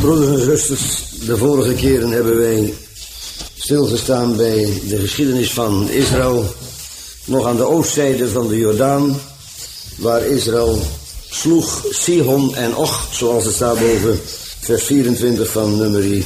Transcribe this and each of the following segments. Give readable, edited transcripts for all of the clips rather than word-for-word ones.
Broeders en zusters, de vorige keren hebben wij stilgestaan bij de geschiedenis van Israël, nog aan de oostzijde van de Jordaan, waar Israël sloeg Sihon en Og, zoals het staat boven vers 24 van nummer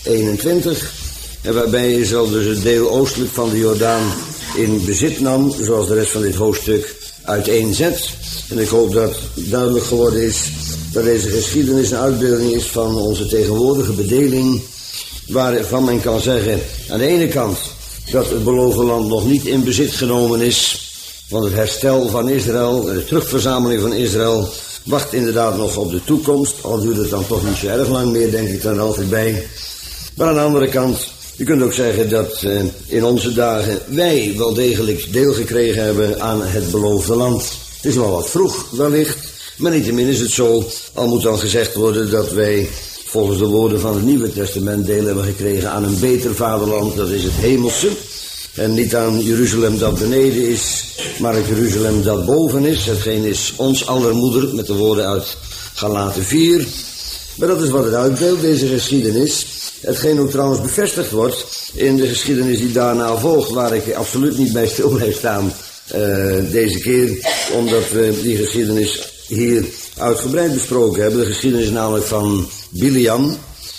21, en waarbij Israël dus het deel oostelijk van de Jordaan in bezit nam, zoals de rest van dit hoofdstuk uiteenzet. En ik hoop dat duidelijk geworden is dat deze geschiedenis een uitbeelding is van onze tegenwoordige bedeling, waarvan men kan zeggen, aan de ene kant dat het beloofde land nog niet in bezit genomen is, want het herstel van Israël, de terugverzameling van Israël, wacht inderdaad nog op de toekomst, al duurt het dan toch niet zo erg lang meer, denk ik dan altijd bij. Maar aan de andere kant, je kunt ook zeggen dat in onze dagen wij wel degelijk deel gekregen hebben aan het beloofde land. Het is wel wat vroeg wellicht, maar niettemin is het zo, al moet dan gezegd worden dat wij volgens de woorden van het Nieuwe Testament deel hebben gekregen aan een beter vaderland, dat is het hemelse. En niet aan Jeruzalem dat beneden is, maar het Jeruzalem dat boven is. Hetgeen is ons aller moeder, met de woorden uit Galaten 4. Maar dat is wat het uitbeeldt, deze geschiedenis. Hetgeen ook trouwens bevestigd wordt in de geschiedenis die daarna volgt, waar ik absoluut niet bij stil blijf staan deze keer, omdat we die geschiedenis hier uitgebreid besproken hebben. De geschiedenis namelijk van Biliam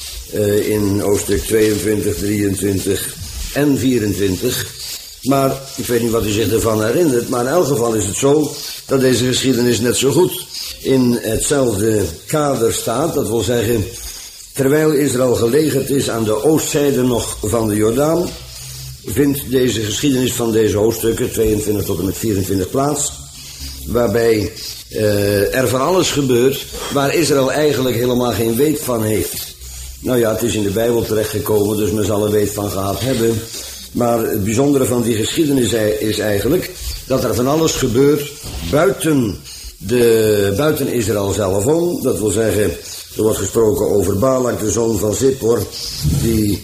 in hoofdstuk 22, 23 en 24. Maar ik weet niet wat u zich ervan herinnert, maar in elk geval is het zo dat deze geschiedenis net zo goed in hetzelfde kader staat. Dat wil zeggen, terwijl Israël gelegerd is aan de oostzijde nog van de Jordaan, vindt deze geschiedenis van deze hoofdstukken, 22 tot en met 24 plaats, waarbij er van alles gebeurt waar Israël eigenlijk helemaal geen weet van heeft. Nou ja, het is in de Bijbel terechtgekomen, dus men zal er weet van gehad hebben. Maar het bijzondere van die geschiedenis is eigenlijk dat er van alles gebeurt buiten Israël zelf om. Dat wil zeggen, er wordt gesproken over Balak, de zoon van Zippor, die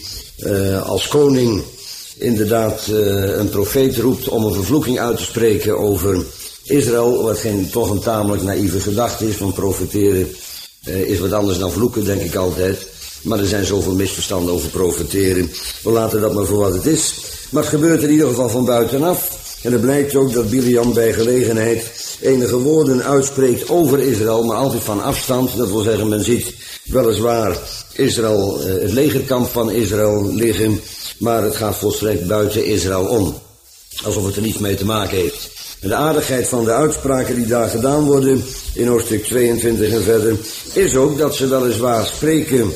als koning inderdaad een profeet roept om een vervloeking uit te spreken over Israël, wat toch een tamelijk naïeve gedachte is, want profeteren is wat anders dan vloeken, denk ik altijd. Maar er zijn zoveel misverstanden over profeteren. We laten dat maar voor wat het is. Maar het gebeurt in ieder geval van buitenaf. En het blijkt ook dat Biliam bij gelegenheid enige woorden uitspreekt over Israël, maar altijd van afstand. Dat wil zeggen, men ziet weliswaar Israël, het legerkamp van Israël liggen, maar het gaat volstrekt buiten Israël om. Alsof het er niets mee te maken heeft. En de aardigheid van de uitspraken die daar gedaan worden, in hoofdstuk 22 en verder, is ook dat ze weliswaar spreken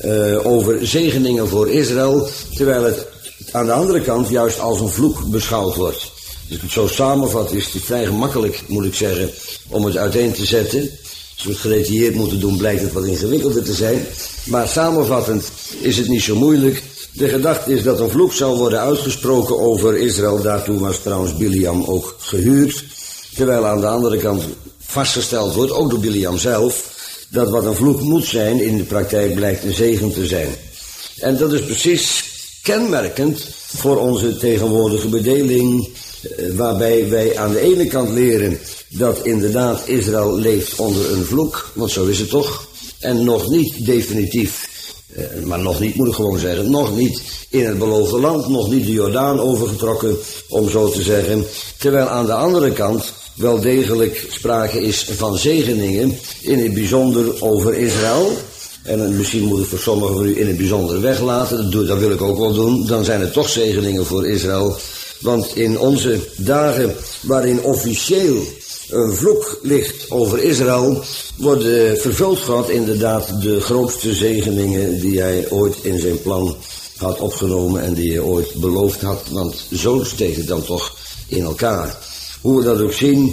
over zegeningen voor Israël, terwijl het aan de andere kant juist als een vloek beschouwd wordt. Als ik het zo samenvat, is het vrij gemakkelijk, moet ik zeggen, om het uiteen te zetten. Als we het gedetailleerd moeten doen, blijkt het wat ingewikkelder te zijn. Maar samenvattend is het niet zo moeilijk. De gedachte is dat een vloek zal worden uitgesproken over Israël. Daartoe was trouwens Biliam ook gehuurd. Terwijl aan de andere kant vastgesteld wordt, ook door Biliam zelf, dat wat een vloek moet zijn, in de praktijk blijkt een zegen te zijn. En dat is precies kenmerkend voor onze tegenwoordige bedeling, waarbij wij aan de ene kant leren dat inderdaad Israël leeft onder een vloek, want zo is het toch, en nog niet definitief, maar nog niet, moet ik gewoon zeggen, nog niet in het beloofde land, nog niet de Jordaan overgetrokken, om zo te zeggen, terwijl aan de andere kant wel degelijk sprake is van zegeningen, in het bijzonder over Israël. En misschien moet ik voor sommigen van u in het bijzonder weglaten, dat wil ik ook wel doen, dan zijn het toch zegeningen voor Israël. Want in onze dagen waarin officieel een vloek ligt over Israël, worden vervuld gehad inderdaad de grootste zegeningen die hij ooit in zijn plan had opgenomen en die hij ooit beloofd had, want zo steekt het dan toch in elkaar. Hoe we dat ook zien,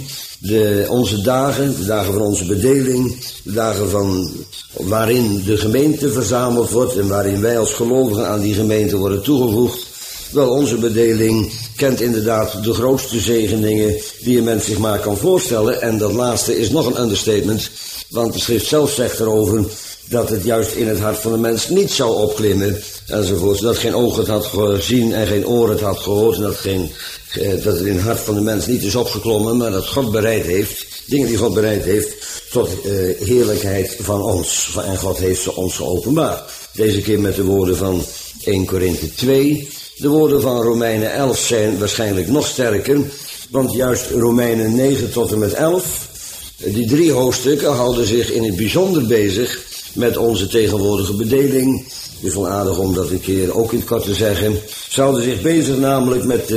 onze dagen, de dagen van onze bedeling, de dagen waarin de gemeente verzameld wordt en waarin wij als gelovigen aan die gemeente worden toegevoegd. Wel, onze bedeling kent inderdaad de grootste zegeningen die een mens zich maar kan voorstellen. En dat laatste is nog een understatement. Want de schrift zelf zegt erover dat het juist in het hart van de mens niet zou opklimmen, enzovoort. Dat geen oog het had gezien en geen oor het had gehoord. En dat het in het hart van de mens niet is opgeklommen, maar dat God bereid heeft, dingen die God bereid heeft, tot heerlijkheid van ons. En God heeft ze ons geopenbaard. Deze keer met de woorden van 1 Korinthe 2. De woorden van Romeinen 11 zijn waarschijnlijk nog sterker, want juist Romeinen 9 tot en met 11, die 3 hoofdstukken houden zich in het bijzonder bezig met onze tegenwoordige bedeling. Het is wel aardig om dat een keer ook in het kort te zeggen. Ze houden zich bezig namelijk met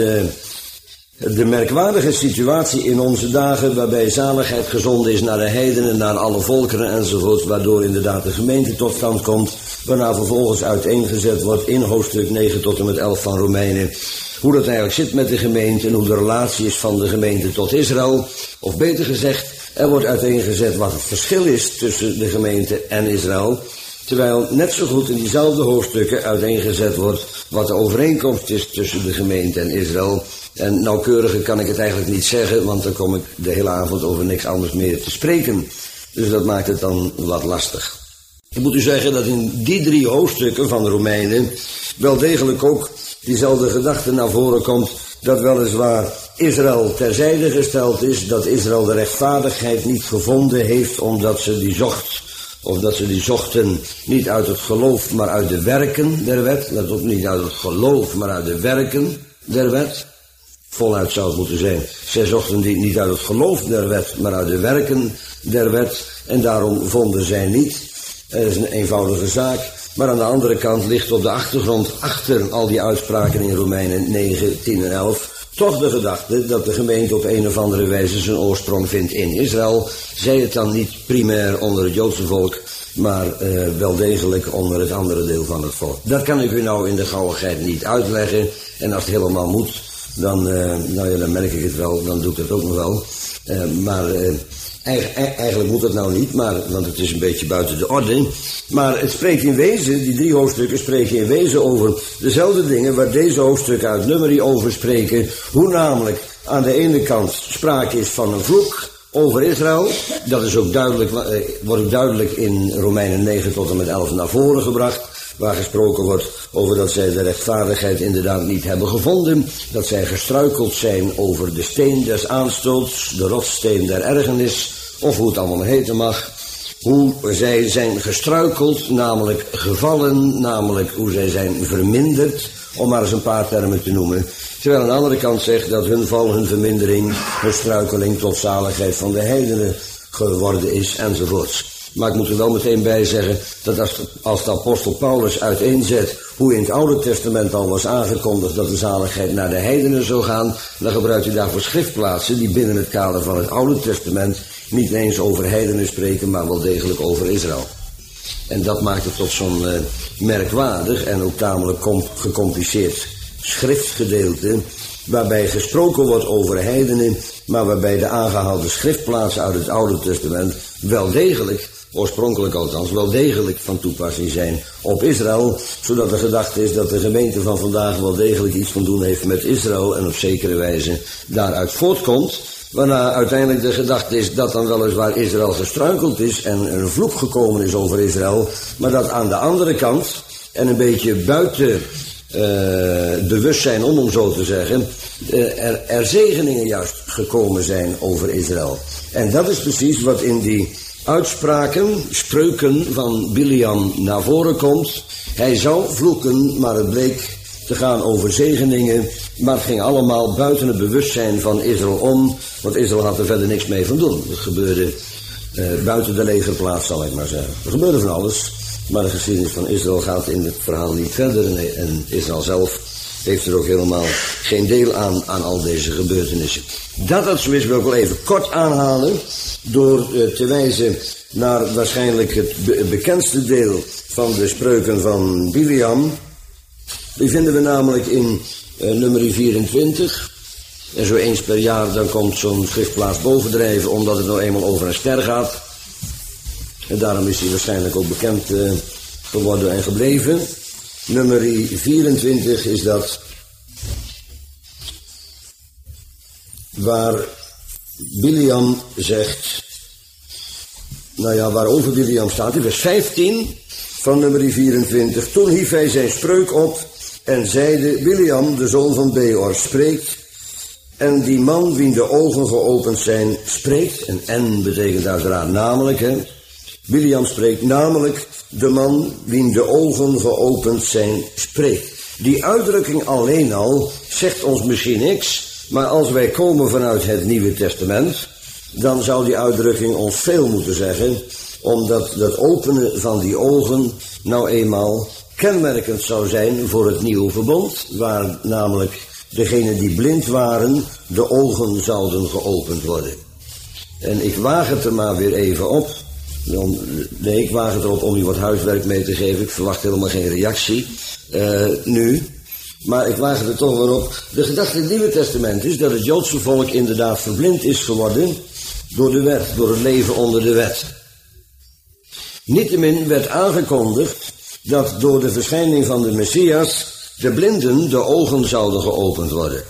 de merkwaardige situatie in onze dagen, waarbij zaligheid gezonden is naar de heidenen, naar alle volkeren enzovoort, waardoor inderdaad de gemeente tot stand komt, waarna vervolgens uiteengezet wordt in hoofdstuk 9 tot en met 11 van Romeinen, hoe dat eigenlijk zit met de gemeente en hoe de relatie is van de gemeente tot Israël. Of beter gezegd, er wordt uiteengezet wat het verschil is tussen de gemeente en Israël, terwijl net zo goed in diezelfde hoofdstukken uiteengezet wordt wat de overeenkomst is tussen de gemeente en Israël. En nauwkeuriger kan ik het eigenlijk niet zeggen, want dan kom ik de hele avond over niks anders meer te spreken. Dus dat maakt het dan wat lastig. Ik moet u zeggen dat in die 3 hoofdstukken van de Romeinen wel degelijk ook diezelfde gedachte naar voren komt, dat weliswaar Israël terzijde gesteld is, dat Israël de rechtvaardigheid niet gevonden heeft omdat ze die zocht, of dat ze die zochten niet uit het geloof, maar uit de werken der wet. Let op, niet uit het geloof, maar uit de werken der wet. Voluit zou het moeten zijn. Zij zochten die niet uit het geloof der wet, maar uit de werken der wet. En daarom vonden zij niet. Dat is een eenvoudige zaak. Maar aan de andere kant ligt op de achtergrond, achter al die uitspraken in Romeinen 9, 10 en 11... toch de gedachte dat de gemeente op een of andere wijze zijn oorsprong vindt in Israël. Zij het dan niet primair onder het Joodse volk, maar wel degelijk onder het andere deel van het volk. Dat kan ik u nou in de gauwigheid niet uitleggen. En als het helemaal moet, dan merk ik het wel, dan doe ik het ook nog wel. Eigenlijk moet dat nou niet, want het is een beetje buiten de orde. Maar het spreekt in wezen, die 3 hoofdstukken spreken in wezen over dezelfde dingen waar deze hoofdstukken uit Numeri over spreken. Hoe namelijk aan de ene kant sprake is van een vloek over Israël. Dat is ook duidelijk, wordt ook duidelijk in Romeinen 9 tot en met 11 naar voren gebracht. Waar gesproken wordt over dat zij de rechtvaardigheid inderdaad niet hebben gevonden. Dat zij gestruikeld zijn over de steen des aanstoots, de rotssteen der ergernis, of hoe het allemaal maar heten mag. Hoe zij zijn gestruikeld, namelijk gevallen, namelijk hoe zij zijn verminderd, om maar eens een paar termen te noemen. Terwijl aan de andere kant zegt dat hun val, hun vermindering, hun struikeling tot zaligheid van de heidenen geworden is, enzovoorts. Maar ik moet er wel meteen bij zeggen dat als de apostel Paulus uiteenzet hoe in het Oude Testament al was aangekondigd dat de zaligheid naar de heidenen zou gaan, dan gebruikt hij daarvoor schriftplaatsen die binnen het kader van het Oude Testament niet eens over heidenen spreken, maar wel degelijk over Israël. En dat maakt het tot zo'n merkwaardig en ook tamelijk gecompliceerd schriftgedeelte, waarbij gesproken wordt over heidenen, maar waarbij de aangehaalde schriftplaatsen uit het Oude Testament wel degelijk, oorspronkelijk althans, wel degelijk van toepassing zijn op Israël, zodat de gedachte is dat de gemeente van vandaag wel degelijk iets van doen heeft met Israël en op zekere wijze daaruit voortkomt, waarna uiteindelijk de gedachte is dat dan weliswaar Israël gestruikeld is en een vloek gekomen is over Israël, maar dat aan de andere kant, en een beetje buiten bewustzijn om zo te zeggen, er zegeningen juist gekomen zijn over Israël. En dat is precies wat in die uitspraken, spreuken van Biliam naar voren komt. Hij zou vloeken, maar het bleek te gaan over zegeningen, maar het ging allemaal buiten het bewustzijn van Israël om, want Israël had er verder niks mee van doen. Het gebeurde buiten de legerplaats, zal ik maar zeggen. Er gebeurde van alles, maar de geschiedenis van Israël gaat in het verhaal niet verder en Israël zelf heeft er ook helemaal geen deel aan al deze gebeurtenissen. Dat zo is, wil ik wel even kort aanhalen door te wijzen naar waarschijnlijk het bekendste deel van de spreuken van Biliam. Die vinden we namelijk in nummer 24. En zo eens per jaar dan komt zo'n schriftplaats bovendrijven, omdat het nou eenmaal over een ster gaat. En daarom is hij waarschijnlijk ook bekend geworden en gebleven. Nummer 24 is dat, waar Biliam zegt: waarover Biliam staat, in vers 15 van nummer 24. Toen hief hij zijn spreuk op en zeide, Biliam, de zoon van Beor, spreekt. En die man wien de ogen geopend zijn, spreekt. En betekent uiteraard namelijk, hè. Biliam spreekt namelijk, de man wien de ogen geopend zijn, spreekt. Die uitdrukking alleen al zegt ons misschien niks, maar als wij komen vanuit het Nieuwe Testament, dan zou die uitdrukking ons veel moeten zeggen, omdat dat openen van die ogen nou eenmaal kenmerkend zou zijn voor het Nieuwe Verbond, waar namelijk degenen die blind waren, de ogen zouden geopend worden. En ik waag het er maar weer even op. Nee, ik waag het erop om u wat huiswerk mee te geven. Ik verwacht helemaal geen reactie nu. Maar ik waag het er toch weer op. De gedachte in het Nieuwe Testament is dat het Joodse volk inderdaad verblind is geworden door de wet, door het leven onder de wet. Niettemin werd aangekondigd dat door de verschijning van de Messias de blinden de ogen zouden geopend worden.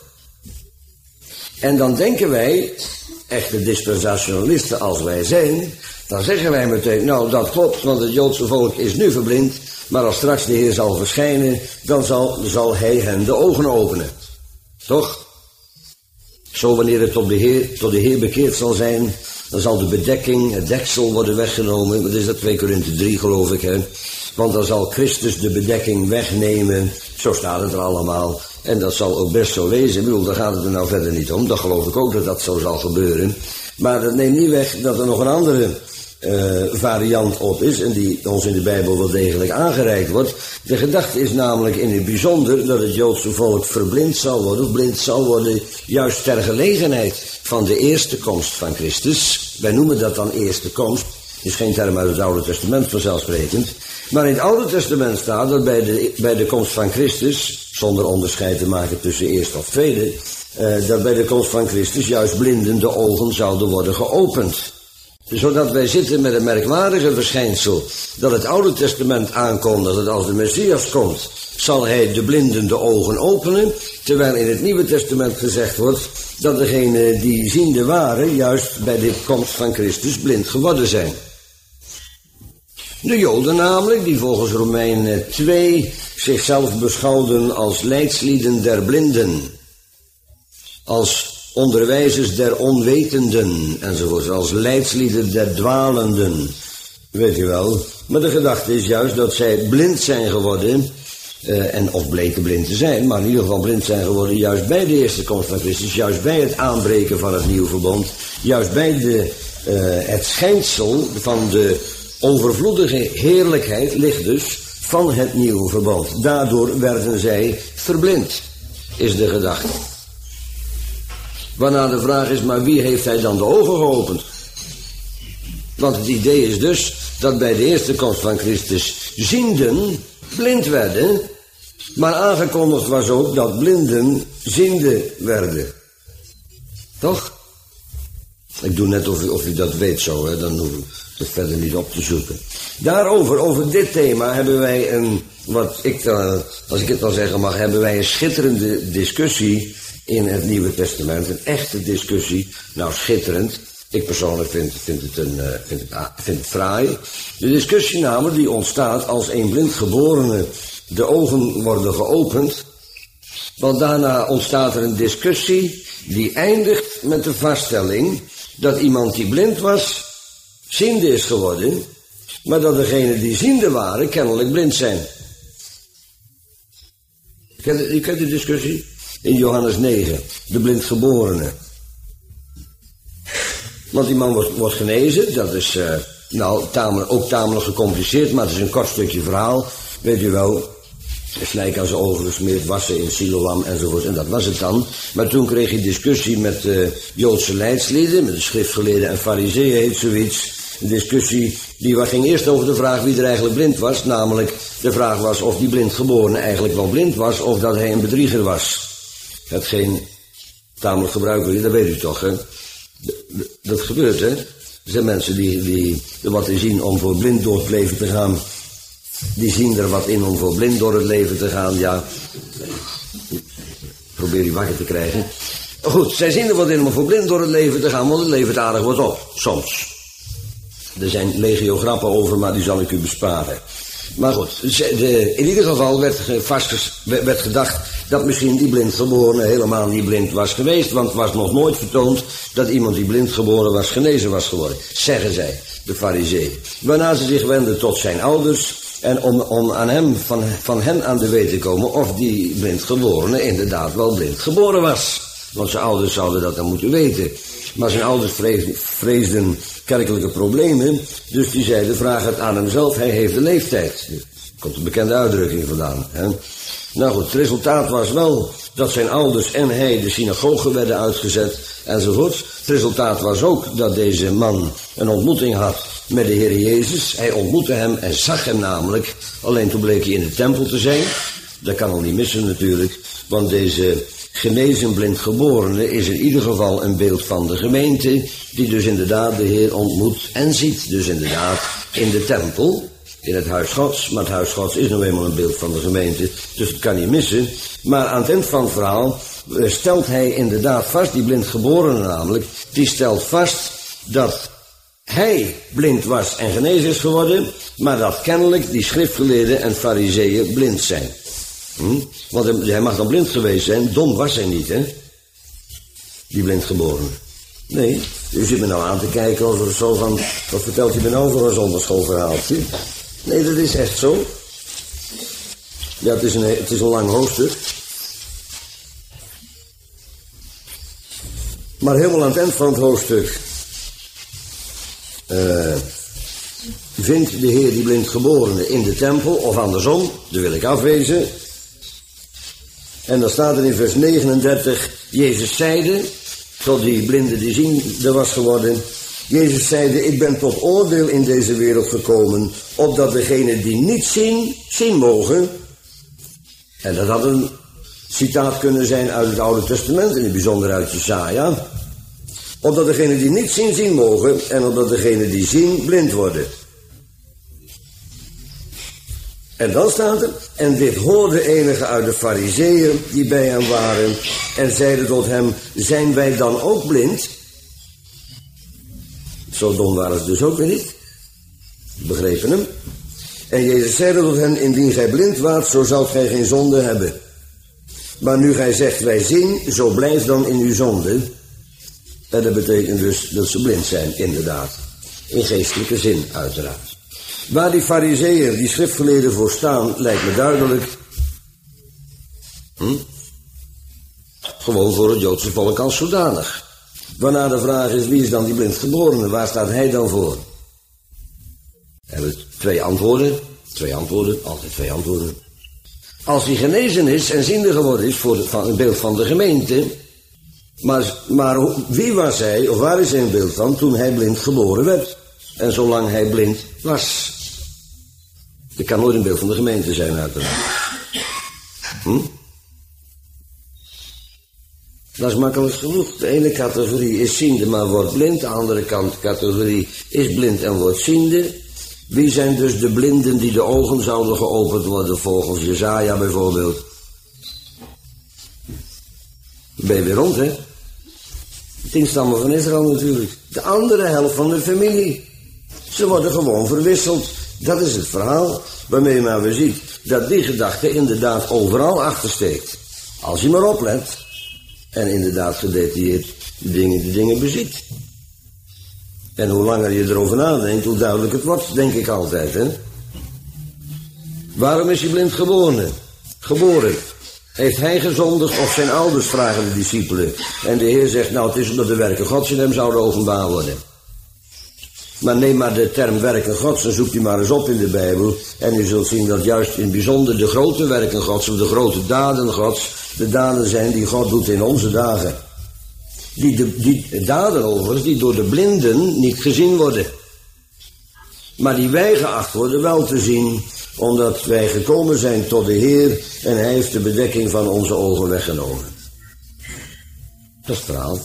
En dan denken wij, echte dispensationalisten als wij zijn, dan zeggen wij meteen, nou dat klopt, want het Joodse volk is nu verblind, maar als straks de Heer zal verschijnen, dan zal hij hen de ogen openen. Toch? Zo wanneer het tot de Heer bekeerd zal zijn, dan zal de bedekking, het deksel worden weggenomen. Wat is dat? 2 Korinthe 3 geloof ik, hè? Want dan zal Christus de bedekking wegnemen. Zo staat het er allemaal. En dat zal ook best zo wezen. Ik bedoel, daar gaat het er nou verder niet om. Dat geloof ik ook dat dat zo zal gebeuren. Maar dat neemt niet weg dat er nog een andere variant op is. En die ons in de Bijbel wel degelijk aangereikt wordt. De gedachte is namelijk in het bijzonder dat het Joodse volk verblind zal worden. Of blind zal worden juist ter gelegenheid van de eerste komst van Christus. Wij noemen dat dan eerste komst. Is geen term uit het Oude Testament vanzelfsprekend. Maar in het Oude Testament staat dat bij de komst van Christus, zonder onderscheid te maken tussen eerste of tweede, dat bij de komst van Christus juist blinden de ogen zouden worden geopend. Zodat wij zitten met een merkwaardige verschijnsel dat het Oude Testament aankondigt dat als de Messias komt, zal hij de blinden de ogen openen, terwijl in het Nieuwe Testament gezegd wordt dat degenen die ziende waren juist bij de komst van Christus blind geworden zijn. De Joden namelijk, die volgens Romeinen 2 zichzelf beschouwden als leidslieden der blinden, als onderwijzers der onwetenden, enzovoort, als leidslieden der dwalenden, weet je wel. Maar de gedachte is juist dat zij blind zijn geworden, of bleken blind te zijn, maar in ieder geval blind zijn geworden juist bij de eerste komst van Christus, juist bij het aanbreken van het nieuwe verbond, juist bij het schijnsel van de overvloedige heerlijkheid ligt dus van het nieuwe verbond. Daardoor werden zij verblind, is de gedachte. Waarna de vraag is, maar wie heeft hij dan de ogen geopend? Want het idee is dus dat bij de eerste komst van Christus zienden blind werden, maar aangekondigd was ook dat blinden ziende werden. Toch? Ik doe net of u dat weet zo, hè? Dan hoef ik het verder niet op te zoeken. Daarover, over dit thema, hebben wij als ik het dan zeggen mag, hebben wij een schitterende discussie in het Nieuwe Testament. Een echte discussie. Nou, schitterend. Ik persoonlijk vind het fraai. De discussie namelijk die ontstaat als een blindgeborene de ogen worden geopend. Want daarna ontstaat er een discussie die eindigt met de vaststelling dat iemand die blind was, ziende is geworden, maar dat degenen die ziende waren kennelijk blind zijn. Je kent de discussie? In Johannes 9, de blindgeborene. Want die man wordt genezen, dat is ook tamelijk gecompliceerd, maar het is een kort stukje verhaal, weet u wel. Slijk aan zijn ogen gesmeerd, wassen in Siloam enzovoort, en dat was het dan. Maar toen kreeg je discussie met Joodse leidslieden, met de schriftgeleerden en farizeeën heet zoiets. Een discussie die ging eerst over de vraag wie er eigenlijk blind was, namelijk de vraag was of die blindgeborene eigenlijk wel blind was of dat hij een bedrieger was. Hetgeen tamelijk gebruikelijk is, dat weet u toch, hè? Dat gebeurt, hè? Er zijn mensen die er wat in zien om voor blind door het leven te gaan. Die zien er wat in om voor blind door het leven te gaan, ja. Probeer die wakker te krijgen. Goed, zij zien er wat in om voor blind door het leven te gaan, want het levert aardig wat op, soms. Er zijn legio grappen over, maar die zal ik u besparen. Maar goed, in ieder geval werd gedacht dat misschien die blindgeborene helemaal niet blind was geweest, want het was nog nooit vertoond dat iemand die blind geboren was genezen was geworden, zeggen zij, de farizeeën. Waarna ze zich wenden tot zijn ouders en om aan hem, van hen aan de weet te komen of die blindgeborene inderdaad wel blind geboren was. Want zijn ouders zouden dat dan moeten weten. Maar zijn ouders vreesden kerkelijke problemen, dus die zeiden, vraag het aan hemzelf, hij heeft de leeftijd. Daar komt een bekende uitdrukking vandaan. Hè? Nou goed, het resultaat was wel dat zijn ouders en hij de synagoge werden uitgezet enzovoort. Het resultaat was ook dat deze man een ontmoeting had met de Heer Jezus. Hij ontmoette hem en zag hem namelijk, alleen toen bleek hij in de tempel te zijn. Dat kan al niet missen natuurlijk, want deze genezen blindgeborene is in ieder geval een beeld van de gemeente, die dus inderdaad de Heer ontmoet en ziet. Dus inderdaad in de tempel, in het huis Gods, maar het huis Gods is nou eenmaal een beeld van de gemeente, dus het kan niet missen. Maar aan het eind van het verhaal stelt hij inderdaad vast, die blindgeborene namelijk, die stelt vast dat hij blind was en genezen is geworden, maar dat kennelijk die schriftgeleerden en farizeeën blind zijn. Want hij mag dan blind geweest zijn, dom was hij niet, hè? Die blindgeborene. Nee, u zit me nou aan te kijken over zo van, wat vertelt hij me nou voor een zondagschoolverhaaltje? Nee, dat is echt zo. Ja, het is een lang hoofdstuk. Maar helemaal aan het eind van het hoofdstuk vindt de Heer die blindgeborene in de tempel, of andersom, dat wil ik afwezen. En dan staat er in vers 39, Jezus zeide, tot die blinde die ziende was geworden, Jezus zeide, ik ben tot oordeel in deze wereld gekomen, opdat degenen die niet zien, zien mogen. En dat had een citaat kunnen zijn uit het Oude Testament, in het bijzonder uit Jesaja. Opdat degenen die niet zien, zien mogen, en opdat degenen die zien, blind worden. En dan staat er, en dit hoorden enigen uit de farizeeën die bij hem waren, en zeiden tot hem, zijn wij dan ook blind? Zo dom waren ze dus ook weer niet. Begrepen hem? En Jezus zeide tot hen, indien gij blind waart, zo zoudt gij geen zonde hebben. Maar nu gij zegt, wij zien, zo blijf dan in uw zonde. En dat betekent dus dat ze blind zijn, inderdaad. In geestelijke zin, uiteraard. Waar die farizeeën, die schriftgeleerden voor staan, lijkt me duidelijk. Gewoon voor het Joodse volk als zodanig. Waarna de vraag is, wie is dan die blindgeborene? Waar staat hij dan voor? We hebben twee antwoorden, altijd twee antwoorden. Als hij genezen is en ziende geworden is voor een beeld van de gemeente, maar wie was hij, of waar is hij een beeld van, toen hij blind geboren werd? En zolang hij blind was. Het kan nooit een beeld van de gemeente zijn, uiteraard. Dat is makkelijk genoeg. De ene categorie is ziende, maar wordt blind. De andere categorie is blind en wordt ziende. Wie zijn dus de blinden die de ogen zouden geopend worden, volgens Jesaja bijvoorbeeld? Ben je weer rond, hè? 10 stammen van Israël natuurlijk. De andere helft van de familie. Ze worden gewoon verwisseld. Dat is het verhaal waarmee je maar weer ziet dat die gedachte inderdaad overal achter steekt. Als je maar oplet en inderdaad gedetailleerd de dingen beziet. En hoe langer je erover nadenkt, hoe duidelijk het wordt, denk ik altijd, hè. Waarom is hij blind geboren? Heeft hij gezondigd of zijn ouders, vragen de discipelen. En de Heer zegt, nou, het is omdat de werken Gods in hem zouden openbaar worden. Maar neem maar de term werken Gods en zoek die maar eens op in de Bijbel. En u zult zien dat juist in het bijzonder de grote werken Gods, of de grote daden Gods, de daden zijn die God doet in onze dagen. Die daden overigens, die door de blinden niet gezien worden. Maar die wij geacht worden wel te zien, omdat wij gekomen zijn tot de Heer en Hij heeft de bedekking van onze ogen weggenomen. Dat is het verhaal.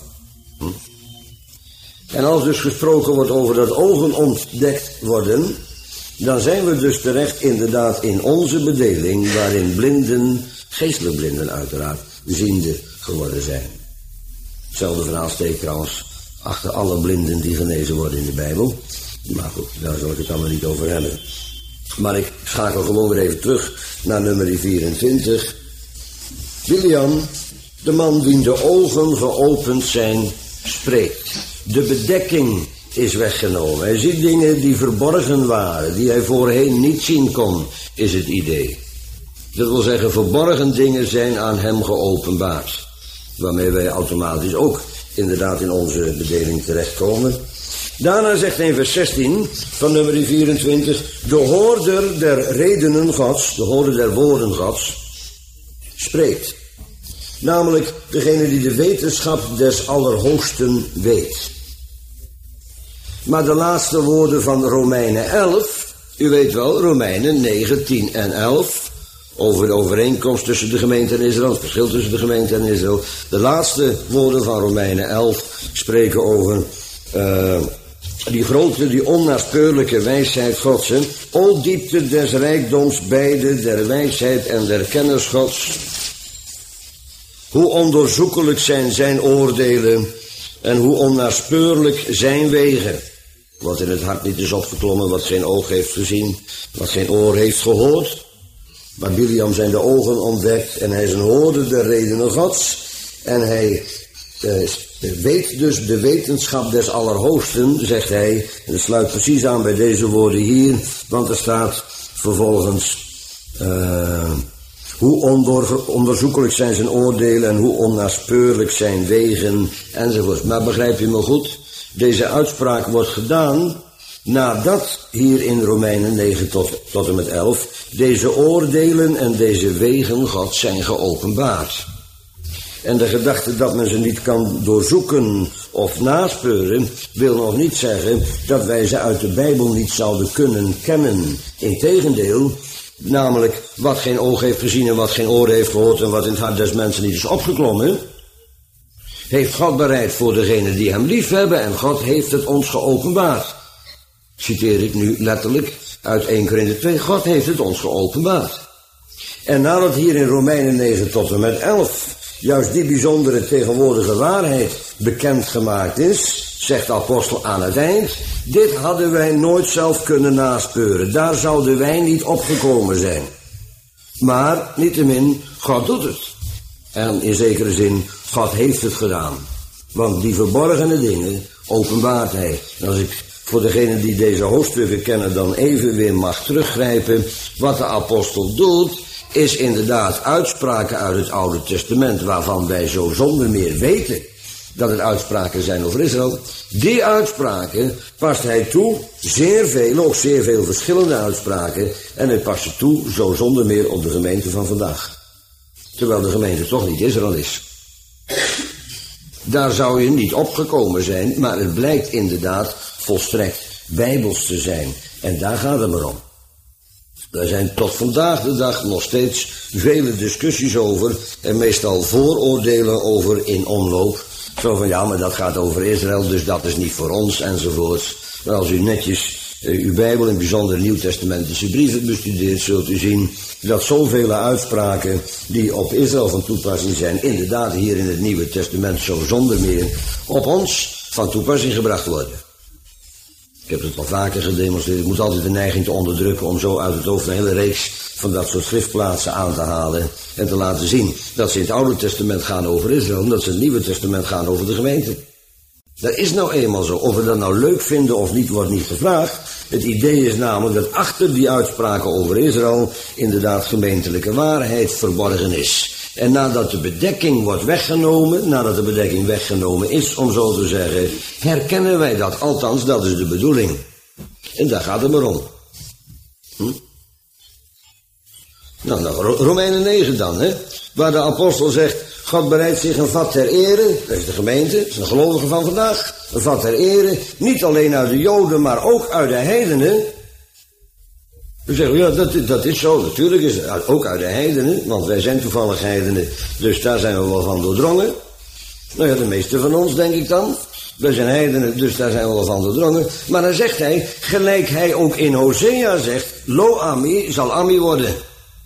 En als dus gesproken wordt over dat ogen ontdekt worden, dan zijn we dus terecht inderdaad in onze bedeling, waarin blinden, geestelijk blinden uiteraard, ziende geworden zijn. Hetzelfde verhaal steekt trouwens achter alle blinden die genezen worden in de Bijbel. Maar goed, daar zal ik het allemaal niet over hebben. Maar ik schakel gewoon weer even terug naar nummer 24. Bileam, de man wien de ogen geopend zijn, spreekt. De bedekking is weggenomen. Hij ziet dingen die verborgen waren, die hij voorheen niet zien kon, is het idee. Dat wil zeggen, verborgen dingen zijn aan hem geopenbaard. Waarmee wij automatisch ook inderdaad in onze bedeling terechtkomen. Daarna zegt hij in vers 16 van nummer 24... de hoorder der redenen Gods, de hoorder der woorden Gods, spreekt. Namelijk degene die de wetenschap des Allerhoogsten weet. Maar de laatste woorden van Romeinen 11, u weet wel, Romeinen 9, 10 en 11... over de overeenkomst tussen de gemeente en Israël, het verschil tussen de gemeente en Israël. De laatste woorden van Romeinen 11 spreken over die grote, die onnaspeurlijke wijsheid Gods. O diepte des rijkdoms beide, der wijsheid en der kennis Gods. Hoe onderzoekelijk zijn zijn oordelen en hoe onnaspeurlijk zijn wegen. Wat in het hart niet is opgeklommen, wat geen oog heeft gezien, wat geen oor heeft gehoord. Maar Bileam zijn de ogen ontdekt en hij is een hoorder der redenen Gods. En hij weet dus de wetenschap des Allerhoogsten, zegt hij. En dat sluit precies aan bij deze woorden hier, want er staat vervolgens... hoe onderzoekelijk zijn zijn oordelen en hoe onnaspeurlijk zijn wegen enzovoort. Maar begrijp je me goed? Deze uitspraak wordt gedaan nadat hier in Romeinen 9 tot en met 11 deze oordelen en deze wegen God zijn geopenbaard. En de gedachte dat men ze niet kan doorzoeken of naspeuren, wil nog niet zeggen dat wij ze uit de Bijbel niet zouden kunnen kennen. Integendeel, namelijk wat geen oog heeft gezien en wat geen oor heeft gehoord en wat in het hart des mensen niet is opgeklommen, heeft God bereid voor degenen die hem lief hebben en God heeft het ons geopenbaard. Citeer ik nu letterlijk uit 1 Korinthe 2, God heeft het ons geopenbaard. En nadat hier in Romeinen 9 tot en met 11 juist die bijzondere tegenwoordige waarheid bekendgemaakt is, zegt de apostel aan het eind, dit hadden wij nooit zelf kunnen naspeuren, daar zouden wij niet opgekomen zijn. Maar, niettemin, God doet het. En in zekere zin, God heeft het gedaan. Want die verborgene dingen openbaart hij. En als ik voor degenen die deze hoofdstukken kennen dan even weer mag teruggrijpen, wat de apostel doet, is inderdaad uitspraken uit het Oude Testament, waarvan wij zo zonder meer weten dat het uitspraken zijn over Israël. Die uitspraken past hij toe, zeer veel verschillende uitspraken, en hij past ze toe zo zonder meer op de gemeente van vandaag. Terwijl de gemeente toch niet Israël is. Daar zou je niet opgekomen zijn, maar het blijkt inderdaad volstrekt bijbels te zijn. En daar gaat het maar om. Er zijn tot vandaag de dag nog steeds vele discussies over en meestal vooroordelen over in omloop. Zo van ja, maar dat gaat over Israël, dus dat is niet voor ons enzovoort. Maar als u netjes uw Bijbel, in bijzonder Nieuwtestamentische brieven bestudeert, zult u zien dat zoveel uitspraken die op Israël van toepassing zijn, inderdaad hier in het Nieuwe Testament zo zonder meer op ons van toepassing gebracht worden. Ik heb het al vaker gedemonstreerd. Ik moet altijd de neiging te onderdrukken om zo uit het hoofd een hele reeks van dat soort schriftplaatsen aan te halen en te laten zien dat ze in het Oude Testament gaan over Israël en dat ze in het Nieuwe Testament gaan over de gemeente. Dat is nou eenmaal zo. Of we dat nou leuk vinden of niet, wordt niet gevraagd. Het idee is namelijk dat achter die uitspraken over Israël inderdaad gemeentelijke waarheid verborgen is. En nadat de bedekking wordt weggenomen, nadat de bedekking weggenomen is, om zo te zeggen, herkennen wij dat. Althans, dat is de bedoeling. En daar gaat het maar om. Nou, Romeinen 9 dan, hè. Waar de apostel zegt, God bereidt zich een vat ter ere, dat is de gemeente, dat is de gelovigen van vandaag, een vat ter ere, niet alleen uit de Joden, maar ook uit de heidenen. We zeggen, ja, dat is zo, natuurlijk is het ook uit de heidenen, want wij zijn toevallig heidenen, dus daar zijn we wel van doordrongen. Nou ja, de meeste van ons, denk ik dan. Wij zijn heidenen, dus daar zijn we wel van doordrongen. Maar dan zegt hij, gelijk hij ook in Hosea zegt, Lo Ami zal Ami worden.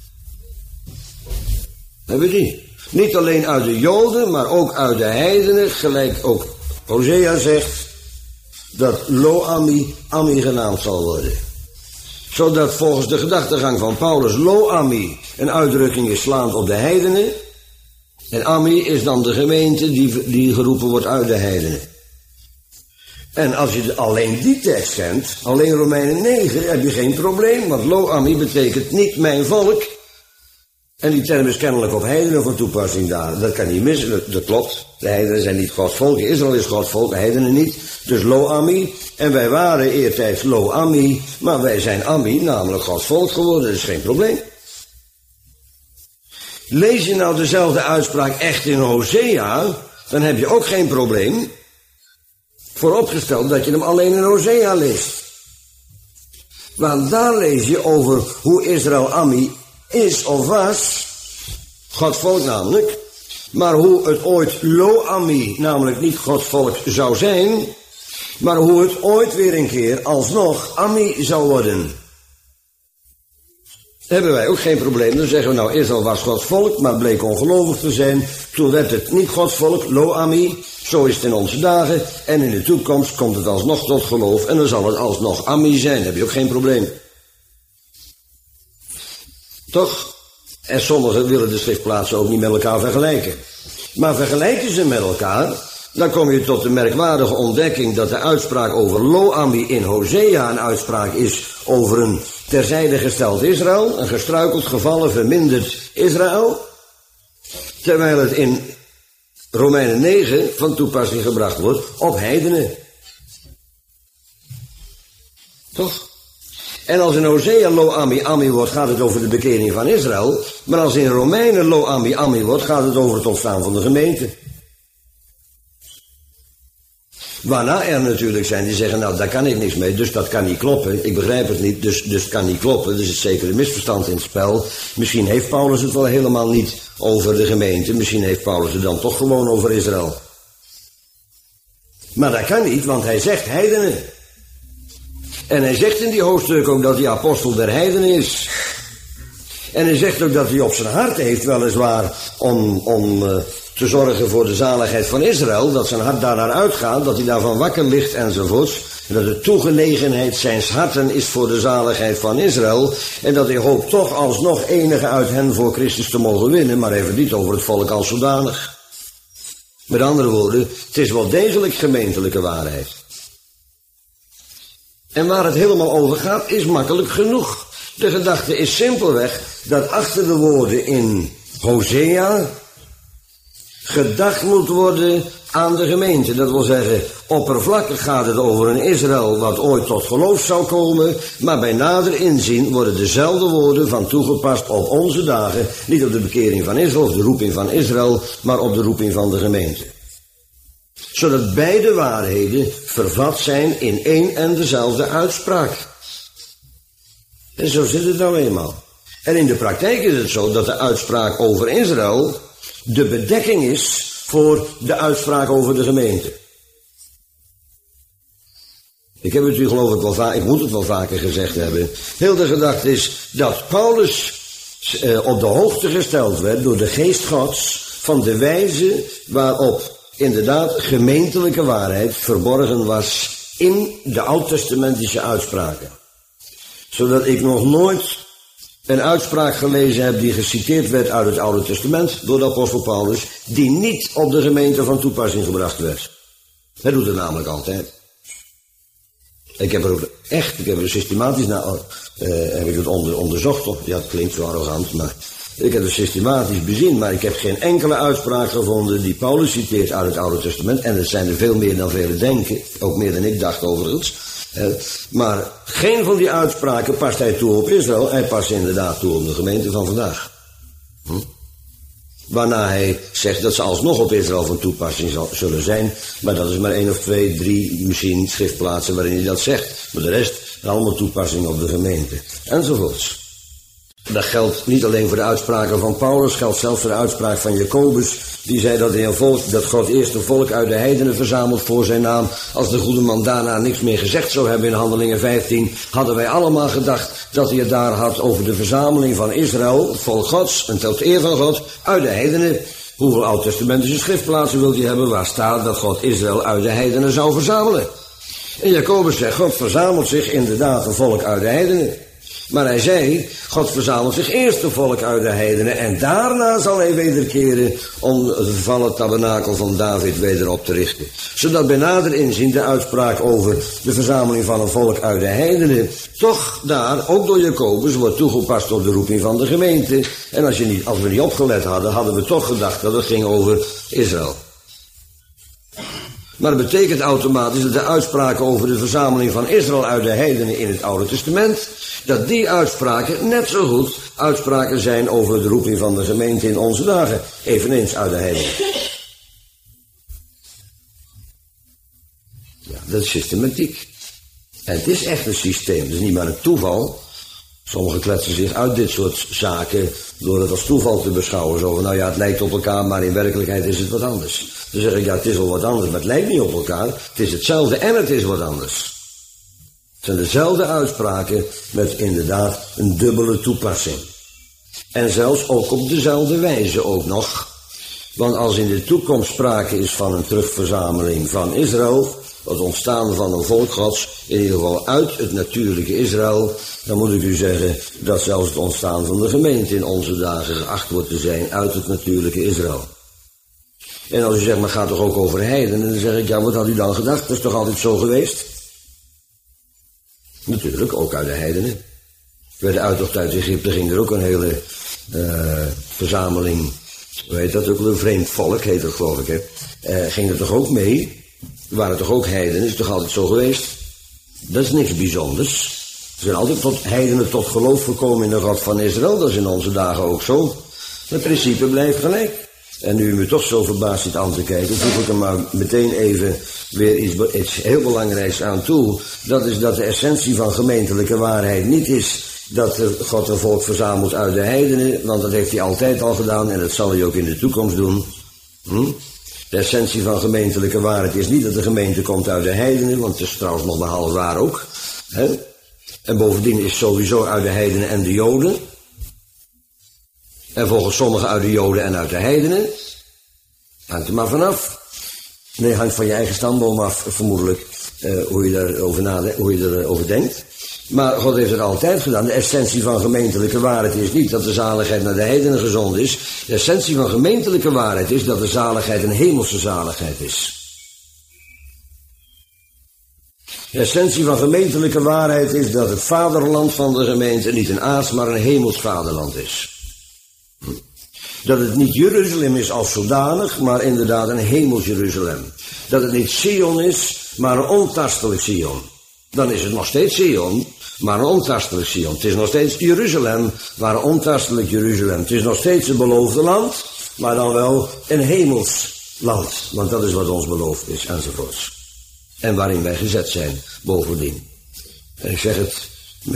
Hebben we die? Niet alleen uit de Joden, maar ook uit de heidenen, gelijk ook Hosea zegt, dat Lo-Ammi Ammi genaamd zal worden. Zodat volgens de gedachtegang van Paulus Lo-Ammi een uitdrukking is slaand op de heidenen. En Ammi is dan de gemeente die geroepen wordt uit de heidenen. En als je alleen die tekst kent, alleen Romeinen 9, heb je geen probleem. Want Lo-Ammi betekent niet mijn volk. En die term is kennelijk op heidenen van toepassing daar. Dat kan niet missen, dat klopt. De heidenen zijn niet Gods volk. Israël is Gods volk, de heidenen niet. Dus Lo-Ammi. En wij waren eertijds Lo-Ammi. Maar wij zijn Ammi, namelijk Gods volk geworden. Dat is geen probleem. Lees je nou dezelfde uitspraak echt in Hosea, dan heb je ook geen probleem. Vooropgesteld dat je hem alleen in Hosea leest. Want daar lees je over hoe Israël Ammi is of was, Gods volk namelijk, maar hoe het ooit Lo-Ammi, namelijk niet Gods volk zou zijn, maar hoe het ooit weer een keer alsnog Ammi zou worden. Hebben wij ook geen probleem. Dan zeggen we nou, Israël was Gods volk, maar bleek ongelovig te zijn. Toen werd het niet Gods volk, Lo-Ammi. Zo is het in onze dagen. En in de toekomst komt het alsnog tot geloof. En dan zal het alsnog Ammi zijn. Dan heb je ook geen probleem. Toch? En sommigen willen de schriftplaatsen ook niet met elkaar vergelijken. Maar vergelijken ze met elkaar, dan kom je tot de merkwaardige ontdekking dat de uitspraak over Lo-Ammi in Hosea een uitspraak is over een terzijde gesteld Israël, een gestruikeld, gevallen, verminderd Israël, terwijl het in Romeinen 9 van toepassing gebracht wordt op heidenen. Toch? En als in Hosea Lo-Ammi Ammi wordt, gaat het over de bekering van Israël, maar als in Romeinen Lo-Ammi Ammi wordt, gaat het over het ontstaan van de gemeente. Waarna er natuurlijk zijn die zeggen, nou daar kan ik niks mee, dus dat kan niet kloppen. Ik begrijp het niet, dus het kan niet kloppen. Dus er is zeker een misverstand in het spel. Misschien heeft Paulus het wel helemaal niet over de gemeente. Misschien heeft Paulus het dan toch gewoon over Israël. Maar dat kan niet, want hij zegt heidenen. En hij zegt in die hoofdstuk ook dat hij apostel der heidenen is. En hij zegt ook dat hij op zijn hart heeft weliswaar om te zorgen voor de zaligheid van Israël, dat zijn hart daarnaar uitgaat, dat hij daarvan wakker ligt enzovoorts, en dat de toegenegenheid zijns harten is voor de zaligheid van Israël, en dat hij hoopt toch alsnog enige uit hen voor Christus te mogen winnen, maar even niet over het volk als zodanig. Met andere woorden, het is wel degelijk gemeentelijke waarheid. En waar het helemaal over gaat, is makkelijk genoeg. De gedachte is simpelweg dat achter de woorden in Hosea gedacht moet worden aan de gemeente. Dat wil zeggen, oppervlakkig gaat het over een Israël wat ooit tot geloof zou komen, maar bij nader inzien worden dezelfde woorden van toegepast op onze dagen, niet op de bekering van Israël of de roeping van Israël, maar op de roeping van de gemeente. Zodat beide waarheden vervat zijn in één en dezelfde uitspraak. En zo zit het nou eenmaal. En in de praktijk is het zo dat de uitspraak over Israël de bedekking is voor de uitspraak over de gemeente. Ik heb het u geloof ik wel vaak, ik moet het wel vaker gezegd hebben. Heel de gedachte is dat Paulus op de hoogte gesteld werd door de geest Gods van de wijze waarop inderdaad gemeentelijke waarheid verborgen was in de oud-testamentische uitspraken. Zodat ik nog nooit een uitspraak gelezen heb die geciteerd werd uit het Oude Testament door de apostel Paulus, die niet op de gemeente van toepassing gebracht werd. Hij doet het namelijk altijd. Ik heb er systematisch heb ik het onderzocht. Ja, het klinkt zo arrogant, maar ik heb het systematisch bezien, maar ik heb geen enkele uitspraak gevonden die Paulus citeert uit het Oude Testament. En het zijn er veel meer dan velen denken, ook meer dan ik dacht overigens. Maar geen van die uitspraken past hij toe op Israël, hij past inderdaad toe op de gemeente van vandaag. Waarna hij zegt dat ze alsnog op Israël van toepassing zullen zijn, maar dat is maar 1 of 2, 3 misschien schriftplaatsen waarin hij dat zegt. Maar de rest is allemaal toepassing op de gemeente, enzovoorts. Dat geldt niet alleen voor de uitspraken van Paulus, geldt zelfs voor de uitspraak van Jacobus. Die zei dat God eerst een volk uit de heidenen verzamelt voor zijn naam. Als de goede man daarna niks meer gezegd zou hebben in Handelingen 15, hadden wij allemaal gedacht dat hij het daar had over de verzameling van Israël, het volk Gods, en tot eer van God, uit de heidenen. Hoeveel oud-testamentische schriftplaatsen wilt u hebben waar staat dat God Israël uit de heidenen zou verzamelen? En Jacobus zegt, God verzamelt zich inderdaad een volk uit de heidenen. Maar hij zei, God verzamelt zich eerst een volk uit de heidenen en daarna zal hij wederkeren om het vervallen tabernakel van David weder op te richten. Zodat bij nader inzien de uitspraak over de verzameling van een volk uit de heidenen toch daar, ook door Jacobus, wordt toegepast op de roeping van de gemeente. En als we niet opgelet hadden, hadden we toch gedacht dat het ging over Israël. Maar dat betekent automatisch dat de uitspraken over de verzameling van Israël uit de heidenen in het Oude Testament, dat die uitspraken net zo goed uitspraken zijn over de roeping van de gemeente in onze dagen, eveneens uit de heidenen. Ja, dat is systematiek. En het is echt een systeem, het is niet maar een toeval. Sommigen kletsen zich uit dit soort zaken door het als toeval te beschouwen. Zo van, nou ja, het lijkt op elkaar, maar in werkelijkheid is het wat anders. Dan zeg ik, ja, het is wel wat anders, maar het lijkt niet op elkaar. Het is hetzelfde en het is wat anders. Het zijn dezelfde uitspraken met inderdaad een dubbele toepassing. En zelfs ook op dezelfde wijze ook nog. Want als in de toekomst sprake is van een terugverzameling van Israël, het ontstaan van een volk Gods, in ieder geval uit het natuurlijke Israël, dan moet ik u zeggen dat zelfs het ontstaan van de gemeente in onze dagen geacht wordt te zijn uit het natuurlijke Israël. En als u zegt, maar het gaat toch ook over heidenen, dan zeg ik, ja, wat had u dan gedacht? Dat is toch altijd zo geweest? Natuurlijk, ook uit de heidenen. Bij de uittocht uit Egypte ging er ook een hele verzameling, hoe heet dat ook, een vreemd volk, heet dat geloof ik, hè. Ging er toch ook mee? Er waren toch ook heidenen, is toch altijd zo geweest? Dat is niks bijzonders. Er zijn altijd heidenen tot geloof gekomen in de God van Israël, dat is in onze dagen ook zo. Het principe blijft gelijk. En nu u me toch zo verbaasd zit aan te kijken, voeg ik er maar meteen even weer iets heel belangrijks aan toe. Dat is dat de essentie van gemeentelijke waarheid niet is dat God een volk verzamelt uit de heidenen, want dat heeft hij altijd al gedaan en dat zal hij ook in de toekomst doen. De essentie van gemeentelijke waarheid is niet dat de gemeente komt uit de heidenen, want het is trouwens nog maar half waar ook. Hè? En bovendien is sowieso uit de heidenen en de Joden. En volgens sommigen uit de Joden en uit de heidenen. Hangt er maar vanaf. Nee, hangt van je eigen stamboom af, vermoedelijk, hoe je erover denkt. Maar God heeft het altijd gedaan. De essentie van gemeentelijke waarheid is niet dat de zaligheid naar de heidenen gezonden is. De essentie van gemeentelijke waarheid is dat de zaligheid een hemelse zaligheid is. De essentie van gemeentelijke waarheid is dat het vaderland van de gemeente niet een aards, maar een hemels vaderland is. Dat het niet Jeruzalem is als zodanig, maar inderdaad een hemels Jeruzalem. Dat het niet Sion is, maar een ontastelijk Sion. Dan is het nog steeds Sion, maar een ontastelijk Sion. Het is nog steeds Jeruzalem, maar een ontastelijk Jeruzalem. Het is nog steeds het beloofde land, maar dan wel een hemels land. Want dat is wat ons beloofd is, enzovoorts. En waarin wij gezet zijn, bovendien. En ik zeg het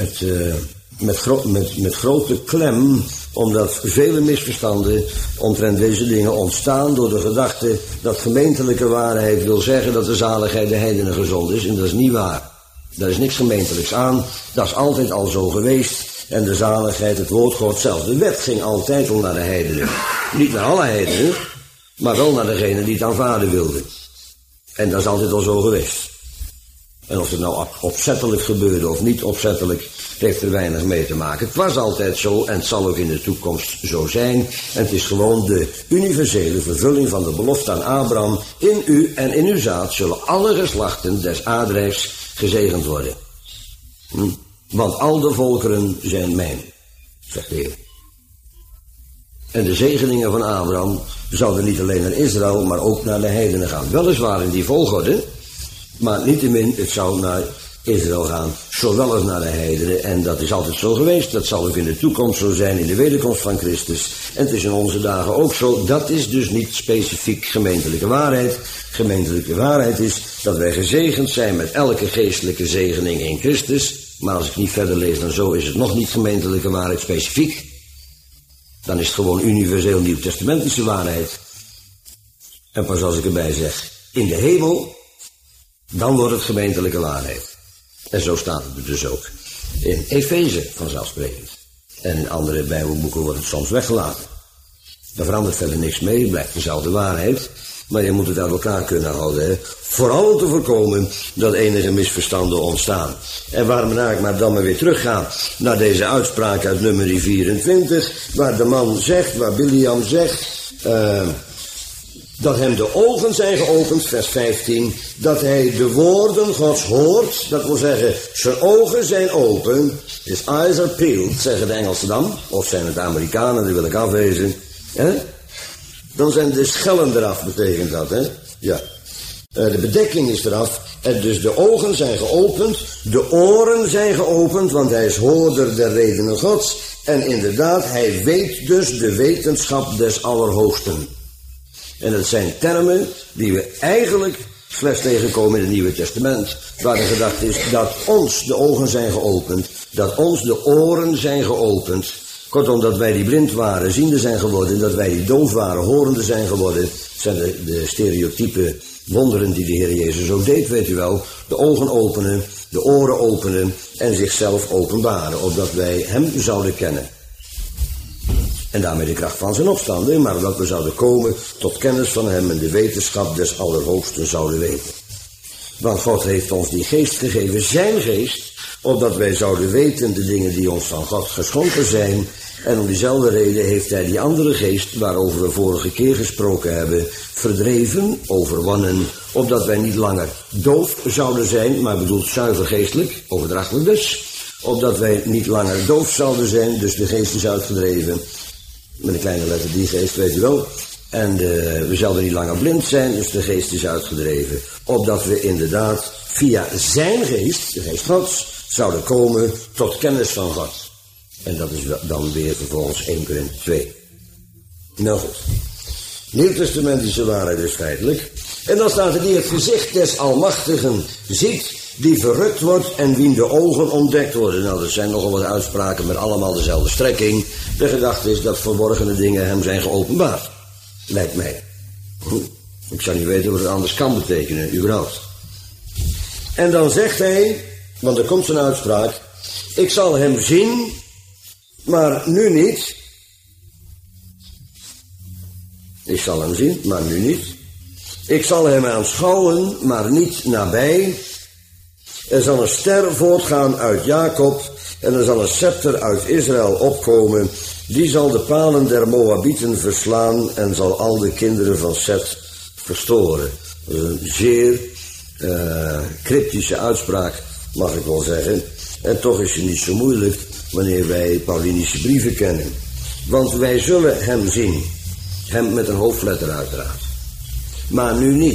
met grote klem, omdat vele misverstanden omtrent deze dingen ontstaan door de gedachte dat gemeentelijke waarheid wil zeggen dat de zaligheid de heidenen gezond is. En dat is niet waar. Daar is niks gemeentelijks aan. Dat is altijd al zo geweest. En de zaligheid, het woord God zelf. De wet ging altijd al naar de heidenen. Niet naar alle heidenen, maar wel naar degene die het aanvaarden wilden. En dat is altijd al zo geweest. En of het nou opzettelijk gebeurde of niet opzettelijk, heeft er weinig mee te maken. Het was altijd zo en het zal ook in de toekomst zo zijn. En het is gewoon de universele vervulling van de belofte aan Abraham. In u en in uw zaad zullen alle geslachten des aardrijks gezegend worden. Want al de volkeren zijn mijn, zegt de Heer. En de zegeningen van Abraham zouden niet alleen naar Israël, maar ook naar de heidenen gaan. Weliswaar in die volgorde, maar niettemin, het zou naar Israël gaan, zowel als naar de heidenen. En dat is altijd zo geweest, dat zal ook in de toekomst zo zijn, in de wederkomst van Christus. En het is in onze dagen ook zo, dat is dus niet specifiek gemeentelijke waarheid. Gemeentelijke waarheid is dat wij gezegend zijn met elke geestelijke zegening in Christus. Maar als ik niet verder lees dan zo, is het nog niet gemeentelijke waarheid specifiek. Dan is het gewoon universeel nieuwtestamentische waarheid. En pas als ik erbij zeg, in de hemel, dan wordt het gemeentelijke waarheid. En zo staat het dus ook in Efeze vanzelfsprekend. En in andere Bijbelboeken wordt het soms weggelaten. Daar verandert verder niks mee, het blijft dezelfde waarheid. Maar je moet het uit elkaar kunnen houden. Hè? Vooral te voorkomen dat enige misverstanden ontstaan. En waarom ik maar dan maar weer terugga naar deze uitspraak uit nummer 24. Waar de man zegt, waar Biliam zegt... dat hem de ogen zijn geopend, vers 15, dat hij de woorden Gods hoort, dat wil zeggen, zijn ogen zijn open, his eyes are peeled, zeggen de Engelsen dan, of zijn het Amerikanen, die wil ik afwezen, hè? Dan zijn de schellen eraf, betekent dat, hè? Ja. De bedekking is eraf, en dus de ogen zijn geopend, de oren zijn geopend, want hij is hoorder der redenen Gods, en inderdaad, hij weet dus de wetenschap des Allerhoogsten. En dat zijn termen die we eigenlijk slechts tegenkomen in het Nieuwe Testament. Waar de gedachte is dat ons de ogen zijn geopend. Dat ons de oren zijn geopend. Kortom, dat wij die blind waren, ziende zijn geworden. Dat wij die doof waren, horende zijn geworden. Zijn de stereotype wonderen die de Heer Jezus ook deed, weet u wel. De ogen openen, de oren openen en zichzelf openbaren. Opdat wij hem zouden kennen. En daarmee de kracht van zijn opstanding, maar dat we zouden komen tot kennis van hem en de wetenschap des Allerhoogsten zouden weten. Want God heeft ons die geest gegeven, zijn geest, opdat wij zouden weten de dingen die ons van God geschonken zijn. En om diezelfde reden heeft hij die andere geest, waarover we vorige keer gesproken hebben, verdreven, overwonnen, opdat wij niet langer doof zouden zijn, maar bedoeld zuiver geestelijk, overdrachtelijk dus, opdat wij niet langer doof zouden zijn, dus de geest is uitgedreven. Met een kleine letter die geest, weet u wel. En we zouden niet langer blind zijn, dus de geest is uitgedreven. Opdat we inderdaad via zijn geest, de geest Gods, zouden komen tot kennis van God. En dat is dan weer vervolgens 1 Korinthe 2. Nou goed. Nieuwtestamentische waarheid dus feitelijk. En dan staat er die het gezicht des Almachtigen ziet, die verrukt wordt en wien de ogen ontdekt worden. Nou, dat zijn nogal wat uitspraken met allemaal dezelfde strekking. De gedachte is dat verborgene dingen hem zijn geopenbaard. Lijkt mij. Ik zou niet weten wat het anders kan betekenen, überhaupt. En dan zegt hij, want er komt zo'n uitspraak, ik zal hem zien, maar nu niet. Ik zal hem zien, maar nu niet. Ik zal hem aanschouwen, maar niet nabij. Er zal een ster voortgaan uit Jacob en er zal een scepter uit Israël opkomen. Die zal de palen der Moabieten verslaan en zal al de kinderen van Set verstoren. Een zeer cryptische uitspraak, mag ik wel zeggen. En toch is het niet zo moeilijk wanneer wij Paulinische brieven kennen. Want wij zullen hem zien. Hem met een hoofdletter uiteraard. Maar nu niet.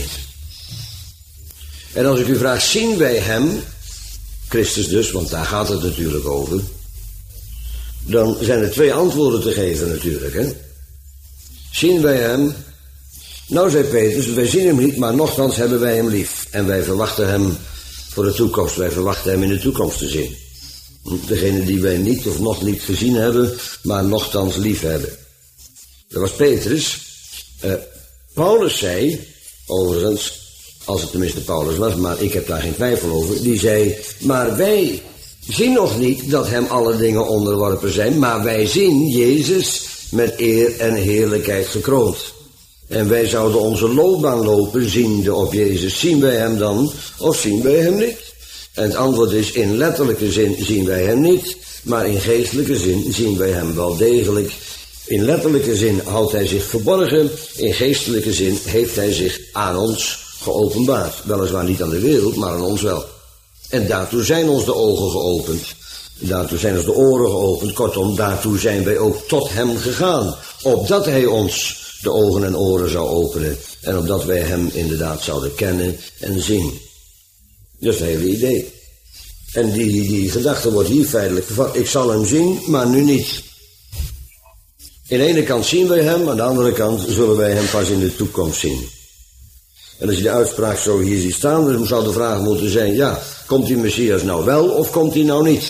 En als ik u vraag, zien wij hem, Christus dus, want daar gaat het natuurlijk over, dan zijn er 2 antwoorden te geven natuurlijk, hè. Zien wij hem? Nou, zei Petrus, wij zien hem niet, maar nochtans hebben wij hem lief. En wij verwachten hem voor de toekomst, wij verwachten hem in de toekomst te zien. Degene die wij niet of nog niet gezien hebben, maar nochtans lief hebben. Dat was Petrus. Paulus zei, overigens, als het tenminste Paulus was, maar ik heb daar geen twijfel over, die zei, maar wij zien nog niet dat hem alle dingen onderworpen zijn, maar wij zien Jezus met eer en heerlijkheid gekroond. En wij zouden onze loopbaan lopen, ziende op Jezus. Zien wij hem dan, of zien wij hem niet? En het antwoord is, in letterlijke zin zien wij hem niet, maar in geestelijke zin zien wij hem wel degelijk. In letterlijke zin houdt hij zich verborgen, in geestelijke zin heeft hij zich aan ons geopenbaard. Weliswaar niet aan de wereld, maar aan ons wel. En daartoe zijn ons de ogen geopend. Daartoe zijn ons de oren geopend. Kortom, daartoe zijn wij ook tot hem gegaan. Opdat hij ons de ogen en oren zou openen. En opdat wij hem inderdaad zouden kennen en zien. Dat is het hele idee. En die gedachte wordt hier feitelijk vervat. Ik zal hem zien, maar nu niet. Aan de ene kant zien wij hem, aan de andere kant zullen wij hem pas in de toekomst zien. En als je de uitspraak zo hier ziet staan, dan zou de vraag moeten zijn, ja, komt die Messias nou wel of komt hij nou niet?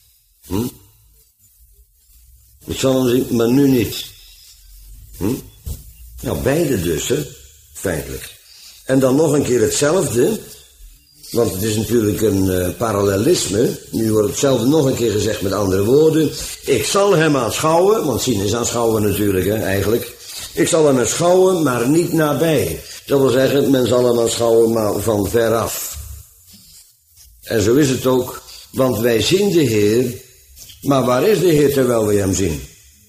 Ik zal hem zien, maar nu niet. Nou, beide dus, hè, feitelijk. En dan nog een keer hetzelfde, want het is natuurlijk een parallelisme. Nu wordt hetzelfde nog een keer gezegd met andere woorden. Ik zal hem aanschouwen, want zien is aanschouwen natuurlijk, hè, eigenlijk. Ik zal hem aanschouwen, maar niet nabij. Dat wil zeggen, men zal hem aanschouwen, maar van veraf. En zo is het ook, want wij zien de Heer, maar waar is de Heer terwijl wij hem zien?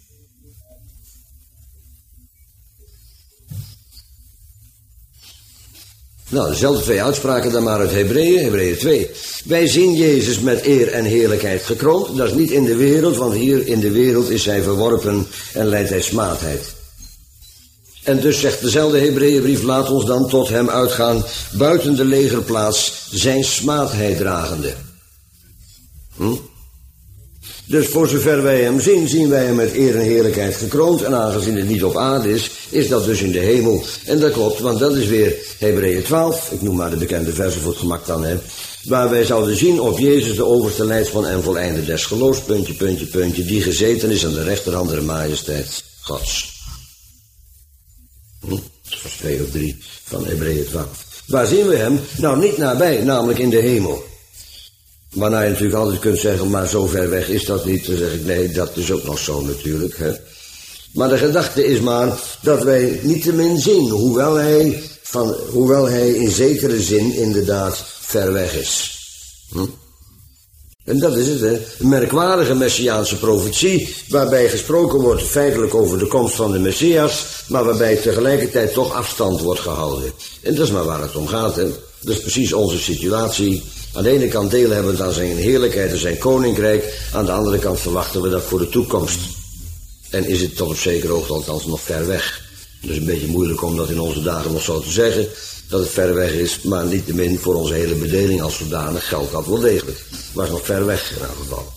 Nou, dezelfde twee uitspraken dan maar uit Hebreeën 2. Wij zien Jezus met eer en heerlijkheid gekroond. Dat is niet in de wereld, want hier in de wereld is hij verworpen en leidt hij smaadheid. En dus zegt dezelfde Hebreeënbrief, laat ons dan tot hem uitgaan, buiten de legerplaats, zijn smaadheid dragende. Dus voor zover wij hem zien, zien wij hem met eer en heerlijkheid gekroond. En aangezien het niet op aarde is, is dat dus in de hemel. En dat klopt, want dat is weer Hebreeën 12. Ik noem maar de bekende versen voor het gemak dan, hè. Waar wij zouden zien op Jezus de overste leidsman en voleinder des geloofs, ... die gezeten is aan de rechterhand der majesteit Gods. Vers 2 of 3 van Hebreeën 12. Waar zien we hem? Nou, niet nabij, namelijk in de hemel. Waarna je natuurlijk altijd kunt zeggen, maar zo ver weg is dat niet. Dan zeg ik, nee, dat is ook nog zo natuurlijk. Hè. Maar de gedachte is maar dat wij niettemin zien, hoewel hij in zekere zin inderdaad ver weg is. En dat is het, hè. Een merkwaardige messiaanse profetie, waarbij gesproken wordt feitelijk over de komst van de Messias, maar waarbij tegelijkertijd toch afstand wordt gehouden. En dat is maar waar het om gaat, hè. Dat is precies onze situatie. Aan de ene kant deel hebben we aan zijn heerlijkheid en zijn koninkrijk. Aan de andere kant verwachten we dat voor de toekomst. En is het tot op zekere hoogte althans nog ver weg. Dus een beetje moeilijk om dat in onze dagen nog zo te zeggen. Dat het ver weg is, maar niettemin voor onze hele bedeling als zodanig geldt dat wel degelijk. Maar het is nog ver weg in elk geval.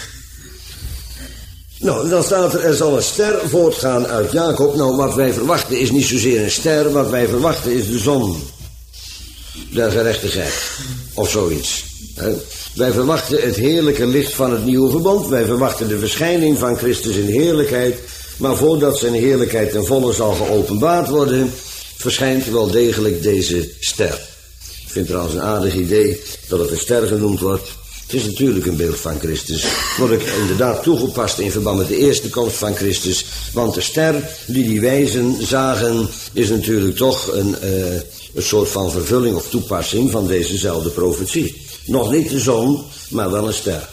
Nou, dan staat er zal een ster voortgaan uit Jacob. Nou, wat wij verwachten is niet zozeer een ster. Wat wij verwachten is de zon der gerechtigheid. Of zoiets. Wij verwachten het heerlijke licht van het nieuwe verbond. Wij verwachten de verschijning van Christus in heerlijkheid. Maar voordat zijn heerlijkheid ten volle zal geopenbaard worden, verschijnt wel degelijk deze ster. Ik vind trouwens een aardig idee dat het een ster genoemd wordt. Het is natuurlijk een beeld van Christus. Wordt ook inderdaad toegepast in verband met de eerste komst van Christus. Want de ster die wijzen zagen is natuurlijk toch een soort van vervulling of toepassing van dezezelfde profetie. Nog niet de zon, maar wel een ster.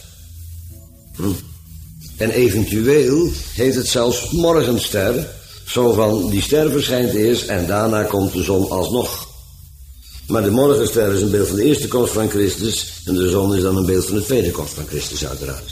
En eventueel heet het zelfs morgenster. Zo van, die ster verschijnt eerst en daarna komt de zon alsnog. Maar de morgenster is een beeld van de eerste komst van Christus. En de zon is dan een beeld van de tweede komst van Christus uiteraard.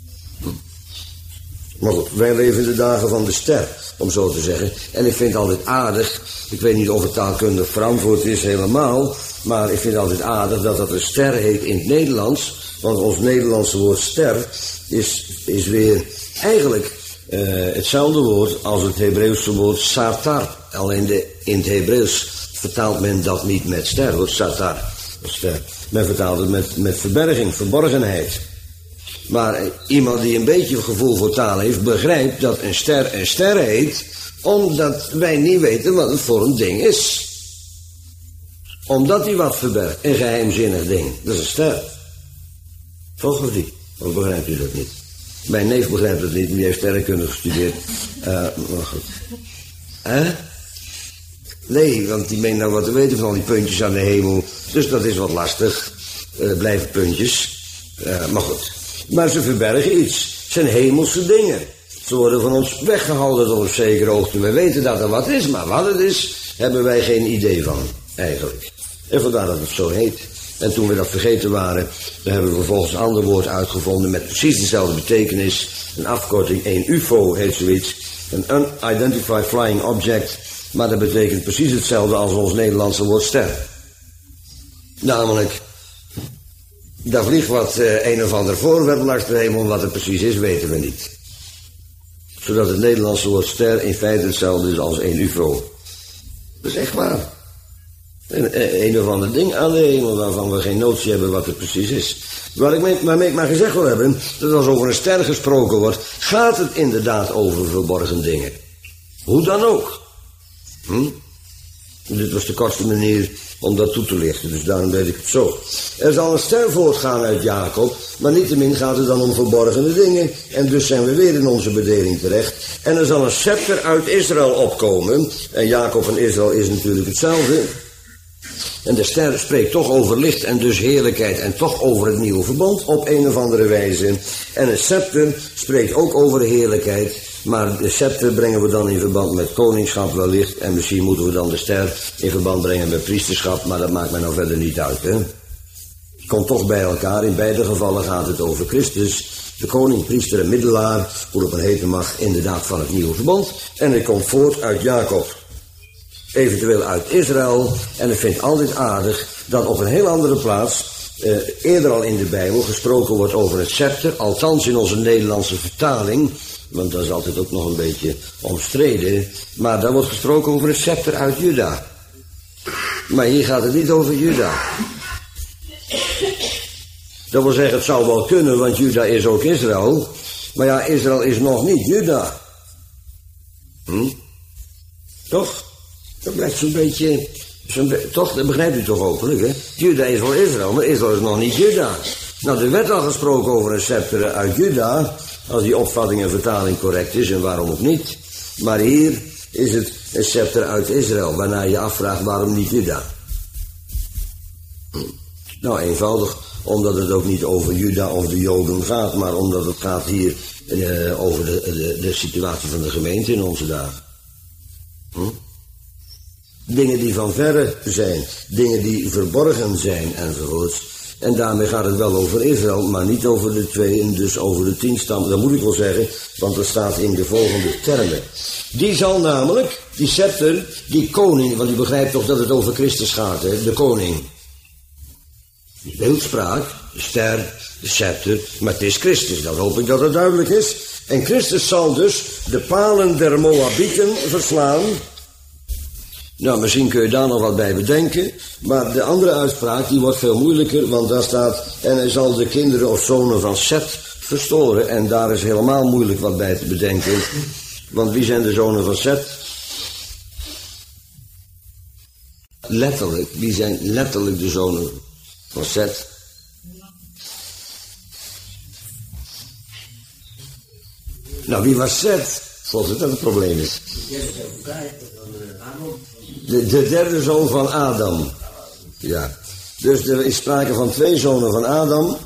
Maar goed, wij leven in de dagen van de ster, om zo te zeggen. En ik vind het altijd aardig, ik weet niet of het taalkundig verantwoord is helemaal, maar ik vind het altijd aardig dat dat een ster heet in het Nederlands. Want ons Nederlandse woord ster is weer eigenlijk hetzelfde woord als het Hebreeuwse woord satar. Alleen in het Hebreeuws vertaalt men dat niet met ster, hoor, satar, ster. Men vertaalt het met verberging, verborgenheid. Maar iemand die een beetje gevoel voor taal heeft, begrijpt dat een ster heet, omdat wij niet weten wat het voor een ding is. Omdat hij wat verbergt, een geheimzinnig ding. Dat is een ster. Volgens die, of begrijpt u dat niet? Mijn neef begrijpt het niet, die heeft sterrenkunde gestudeerd. Maar goed. Nee, want die meent nou wat te weten van al die puntjes aan de hemel. Dus dat is wat lastig. Blijven puntjes. Maar goed. Maar ze verbergen iets. Het zijn hemelse dingen. Ze worden van ons weggehouden tot op zekere hoogte. We weten dat er wat is, maar wat het is, hebben wij geen idee van, eigenlijk. En vandaar dat het zo heet. En toen we dat vergeten waren, dan hebben we vervolgens een ander woord uitgevonden met precies dezelfde betekenis. Een afkorting, een UFO heet zoiets. Een Unidentified Flying Object. Maar dat betekent precies hetzelfde als ons Nederlandse woord ster. Namelijk, daar vliegt wat een of ander voorwerp langs de hemel, wat het precies is, weten we niet. Zodat het Nederlandse woord ster in feite hetzelfde is als een UFO. Dat is echt waar. Een of ander ding aan de hemel waarvan we geen notie hebben wat het precies is. Waarmee ik maar gezegd wil hebben, dat als over een ster gesproken wordt, gaat het inderdaad over verborgen dingen. Hoe dan ook. Dit was de kortste manier om dat toe te lichten. Dus daarom weet ik het zo. Er zal een ster voortgaan uit Jacob, maar niettemin gaat het dan om verborgene dingen. En dus zijn we weer in onze bedeling terecht. En er zal een scepter uit Israël opkomen. En Jacob en Israël is natuurlijk hetzelfde. En de ster spreekt toch over licht en dus heerlijkheid en toch over het nieuwe verbond op een of andere wijze. En het scepter spreekt ook over heerlijkheid, maar de scepter brengen we dan in verband met koningschap wellicht. En misschien moeten we dan de ster in verband brengen met priesterschap, maar dat maakt mij nou verder niet uit, hè. Het komt toch bij elkaar. In beide gevallen gaat het over Christus, de koning, priester en middelaar, hoe het maar heten mag, inderdaad van het nieuwe verbond. En het komt voort uit Jacob. Eventueel uit Israël. En ik vind altijd aardig dat op een heel andere plaats, eerder al in de Bijbel, gesproken wordt over het scepter. Althans in onze Nederlandse vertaling. Want dat is altijd ook nog een beetje omstreden. Maar daar wordt gesproken over het scepter uit Juda. Maar hier gaat het niet over Juda. Dat wil zeggen, het zou wel kunnen, want Juda is ook Israël. Maar ja, Israël is nog niet Juda. Toch? Dat blijft zo'n beetje, toch, dat begrijpt u toch hopelijk, hè? Juda is wel Israël, maar Israël is nog niet Juda. Nou, er werd al gesproken over een scepter uit Juda, als die opvatting en vertaling correct is, en waarom ook niet. Maar hier is het een scepter uit Israël, waarna je afvraagt waarom niet Juda. Nou, eenvoudig, omdat het ook niet over Juda of de Joden gaat, maar omdat het gaat hier over de situatie van de gemeente in onze dagen. Dingen die van verre zijn, dingen die verborgen zijn enzovoorts. En daarmee gaat het wel over Israël, maar niet over de 2 en dus over de 10 stammen. Dat moet ik wel zeggen, want dat staat in de volgende termen. Die zal namelijk, die scepter, die koning, want u begrijpt toch dat het over Christus gaat, hè? De koning. De beeldspraak, de ster, de scepter, maar het is Christus, dat hoop ik dat het duidelijk is. En Christus zal dus de palen der Moabieten verslaan. Nou, misschien kun je daar nog wat bij bedenken, maar de andere uitspraak die wordt veel moeilijker, want daar staat, en hij zal de kinderen of zonen van Set verstoren, en daar is helemaal moeilijk wat bij te bedenken, want wie zijn de zonen van Set? Letterlijk, wie zijn letterlijk de zonen van Set? Nou, wie was Set? Volgens dat het probleem is. De derde zoon van Adam. Ja. Dus er is sprake van 2 zonen van Adam.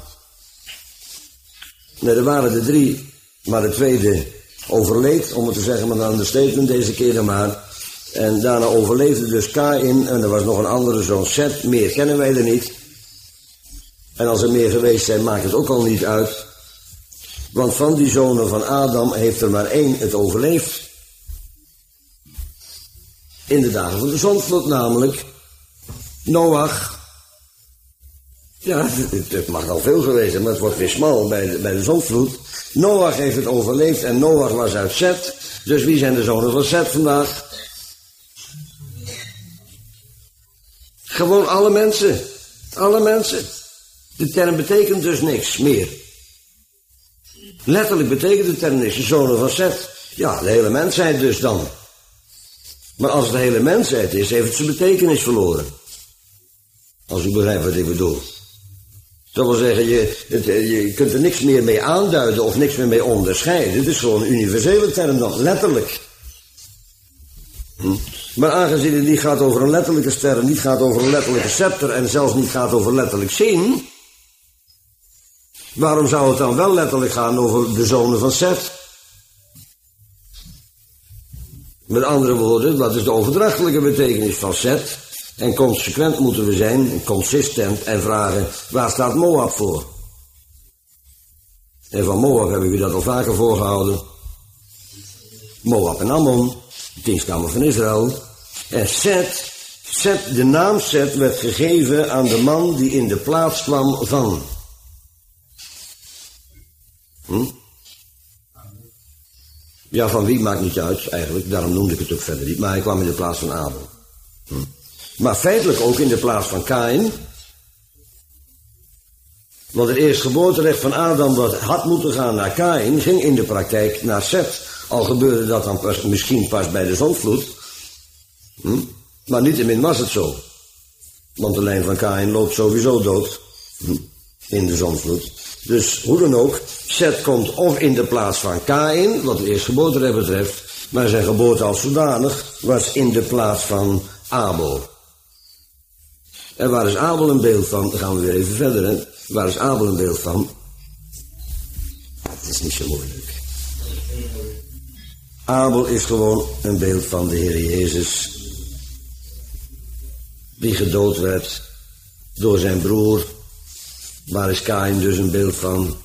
Nee, er waren er 3. Maar de tweede overleed, om het te zeggen met een understatement deze keer dan maar. En daarna overleefde dus Kaïn. En er was nog een andere zoon, Set. Meer kennen wij er niet. En als er meer geweest zijn, maakt het ook al niet uit. Want van die zonen van Adam heeft er maar 1 het overleefd. In de dagen van de zondvloed namelijk. Noach. Ja, het mag al veel geweest zijn, maar het wordt weer smal bij de zondvloed. Noach heeft het overleefd en Noach was uit Set. Dus wie zijn de zonen van Set vandaag? Gewoon alle mensen. Alle mensen. De term betekent dus niks meer. Letterlijk betekent de term niks. De zonen van Set. Ja, de hele mensheid dus dan. Maar als het de hele mensheid is, heeft het zijn betekenis verloren. Als u begrijpt wat ik bedoel. Dat wil zeggen, je kunt er niks meer mee aanduiden of niks meer mee onderscheiden. Het is gewoon een universele term dan, letterlijk. Maar aangezien het niet gaat over een letterlijke ster, niet gaat over een letterlijke scepter en zelfs niet gaat over letterlijk zien, waarom zou het dan wel letterlijk gaan over de zonen van Set? Met andere woorden, wat is de overdrachtelijke betekenis van Set? En consequent moeten we zijn, consistent, en vragen, waar staat Moab voor? En van Moab heb ik u dat al vaker voorgehouden. Moab en Ammon, de 10 stammen van Israël. En Set, de naam Set werd gegeven aan de man die in de plaats kwam van. Ja, van wie maakt niet uit eigenlijk, daarom noemde ik het ook verder niet, maar hij kwam in de plaats van Abel. Maar feitelijk ook in de plaats van Kaïn. Want het eerstgeboorterecht van Adam dat had moeten gaan naar Kaïn, ging in de praktijk naar Set. Al gebeurde dat dan misschien pas bij de zondvloed. Maar niettemin was het zo. Want de lijn van Kaïn loopt sowieso dood. In de zondvloed. Dus hoe dan ook, Seth komt of in de plaats van Kaïn, wat de eerstgeboorterecht betreft, maar zijn geboorte als zodanig was in de plaats van Abel. En waar is Abel een beeld van? Dan gaan we weer even verder. Hè? Waar is Abel een beeld van? Het is niet zo moeilijk. Abel is gewoon een beeld van de Heer Jezus, die gedood werd door zijn broer. Waar is Kaïn dus een beeld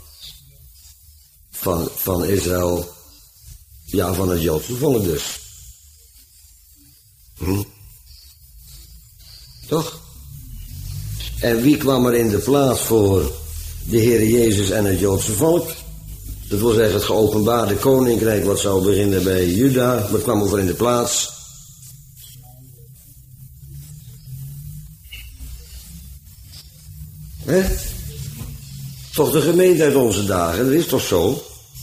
van Israël? Ja, van het Joodse volk dus. Toch? En wie kwam er in de plaats voor de Heer Jezus en het Joodse volk? Dat wil zeggen het geopenbaarde koninkrijk wat zou beginnen bij Juda. Wat kwam er voor in de plaats? Hè? Toch de gemeente uit onze dagen, dat is toch zo?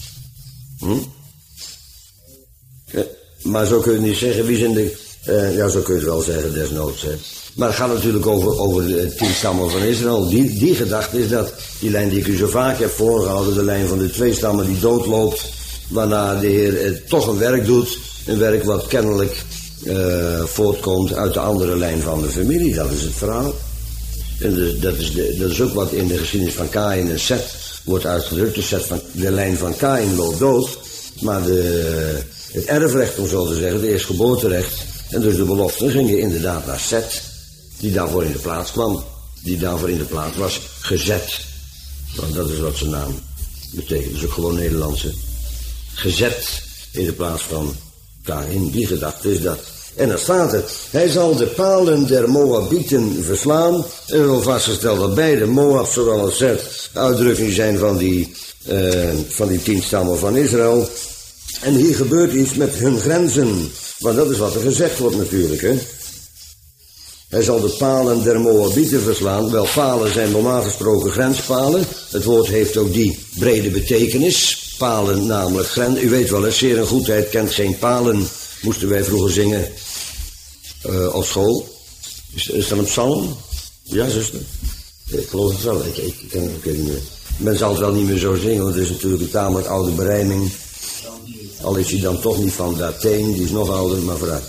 Ja, maar zo kun je niet zeggen, wie zijn de... ja, zo kun je het wel zeggen, desnoods. Hè. Maar het gaat natuurlijk over de 10 stammen van Israël. Die gedachte is dat, die lijn die ik u zo vaak heb voorgehouden, de lijn van de 2 stammen die doodloopt, waarna de Heer toch een werk doet, een werk wat kennelijk voortkomt uit de andere lijn van de familie. Dat is het verhaal. En dus dat is ook wat in de geschiedenis van Kaïn en Seth wordt uitgedrukt. De lijn van Kaïn loopt dood, maar het erfrecht, om zo te zeggen, het eerstgeboorterecht, en dus de beloften gingen inderdaad naar Seth, die daarvoor in de plaats kwam, die daarvoor in de plaats was gezet. Want dat is wat zijn naam betekent, dat is ook gewoon Nederlandse. Gezet in de plaats van Kaïn, die gedachte is dat. En dan staat er, hij zal de palen der Moabieten verslaan. En we hebben vastgesteld dat beide Moab, zowel als Seth, uitdrukking zijn van die 10 stammen van Israël. En hier gebeurt iets met hun grenzen. Want dat is wat er gezegd wordt natuurlijk, hè. Hij zal de palen der Moabieten verslaan. Wel, palen zijn normaal gesproken grenspalen. Het woord heeft ook die brede betekenis. Palen namelijk grens. U weet wel, hè, zeer en goedheid kent geen palen. Moesten wij vroeger zingen op school. Is dat een psalm? Ja, zuster? Ik geloof het wel. Ik ken het niet meer. Men zal het wel niet meer zo zingen, want het is natuurlijk een tamelijk oude berijming. Al is hij dan toch niet van Dateen, die is nog ouder, maar vooruit.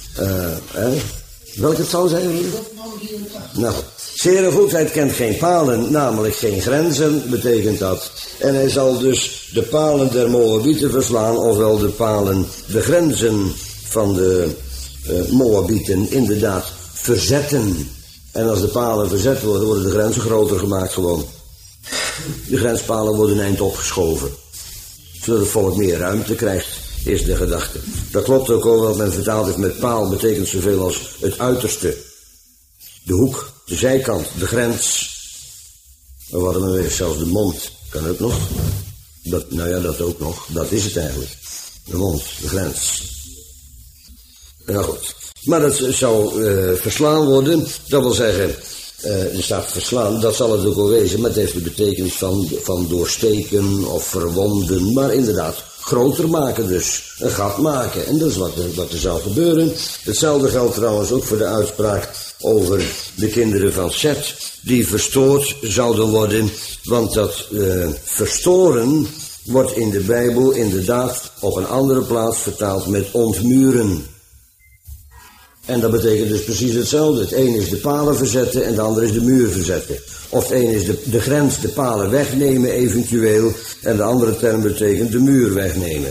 Welke psalm zijn we? Nou, zere goedheid kent geen palen, namelijk geen grenzen, betekent dat. En hij zal dus de palen der Moabieten verslaan, ofwel de grenzen van de Moabieten inderdaad verzetten. En als de palen verzet worden de grenzen groter gemaakt gewoon. De grenspalen worden een eind opgeschoven, zodat het volk meer ruimte krijgt, is de gedachte. Dat klopt ook al, wat men vertaald heeft met paal, betekent zoveel als het uiterste. De hoek, de zijkant, de grens. En wat dan weer, zelfs de mond, kan ook nog. Dat ook nog, dat is het eigenlijk. De mond, de grens. Nou goed. Maar dat zou verslaan worden, dat wil zeggen, er staat verslaan, dat zal het ook wel wezen, maar het heeft de betekenis van doorsteken of verwonden, maar inderdaad groter maken dus, een gat maken. En dat is wat er zou gebeuren. Hetzelfde geldt trouwens ook voor de uitspraak over de kinderen van Seth, die verstoord zouden worden, want dat verstoren wordt in de Bijbel inderdaad op een andere plaats vertaald met ontmuren. En dat betekent dus precies hetzelfde. Het een is de palen verzetten en de ander is de muur verzetten. Of het een is de grens, de palen wegnemen eventueel. En de andere term betekent de muur wegnemen.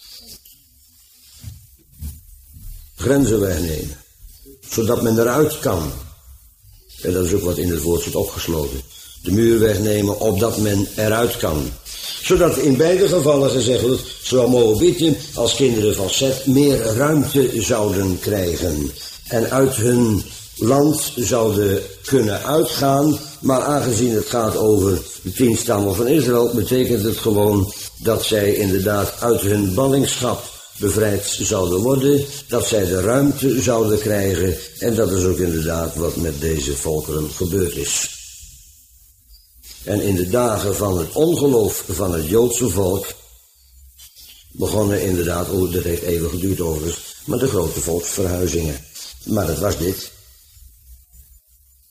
Grenzen wegnemen. Zodat men eruit kan. En dat is ook wat in het woord zit opgesloten. De muur wegnemen opdat men eruit kan. Zodat in beide gevallen gezegd wordt, zowel Moabieten als kinderen van Seth meer ruimte zouden krijgen. En uit hun land zouden kunnen uitgaan. Maar aangezien het gaat over de 10 stammen van Israël, betekent het gewoon dat zij inderdaad uit hun ballingschap bevrijd zouden worden. Dat zij de ruimte zouden krijgen. En dat is ook inderdaad wat met deze volkeren gebeurd is. En in de dagen van het ongeloof van het Joodse volk begonnen inderdaad, dat heeft even geduurd overigens, met de grote volksverhuizingen. Maar het was dit.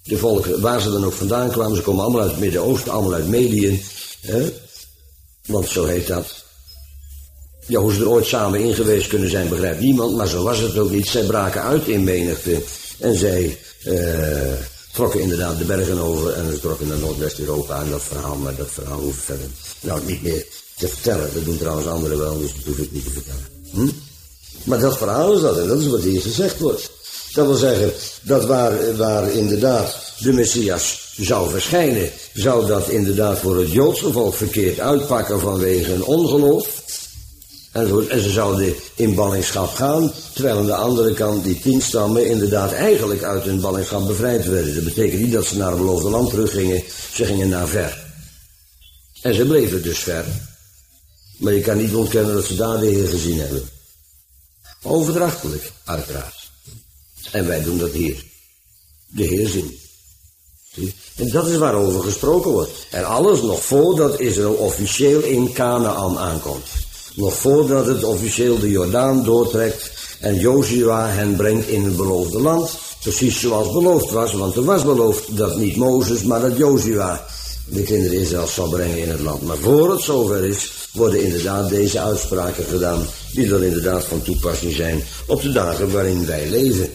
De volken, waar ze dan ook vandaan kwamen, ze komen allemaal uit het Midden-Oosten, allemaal uit Medië. Want zo heet dat. Ja, hoe ze er ooit samen in geweest kunnen zijn, begrijpt niemand, maar zo was het ook niet. Zij braken uit in menigte en zij trokken inderdaad de bergen over en ze trokken naar Noordwest-Europa en dat verhaal hoef ik verder niet meer te vertellen. Dat doen trouwens anderen wel, dus dat hoef ik niet te vertellen. Maar dat verhaal is dat en dat is wat hier gezegd wordt. Dat wil zeggen, dat waar inderdaad de Messias zou verschijnen, zou dat inderdaad voor het Joodse volk verkeerd uitpakken vanwege een ongeloof. En ze zouden in ballingschap gaan, terwijl aan de andere kant die 10 stammen inderdaad eigenlijk uit hun ballingschap bevrijd werden. Dat betekent niet dat ze naar het beloofde land teruggingen, ze gingen naar ver. En ze bleven dus ver. Maar je kan niet ontkennen dat ze daar de Heer gezien hebben. Overdrachtelijk, uiteraard. En wij doen dat hier. De Heer zien. Zie? En dat is waarover gesproken wordt. En alles nog voordat Israël officieel in Kanaan aankomt. Nog voordat het officieel de Jordaan doortrekt en Jozua hen brengt in het beloofde land. Precies zoals beloofd was, want er was beloofd dat niet Mozes, maar dat Jozua de kinderen Israël zal brengen in het land. Maar voor het zover is, worden inderdaad deze uitspraken gedaan, die dan inderdaad van toepassing zijn op de dagen waarin wij leven.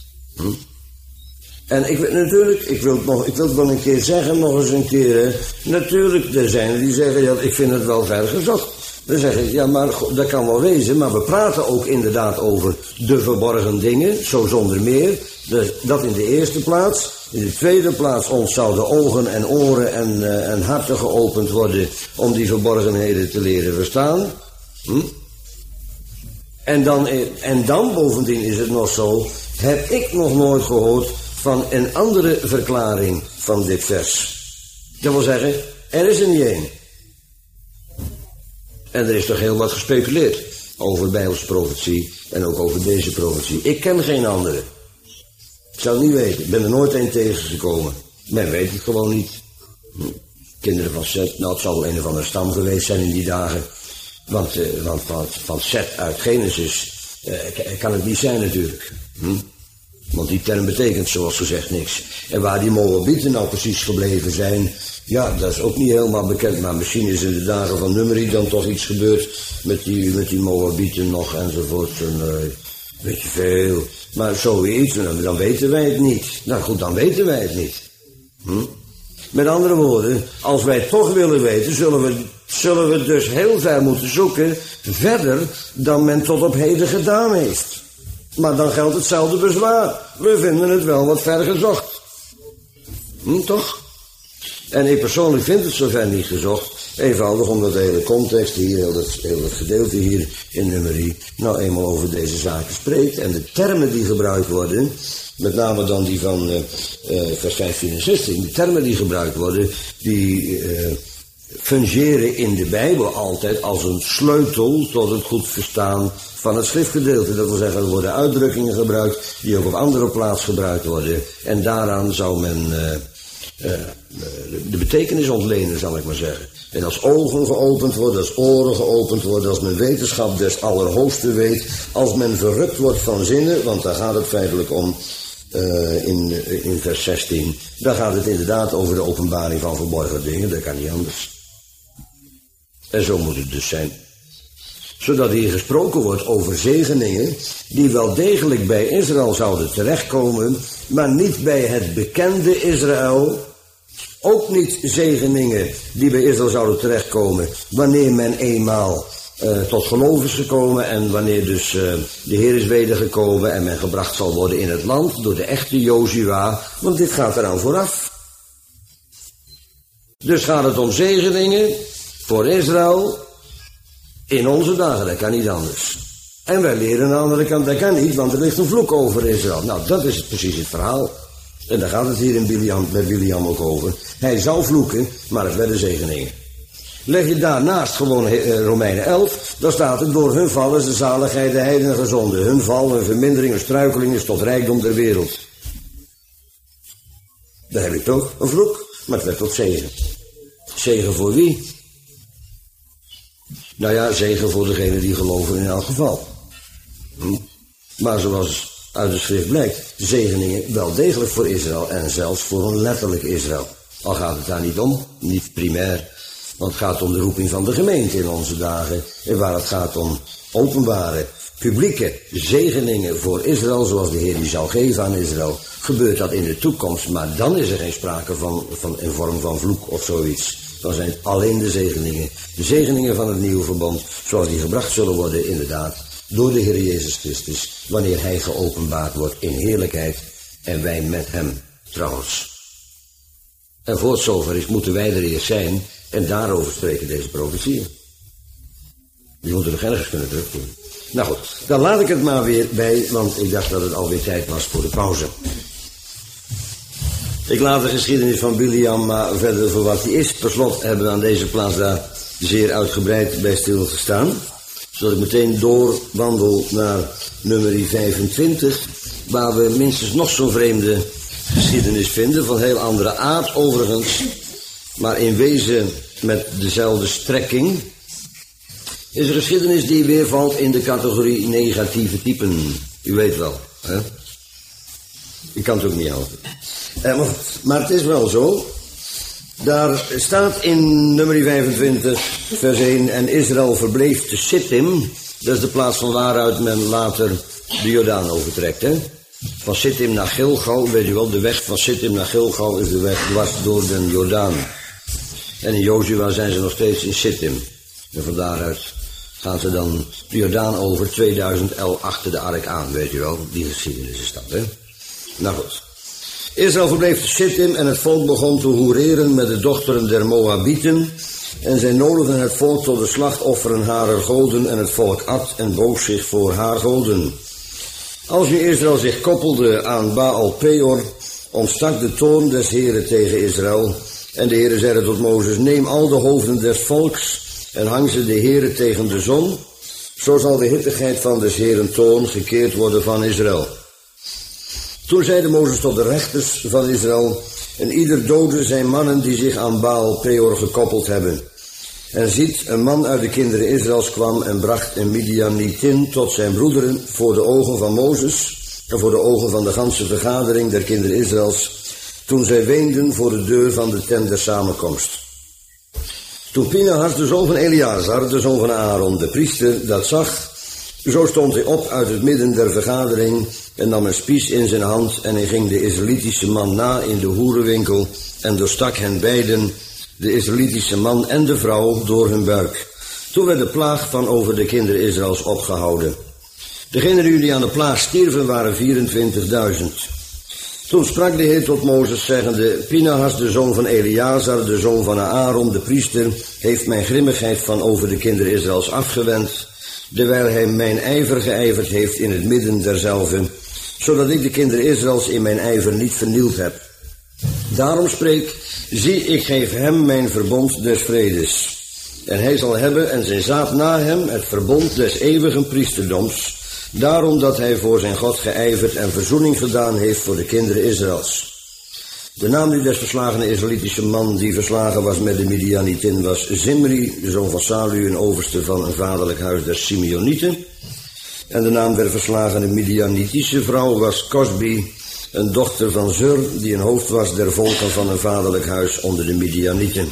En ik wil het wel een keer zeggen, nog eens een keer. Natuurlijk, er zijn die zeggen, ja, ik vind het wel ver gezocht. Dan zeg ik, ja, maar dat kan wel wezen, maar we praten ook inderdaad over de verborgen dingen, zo zonder meer. Dus dat in de eerste plaats. In de tweede plaats, ons zouden ogen en oren en harten geopend worden om die verborgenheden te leren verstaan. En dan bovendien is het nog zo, heb ik nog nooit gehoord van een andere verklaring van dit vers. Dat wil zeggen, er is er niet één. En er is toch heel wat gespeculeerd over Bijbelse profetie en ook over deze profetie. Ik ken geen andere. Ik zou het niet weten. Ik ben er nooit een tegengekomen. Men weet het gewoon niet. Kinderen van Seth, nou het zal wel een of andere stam geweest zijn in die dagen. Want van Seth uit Genesis kan het niet zijn natuurlijk. Want die term betekent zoals gezegd niks. En waar die Moabieten nou precies gebleven zijn, ja, dat is ook niet helemaal bekend. Maar misschien is in de dagen van Numeri dan toch iets gebeurd met die Moabieten nog enzovoort. Weet je veel. Maar zoiets, dan weten wij het niet. Nou goed, dan weten wij het niet. Met andere woorden, als wij het toch willen weten, zullen we dus heel ver moeten zoeken, verder dan men tot op heden gedaan heeft. Maar dan geldt hetzelfde bezwaar. We vinden het wel wat ver gezocht. Toch? En ik persoonlijk vind het zover niet gezocht. Eenvoudig omdat de hele context hier, heel dat gedeelte hier in Numeri, nou eenmaal over deze zaken spreekt. En de termen die gebruikt worden, met name dan die van vers 15 en 16, de termen die gebruikt worden, die fungeren in de Bijbel altijd als een sleutel tot het goed verstaan van het schriftgedeelte. Dat wil zeggen, er worden uitdrukkingen gebruikt die ook op andere plaatsen gebruikt worden. En daaraan zou men de betekenis ontlenen, zal ik maar zeggen. En als ogen geopend worden, als oren geopend worden, als men wetenschap des Allerhoogste weet, als men verrukt wordt van zinnen, want daar gaat het feitelijk om in vers 16. Daar gaat het inderdaad over de openbaring van verborgen dingen, dat kan niet anders. En zo moet het dus zijn. Zodat hier gesproken wordt over zegeningen die wel degelijk bij Israël zouden terechtkomen, maar niet bij het bekende Israël. Ook niet zegeningen die bij Israël zouden terechtkomen wanneer men eenmaal tot geloof is gekomen en wanneer dus de Heer is wedergekomen en men gebracht zal worden in het land door de echte Jozua, want dit gaat eraan vooraf. Dus gaat het om zegeningen voor Israël in onze dagen, dat kan niet anders. En wij leren aan de andere kant, dat kan niet, want er ligt een vloek over Israël. Nou, dat is precies het verhaal. En daar gaat het hier bij Biliam ook over. Hij zou vloeken, maar het werden zegeningen. Leg je daarnaast gewoon Romeinen 11, dan staat het, door hun val is de zaligheid de heidenen gezonden. Hun val, hun vermindering, hun struikeling is tot rijkdom der wereld. Daar heb ik toch een vloek, maar het werd tot zegen. Zegen voor wie? Nou ja, zegen voor degenen die geloven in elk geval. Maar zoals uit de schrift blijkt, zegeningen wel degelijk voor Israël en zelfs voor een letterlijk Israël. Al gaat het daar niet om, niet primair, want het gaat om de roeping van de gemeente in onze dagen. En waar het gaat om openbare, publieke zegeningen voor Israël, zoals de Heer die zal geven aan Israël, gebeurt dat in de toekomst. Maar dan is er geen sprake van een vorm van vloek of zoiets. Dan zijn het alleen de zegeningen van het nieuwe verbond, zoals die gebracht zullen worden inderdaad door de Heer Jezus Christus, wanneer Hij geopenbaard wordt in heerlijkheid en wij met Hem trouwens. En voor het zover is, moeten wij er eerst zijn en daarover spreken deze profetieën. Die moeten nog ergens kunnen terugdoen. Nou goed, dan laat ik het maar weer bij, want ik dacht dat het alweer tijd was voor de pauze. Ik laat de geschiedenis van Biliam maar verder voor wat die is. Per slot hebben we aan deze plaats daar zeer uitgebreid bij stilgestaan. Zodat ik meteen doorwandel naar nummer 25, waar we minstens nog zo'n vreemde geschiedenis vinden, van heel andere aard overigens, maar in wezen met dezelfde strekking. Is een geschiedenis die weer valt in de categorie negatieve typen. U weet wel, hè? Ik kan het ook niet helpen. Maar het is wel zo. Daar staat in nummer 25, vers 1, en Israël verbleef te Sittim. Dat is de plaats van waaruit men later de Jordaan overtrekt, hè? Van Sittim naar Gilgal, weet u wel, de weg van Sittim naar Gilgal is de weg dwars door de Jordaan. En in Jozua zijn ze nog steeds in Sittim. En van daaruit gaan ze dan de Jordaan over 2000 el achter de ark aan, weet u wel. Die geschiedenis is dat, hè. Nou goed. Israël verbleef te Sittim en het volk begon te hoereren met de dochteren der Moabieten. En zij nodigden het volk tot de slachtofferen harer goden en het volk at en boog zich voor haar goden. Als nu Israël zich koppelde aan Baal Peor, ontstak de toorn des Heren tegen Israël. En de Heere zeide tot Mozes, neem al de hoofden des volks en hang ze de Heere tegen de zon. Zo zal de hittigheid van des Heeren toorn gekeerd worden van Israël. Toen zeide Mozes tot de rechters van Israël, en ieder doodde zijn mannen die zich aan Baal Peor gekoppeld hebben. En ziet, een man uit de kinderen Israëls kwam en bracht een Midianitin tot zijn broederen voor de ogen van Mozes en voor de ogen van de ganse vergadering der kinderen Israëls, toen zij weenden voor de deur van de tent der samenkomst. Toen Pinehas, de zoon van Eleazar, de zoon van Aaron, de priester, dat zag, zo stond hij op uit het midden der vergadering en nam een spies in zijn hand en hij ging de Israëlitische man na in de hoerenwinkel en doorstak hen beiden, de Israëlitische man en de vrouw, door hun buik. Toen werd de plaag van over de kinderen Israëls opgehouden. Degenen die aan de plaag stierven waren 24.000. Toen sprak de Heer tot Mozes, zeggende, Pinehas, de zoon van Eleazar, de zoon van Aaron, de priester, heeft mijn grimmigheid van over de kinderen Israëls afgewend, terwijl hij mijn ijver geijverd heeft in het midden derzelve, zodat ik de kinderen Israëls in mijn ijver niet vernield heb. Daarom spreek, zie, ik geef hem mijn verbond des vredes. En hij zal hebben en zijn zaad na hem het verbond des eeuwigen priesterdoms, daarom dat hij voor zijn God geijverd en verzoening gedaan heeft voor de kinderen Israëls. De naam die des verslagene Israëlitische man die verslagen was met de Midianitin was Zimri, de zoon van Salu, een overste van een vaderlijk huis der Simeonieten. En de naam der verslagene Midianitische vrouw was Cosbi, een dochter van Zur, die een hoofd was der volken van een vaderlijk huis onder de Midianieten.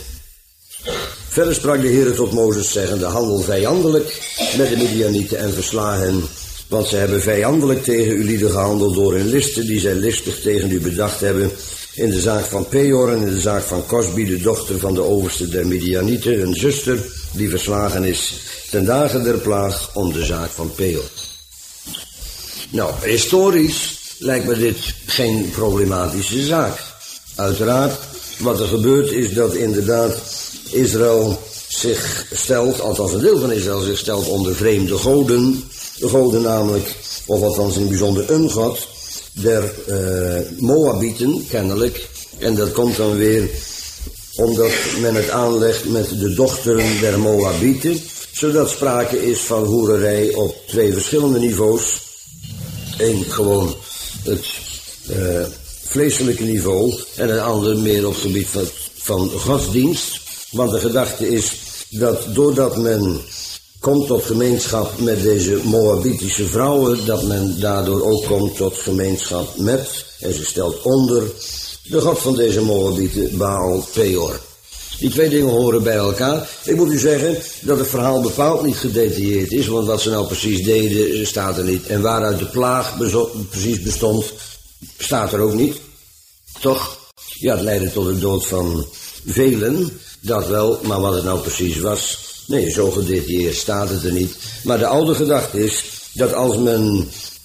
Verder sprak de Heere tot Mozes, zeggende, handel vijandelijk met de Midianieten en versla hen, want zij hebben vijandelijk tegen uw lieden gehandeld door hun listen die zij listig tegen u bedacht hebben, in de zaak van Peor en in de zaak van Cosbi, de dochter van de overste der Midianieten, een zuster die verslagen is ten dagen der plaag om de zaak van Peor. Nou, historisch lijkt me dit geen problematische zaak. Uiteraard, wat er gebeurt is dat inderdaad Israël zich stelt, althans een deel van Israël zich stelt onder vreemde goden. De goden namelijk, of althans in het bijzonder een god, der Moabieten, kennelijk. En dat komt dan weer omdat men het aanlegt met de dochteren der Moabieten, zodat sprake is van hoererij op twee verschillende niveaus. Eén gewoon het vleeselijke niveau en het andere meer op het gebied van godsdienst. Want de gedachte is dat doordat men komt tot gemeenschap met deze Moabitische vrouwen, dat men daardoor ook komt tot gemeenschap met, en ze stelt onder, de god van deze Moabieten, Baal Peor. Die twee dingen horen bij elkaar. Ik moet u zeggen dat het verhaal bepaald niet gedetailleerd is, want wat ze nou precies deden, staat er niet. En waaruit de plaag precies bestond, staat er ook niet. Toch? Ja, het leidde tot de dood van velen, dat wel, maar wat het nou precies was, nee, zo gedetailleerd staat het er niet. Maar de oude gedachte is dat als men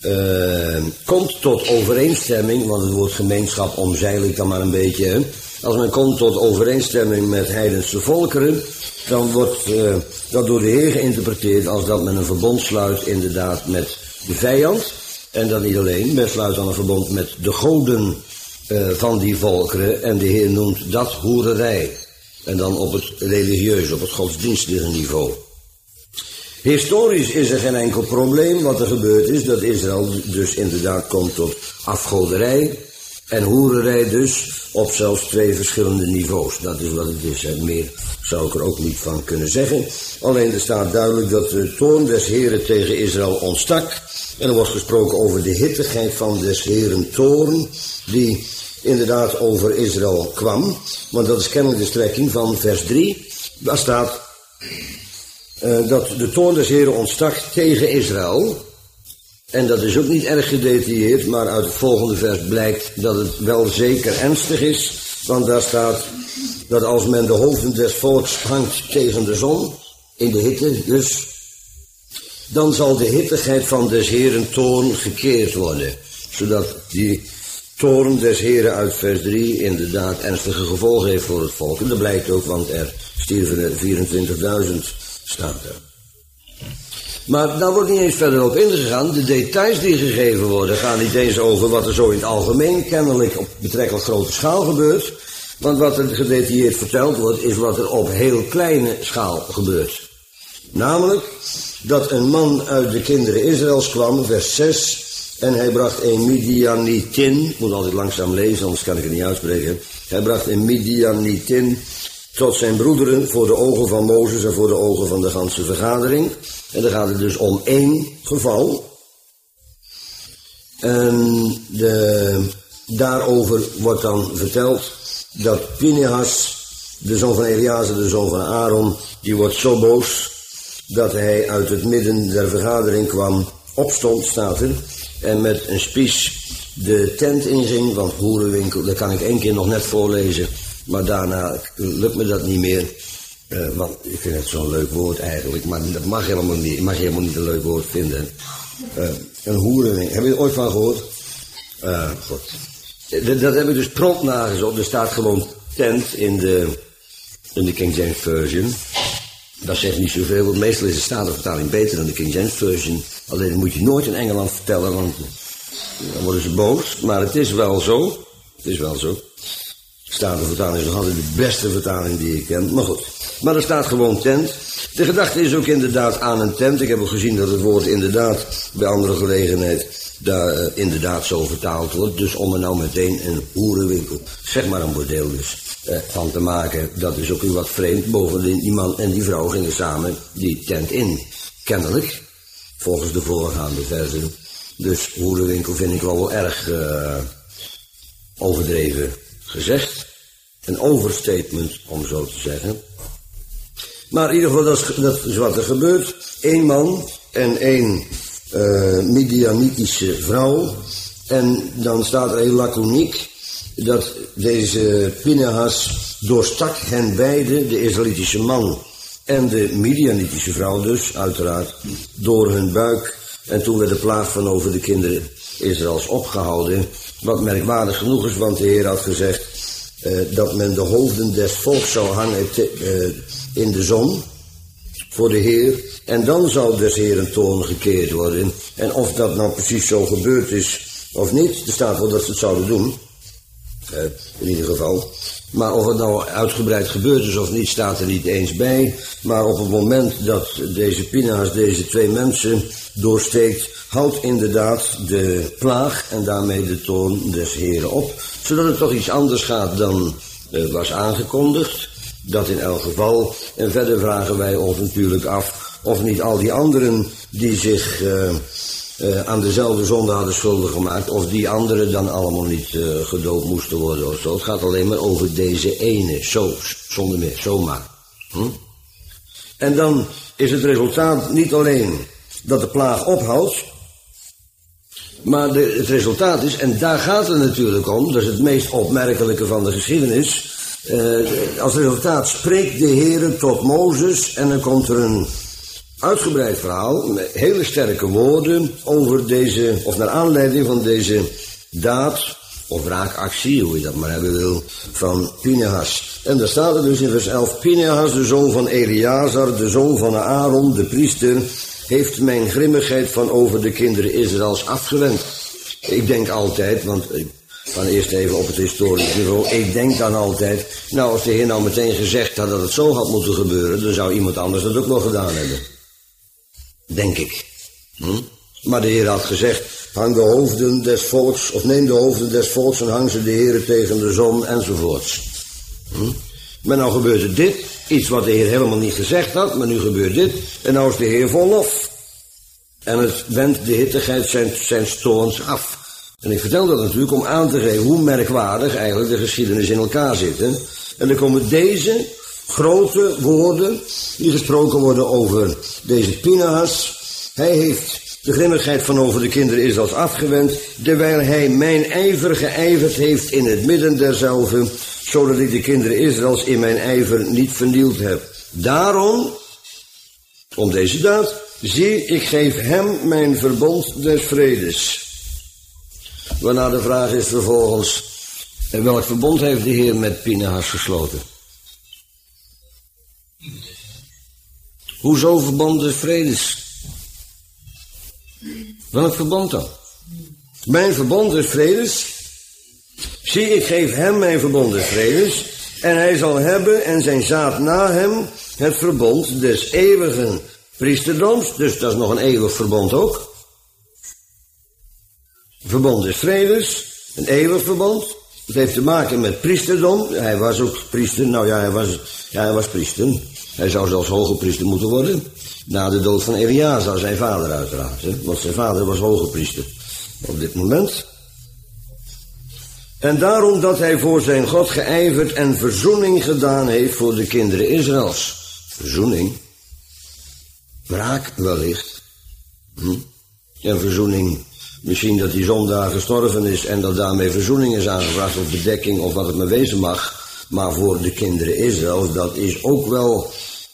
komt tot overeenstemming, want het woord gemeenschap omzeil ik dan maar een beetje, hè? Als men komt tot overeenstemming met heidense volkeren, dan wordt dat door de Heer geïnterpreteerd als dat men een verbond sluit inderdaad met de vijand. En dat niet alleen, men sluit dan een verbond met de goden van die volkeren. En de Heer noemt dat hoererij. En dan op het religieuze, op het godsdienstige niveau. Historisch is er geen enkel probleem. Wat er gebeurd is, dat Israël dus inderdaad komt tot afgoderij. En hoererij dus op zelfs 2 verschillende niveaus. Dat is wat het is. En meer zou ik er ook niet van kunnen zeggen. Alleen er staat duidelijk dat de toorn des Heren tegen Israël ontstak. En er wordt gesproken over de hittigheid van des Heren toorn, die inderdaad over Israël kwam. Want dat is kennelijk de strekking van vers 3. Daar staat dat de toorn des Heren ontstak tegen Israël. En dat is ook niet erg gedetailleerd, maar uit het volgende vers blijkt dat het wel zeker ernstig is. Want daar staat dat als men de hoofden des volks hangt tegen de zon, in de hitte dus, dan zal de hittigheid van des Heren toorn gekeerd worden. Zodat die toorn des Heren uit vers 3 inderdaad ernstige gevolgen heeft voor het volk. En dat blijkt ook, want er stierven er 24.000, staat er. Maar daar wordt niet eens verder op ingegaan. De details die gegeven worden gaan niet eens over wat er zo in het algemeen kennelijk op betrekkelijk grote schaal gebeurt. Want wat er gedetailleerd verteld wordt is wat er op heel kleine schaal gebeurt. Namelijk dat een man uit de kinderen Israëls kwam, vers 6. En hij bracht een Midianitin, ik moet altijd langzaam lezen, anders kan ik het niet uitspreken. Hij bracht een Midianitin tot zijn broederen voor de ogen van Mozes en voor de ogen van de ganse vergadering. En dan gaat het dus om 1 geval. En daarover wordt dan verteld dat Pinehas, de zoon van Eleazar, de zoon van Aaron, die wordt zo boos dat hij uit het midden der vergadering kwam, opstond, staat er, en met een spies de tent inging, want hoerenwinkel, dat kan ik 1 keer nog net voorlezen, maar daarna lukt me dat niet meer. Want ik vind het zo'n leuk woord eigenlijk, maar dat mag helemaal niet. Je mag helemaal niet een leuk woord vinden. Een hoerenwinkel. Heb je er ooit van gehoord? Goed. Dat heb ik dus prompt nagezocht. Er staat gewoon tent in de King James Version. Dat zegt niet zoveel, want meestal is de Statenvertaling beter dan de King James Version. Alleen dat moet je nooit in Engeland vertellen, want dan worden ze boos. Maar het is wel zo. Het is wel zo. Statenvertaling is nog altijd de beste vertaling die ik ken. Maar goed. Maar er staat gewoon tent. De gedachte is ook inderdaad aan een tent. Ik heb ook gezien dat het woord inderdaad bij andere gelegenheid daar inderdaad zo vertaald wordt. Dus om er nou meteen een hoerenwinkel, zeg maar een bordeel dus, van te maken. Dat is ook weer wat vreemd. Bovendien die man en die vrouw gingen samen die tent in. Kennelijk. Volgens de voorgaande versen. Dus hoerenwinkel vind ik wel erg overdreven gezegd. Een overstatement, om zo te zeggen. Maar in ieder geval, dat is wat er gebeurt. 1 man en 1 Midianitische vrouw. En dan staat er heel laconiek dat deze Pinehas doorstak hen beide, de Israëlitische man en de Midianitische vrouw dus, uiteraard, door hun buik. En toen werd de plaag van over de kinderen Israëls opgehouden. Wat merkwaardig genoeg is, want de Heer had gezegd dat men de hoofden des volks zou hangen in de zon voor de Heer. En dan zou des Heeren toorn gekeerd worden. En of dat nou precies zo gebeurd is of niet, er staat wel dat ze het zouden doen. In ieder geval. Maar of het nou uitgebreid gebeurd is of niet, staat er niet eens bij. Maar op het moment dat deze Pinehas deze 2 mensen doorsteekt, houdt inderdaad de plaag en daarmee de toorn des Heren op. Zodat het toch iets anders gaat dan was aangekondigd. Dat in elk geval. En verder vragen wij ons natuurlijk af of niet al die anderen die zich aan dezelfde zonde hadden schuldig gemaakt, of die anderen dan allemaal niet gedood moesten worden of zo. Het gaat alleen maar over deze ene, zo, zonder meer, zomaar. En dan is het resultaat niet alleen dat de plaag ophoudt, maar het resultaat is, en daar gaat het natuurlijk om, dat is het meest opmerkelijke van de geschiedenis, als resultaat spreekt de Heere tot Mozes en dan komt er een uitgebreid verhaal met hele sterke woorden over deze, of naar aanleiding van deze daad of wraakactie, hoe je dat maar hebben wil, van Pinehas. En daar staat er dus in vers 11, Pinehas, de zoon van Eleazar, de zoon van Aaron, de priester, heeft mijn grimmigheid van over de kinderen Israëls afgewend. Ik denk altijd, want ik ga eerst even op het historisch niveau, ik denk dan altijd, nou als de Heer nou meteen gezegd had dat het zo had moeten gebeuren, dan zou iemand anders dat ook nog gedaan hebben. Denk ik. Maar de Heer had gezegd, hang de hoofden des volks, of neem de hoofden des volks en hang ze de Heer tegen de zon enzovoorts. Maar nou gebeurt er dit, iets wat de Heer helemaal niet gezegd had, maar nu gebeurt dit, en nou is de Heer vol lof. En het wendt de hittigheid zijn toorns af. En ik vertel dat natuurlijk om aan te geven hoe merkwaardig eigenlijk de geschiedenis in elkaar zit. Hè? En dan komen deze grote woorden die gesproken worden over deze Pinehas. Hij heeft de grimmigheid van over de kinderen Israëls afgewend, terwijl hij mijn ijver geijverd heeft in het midden derzelve, zodat ik de kinderen Israëls in mijn ijver niet vernield heb. Daarom, om deze daad, zie, ik geef hem mijn verbond des vredes. Waarna de vraag is vervolgens, welk verbond heeft de Heer met Pinehas gesloten? Hoezo verbond des vredes? Welk verbond dan? Mijn verbond des vredes. Zie, ik geef hem mijn verbond des vredes. En hij zal hebben en zijn zaad na hem het verbond des eeuwigen priesterdoms. Dus dat is nog een eeuwig verbond ook. Verbond des vredes. Een eeuwig verbond. Het heeft te maken met priesterdom. Hij was ook priester. Nou ja, hij was priester. Hij zou zelfs hoge priester moeten worden. Na de dood van Eleazar, zijn vader uiteraard. Hè? Want zijn vader was hoge priester op dit moment. En daarom dat hij voor zijn God geijverd en verzoening gedaan heeft voor de kinderen Israëls. Verzoening. Wraak wellicht. En verzoening. Misschien dat die zondaar gestorven is en dat daarmee verzoening is aangebracht of bedekking of wat het maar wezen mag. Maar voor de kinderen Israëls, dat is ook wel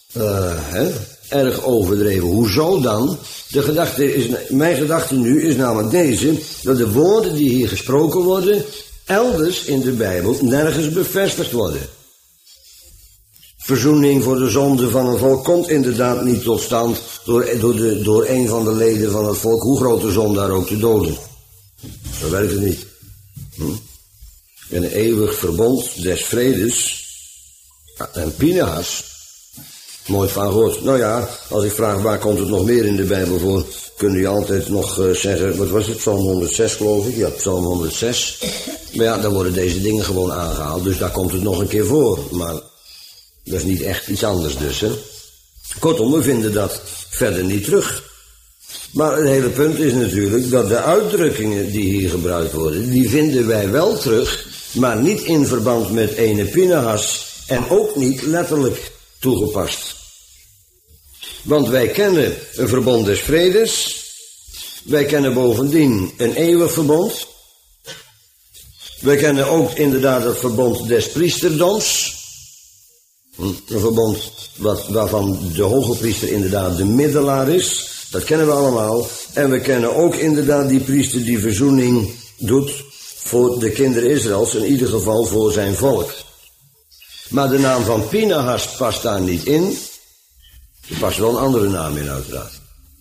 erg overdreven. Hoezo dan? Mijn gedachte nu is namelijk deze, dat de woorden die hier gesproken worden, elders in de Bijbel nergens bevestigd worden. Verzoening voor de zonde van een volk komt inderdaad niet tot stand door een van de leden van het volk, hoe groot de zondaar ook te doden. Zo werkt het niet. Een eeuwig verbond des vredes. En Pinehas, nooit van gehoord. Nou ja, als ik vraag waar komt het nog meer in de Bijbel voor, kun je altijd nog zeggen, wat was het, Psalm 106 geloof ik? Ja, Psalm 106. Maar ja, dan worden deze dingen gewoon aangehaald, dus daar komt het nog een keer voor. Maar dat is niet echt iets anders dus, hè. Kortom, we vinden dat verder niet terug. Maar het hele punt is natuurlijk dat de uitdrukkingen die hier gebruikt worden, die vinden wij wel terug, maar niet in verband met ene Pinehas en ook niet letterlijk toegepast. Want wij kennen een verbond des vredes, wij kennen bovendien een eeuwig verbond, wij kennen ook inderdaad het verbond des priesterdoms, een verbond waarvan de hoge priester inderdaad de middelaar is, dat kennen we allemaal. En we kennen ook inderdaad die priester die verzoening doet voor de kinderen Israëls, in ieder geval voor zijn volk. Maar de naam van Pinehas past daar niet in. Er past wel een andere naam in uiteraard.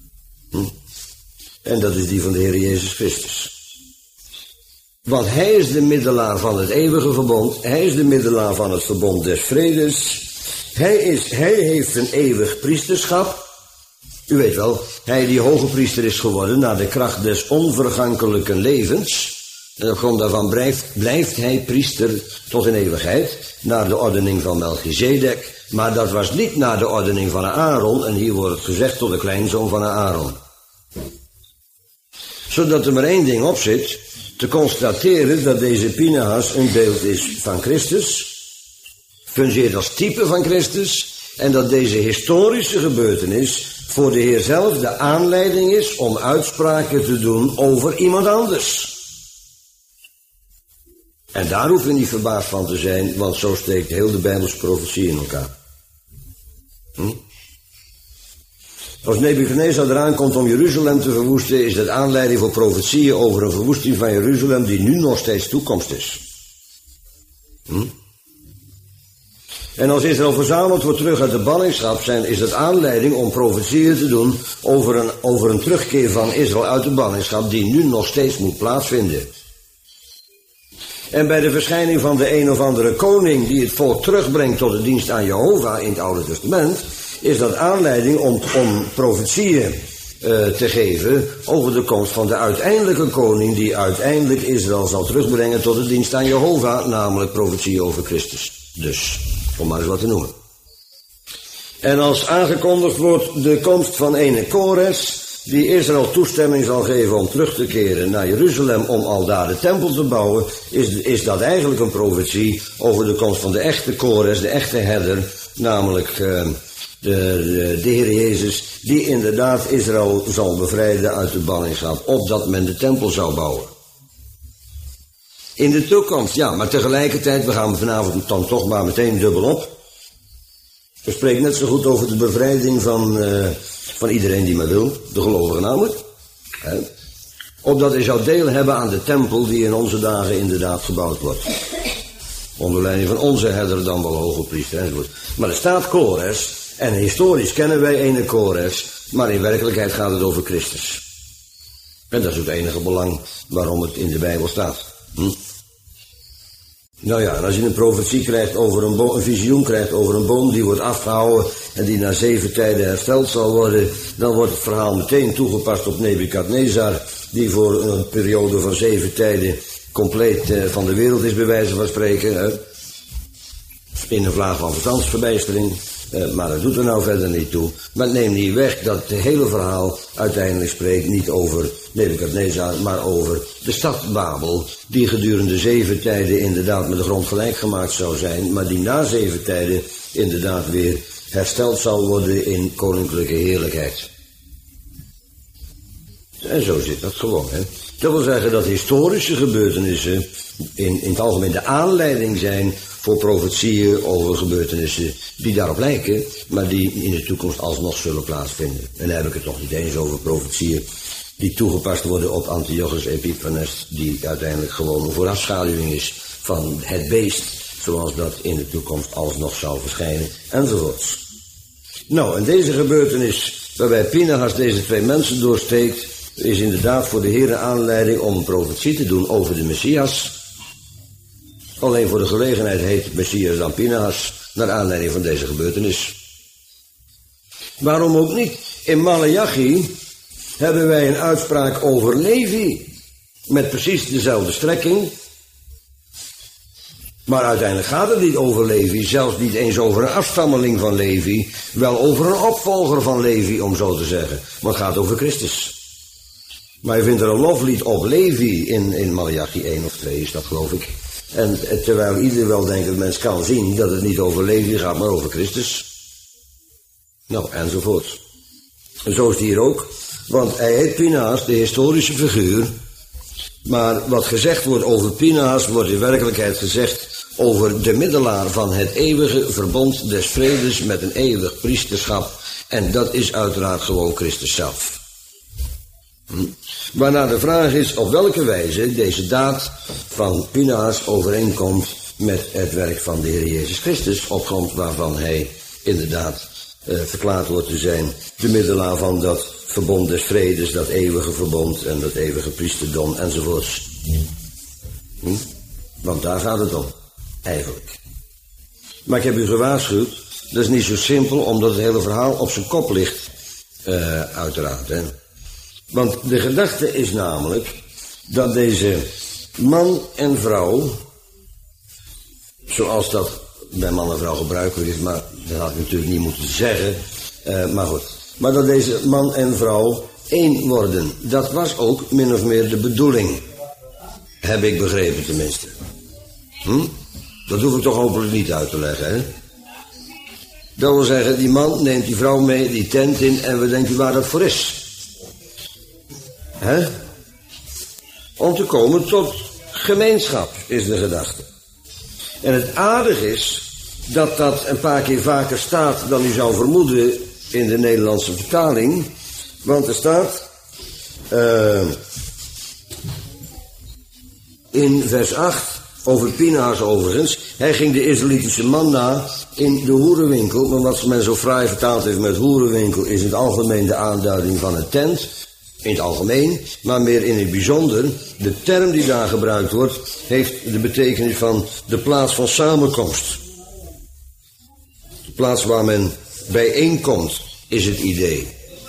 En dat is die van de Heer Jezus Christus. Want hij is de middelaar van het eeuwige verbond. Hij is de middelaar van het verbond des vredes. Hij heeft een eeuwig priesterschap. U weet wel, hij die hoge priester is geworden naar de kracht des onvergankelijke levens. En op grond daarvan blijft hij priester tot in eeuwigheid, naar de ordening van Melchizedek. Maar dat was niet naar de ordening van Aaron, en hier wordt het gezegd tot de kleinzoon van Aaron. Zodat er maar één ding op zit, te constateren dat deze Pinehas een beeld is van Christus, fungeert als type van Christus, en dat deze historische gebeurtenis voor de Heer zelf de aanleiding is om uitspraken te doen over iemand anders. En daar hoef je niet verbaasd van te zijn, want zo steekt heel de Bijbelse profetie in elkaar. Als Nebukadnezar eraan komt om Jeruzalem te verwoesten, is dat aanleiding voor profetieën over een verwoesting van Jeruzalem die nu nog steeds toekomst is. En als Israël verzameld wordt terug uit de ballingschap, is dat aanleiding om profetieën te doen over een terugkeer van Israël uit de ballingschap die nu nog steeds moet plaatsvinden. En bij de verschijning van de een of andere koning die het volk terugbrengt tot de dienst aan Jehovah in het Oude Testament, is dat aanleiding om profetieën te geven over de komst van de uiteindelijke koning die uiteindelijk Israël zal terugbrengen tot de dienst aan Jehovah, namelijk profetie over Christus. Dus, om maar eens wat te noemen. En als aangekondigd wordt de komst van ene Kores, die Israël toestemming zal geven om terug te keren naar Jeruzalem om al daar de tempel te bouwen, is dat eigenlijk een profetie over de komst van de echte Kores, de echte herder, namelijk de Heer Jezus, die inderdaad Israël zal bevrijden uit de ballingschap, opdat men de tempel zou bouwen. In de toekomst, ja, maar tegelijkertijd, we gaan vanavond dan toch maar meteen dubbel op. We spreken net zo goed over de bevrijding van iedereen die maar wil, de gelovigen namelijk. Opdat hij zou deel hebben aan de tempel die in onze dagen inderdaad gebouwd wordt. Onder leiding van onze herder dan wel hoge priester enzovoort. Maar er staat Kores, en historisch kennen wij ene Kores, maar in werkelijkheid gaat het over Christus. En dat is het enige belang waarom het in de Bijbel staat. Nou ja, en als je een profetie krijgt over een visioen krijgt over een boom die wordt afgehouden en die na 7 tijden hersteld zal worden, dan wordt het verhaal meteen toegepast op Nebukadnezar, die voor een periode van 7 tijden compleet van de wereld is, bij wijze van spreken. In een vlaag van verstandsverbijstering. Maar dat doet er nou verder niet toe. Maar het neemt niet weg dat het hele verhaal uiteindelijk spreekt niet over Nebukadnezar, maar over de stad Babel, die gedurende 7 tijden inderdaad met de grond gelijk gemaakt zou zijn, maar die na 7 tijden inderdaad weer hersteld zal worden in koninklijke heerlijkheid. En zo zit dat gewoon, hè. Dat wil zeggen dat historische gebeurtenissen in het algemeen de aanleiding zijn voor profetieën over gebeurtenissen die daarop lijken, maar die in de toekomst alsnog zullen plaatsvinden. En dan heb ik het nog niet eens over profetieën die toegepast worden op Antiochus Epiphanes, die uiteindelijk gewoon een voorafschaduwing is van het beest, zoals dat in de toekomst alsnog zal verschijnen, enzovoorts. Nou, en deze gebeurtenis waarbij Pinehas deze 2 mensen doorsteekt, is inderdaad voor de Heer aanleiding om een profetie te doen over de Messias. Alleen voor de gelegenheid heet Messias dan Pinehas, naar aanleiding van deze gebeurtenis. Waarom ook niet? In Maleachi hebben wij een uitspraak over Levi, met precies dezelfde strekking. Maar uiteindelijk gaat het niet over Levi, zelfs niet eens over een afstammeling van Levi, wel over een opvolger van Levi, om zo te zeggen. Maar het gaat over Christus. Maar je vindt er een loflied op Levi in Maleachi 1 of 2, is dat geloof ik. En terwijl ieder wel denkend mens kan zien dat het niet over Levi gaat, maar over Christus. Nou, enzovoort. En zo is het hier ook. Want hij heet Pinehas, de historische figuur. Maar wat gezegd wordt over Pinehas, wordt in werkelijkheid gezegd over de middelaar van het eeuwige verbond des vredes met een eeuwig priesterschap. En dat is uiteraard gewoon Christus zelf. Waarna de vraag is op welke wijze deze daad van Pinehas overeenkomt met het werk van de Heer Jezus Christus, op grond waarvan hij inderdaad verklaard wordt te zijn de middelaar van dat verbond des vredes, dat eeuwige verbond en dat eeuwige priesterdom enzovoorts. Want daar gaat het om, eigenlijk. Maar ik heb u gewaarschuwd, dat is niet zo simpel, omdat het hele verhaal op zijn kop ligt, uiteraard, hè. Want de gedachte is namelijk dat deze man en vrouw, zoals dat bij man en vrouw gebruikelijk is, maar dat had ik natuurlijk niet moeten zeggen, maar goed. Maar dat deze man en vrouw één worden, dat was ook min of meer de bedoeling. Heb ik begrepen tenminste. Dat hoef ik toch hopelijk niet uit te leggen, hè? Dat wil zeggen, die man neemt die vrouw mee, die tent in, en we denken waar dat voor is. Hè? Om te komen tot gemeenschap, is de gedachte. En het aardige is dat dat een paar keer vaker staat dan u zou vermoeden in de Nederlandse vertaling. Want er staat in vers 8, over Pinhas overigens, hij ging de Israëlitische man na in de hoerenwinkel. Maar wat men zo fraai vertaald heeft met hoerenwinkel is in het algemeen de aanduiding van een tent. In het algemeen, maar meer in het bijzonder. De term die daar gebruikt wordt, heeft de betekenis van de plaats van samenkomst. De plaats waar men bijeenkomt, is het idee.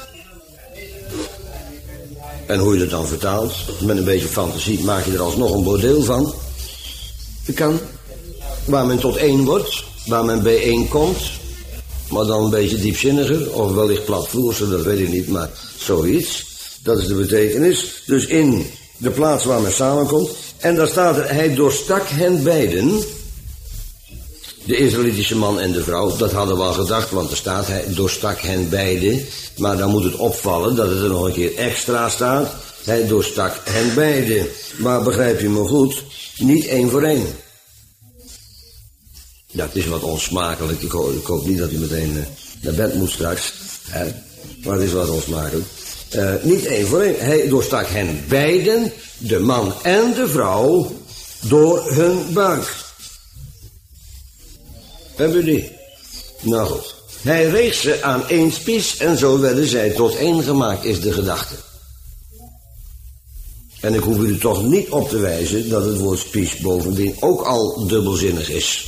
En hoe je dat dan vertaalt, met een beetje fantasie, maak je er alsnog een bordeel van. Het kan, waar men tot één wordt, waar men bijeenkomt, maar dan een beetje diepzinniger, of wellicht platvloerser, dat weet ik niet, maar zoiets. Dat is de betekenis. Dus in de plaats waar men samenkomt. En daar staat er, hij doorstak hen beiden. De Israëlitische man en de vrouw. Dat hadden we al gedacht, want er staat, hij doorstak hen beiden. Maar dan moet het opvallen dat het er nog een keer extra staat. Hij doorstak hen beiden. Maar begrijp je me goed, niet één voor één. Ja, het is wat onsmakelijk. Ik hoop niet dat u meteen naar bed moet straks. Maar het is wat onsmakelijk. Niet één voor één. Hij doorstak hen beiden, de man en de vrouw, door hun buik. Hebben u die? Nou goed. Hij reeg ze aan één spies en zo werden zij tot één gemaakt, is de gedachte. En ik hoef u er toch niet op te wijzen dat het woord spies bovendien ook al dubbelzinnig is.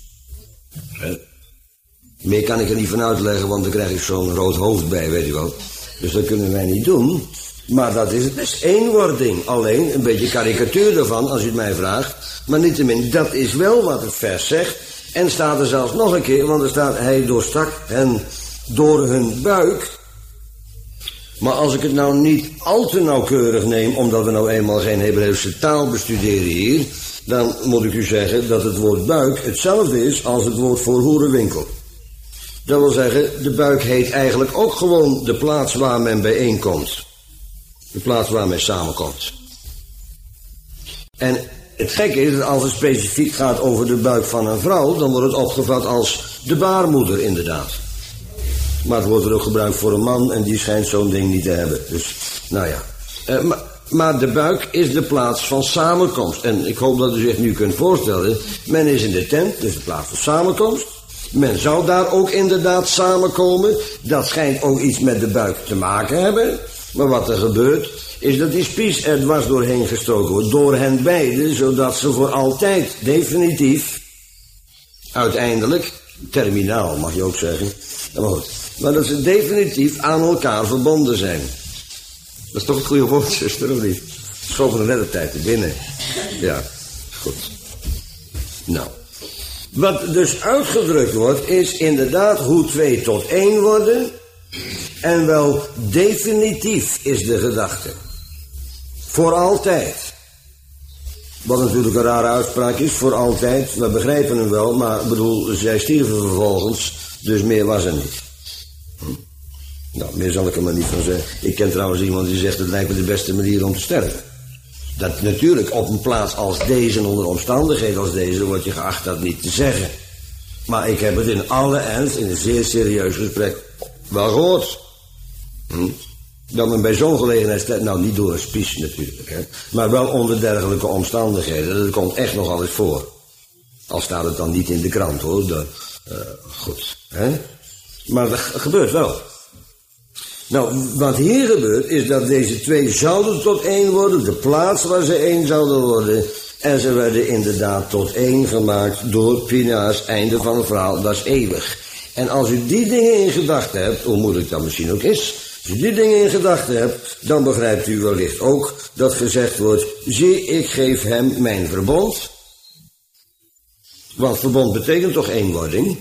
Meer kan ik er niet van uitleggen, want dan krijg ik zo'n rood hoofd bij, weet u wel. Dus dat kunnen wij niet doen. Maar dat is het best eenwording. Alleen een beetje karikatuur ervan, als u het mij vraagt. Maar niettemin, dat is wel wat het vers zegt. En staat er zelfs nog een keer, want er staat, hij doorstak hen door hun buik. Maar als ik het nou niet al te nauwkeurig neem, omdat we nou eenmaal geen Hebreeuwse taal bestuderen hier, dan moet ik u zeggen dat het woord buik hetzelfde is als het woord voor hoerenwinkel. Dat wil zeggen, de buik heet eigenlijk ook gewoon de plaats waar men bijeenkomt. De plaats waar men samenkomt. En het gekke is dat als het specifiek gaat over de buik van een vrouw, dan wordt het opgevat als de baarmoeder inderdaad. Maar het wordt er ook gebruikt voor een man en die schijnt zo'n ding niet te hebben. Dus, nou ja. Maar de buik is de plaats van samenkomst. En ik hoop dat u zich nu kunt voorstellen, men is in de tent, dus de plaats van samenkomst. Men zou daar ook inderdaad samenkomen. Dat schijnt ook iets met de buik te maken hebben. Maar wat er gebeurt, is dat die spies er dwars doorheen gestoken wordt. Door hen beiden, zodat ze voor altijd, definitief, uiteindelijk, terminaal mag je ook zeggen. Maar goed, maar dat ze definitief aan elkaar verbonden zijn. Dat is toch het goede woord, zuster, of niet? Schoven er net de tijd te binnen. Ja, goed. Nou. Wat dus uitgedrukt wordt, is inderdaad hoe twee tot één worden. En wel definitief is de gedachte. Voor altijd. Wat natuurlijk een rare uitspraak is, voor altijd. We begrijpen hem wel, maar ik bedoel, zij stierven vervolgens, dus meer was er niet. Nou, meer zal ik er maar niet van zeggen. Ik ken trouwens iemand die zegt, het lijkt me de beste manier om te sterven. Dat natuurlijk op een plaats als deze en onder omstandigheden als deze wordt je geacht dat niet te zeggen. Maar ik heb het in alle ernst, in een zeer serieus gesprek, wel gehoord. Dat men bij zo'n gelegenheid, nou niet door een spies natuurlijk, hè, maar wel onder dergelijke omstandigheden. Dat komt echt nogal eens voor. Al staat het dan niet in de krant hoor. Goed, hè? Maar dat gebeurt wel. Nou, wat hier gebeurt is dat deze twee zouden tot één worden, de plaats waar ze één zouden worden. En ze werden inderdaad tot één gemaakt door Pinhas, einde van het verhaal, dat is eeuwig. En als u die dingen in gedachten hebt, hoe moeilijk dat misschien ook is, Als je die dingen in gedachten hebt, dan begrijpt u wellicht ook dat gezegd wordt, zie, ik geef hem mijn verbond. Want verbond betekent toch eenwording?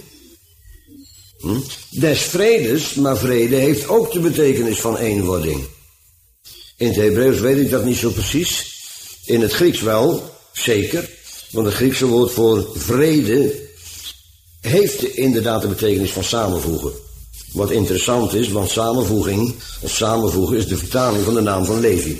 Des vredes, maar vrede heeft ook de betekenis van eenwording. In het Hebreeuws weet ik dat niet zo precies. In het Grieks wel, zeker. Want het Griekse woord voor vrede heeft inderdaad de betekenis van samenvoegen. Wat interessant is, want samenvoeging, of samenvoegen, is de vertaling van de naam van Levi.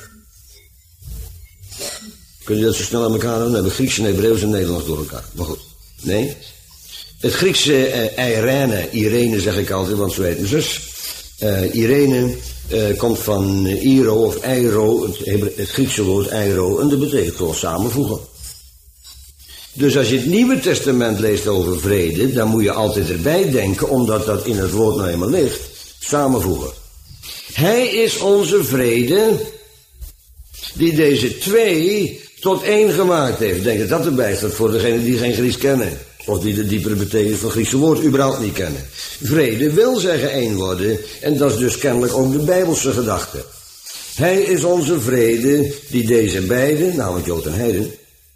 Kun je dat zo snel aan elkaar doen? We hebben Grieks en Hebreeuws en Nederlands door elkaar. Maar goed, nee. Het Griekse Irene zeg ik altijd, want zo heet mijn zus. Irene komt van Iro of Eiro, het Griekse woord Eiro, en dat betekent gewoon samenvoegen. Dus als je het Nieuwe Testament leest over vrede, dan moet je altijd erbij denken, omdat dat in het woord nou eenmaal ligt, samenvoegen. Hij is onze vrede, die deze twee tot één gemaakt heeft. Ik denk dat dat erbij staat voor degenen die geen Grieks kennen. Of die de diepere betekenis van het Griekse woord überhaupt niet kennen. Vrede wil zeggen één worden, en dat is dus kennelijk ook de Bijbelse gedachte. Hij is onze vrede, die deze beiden, namelijk Jood en Heiden,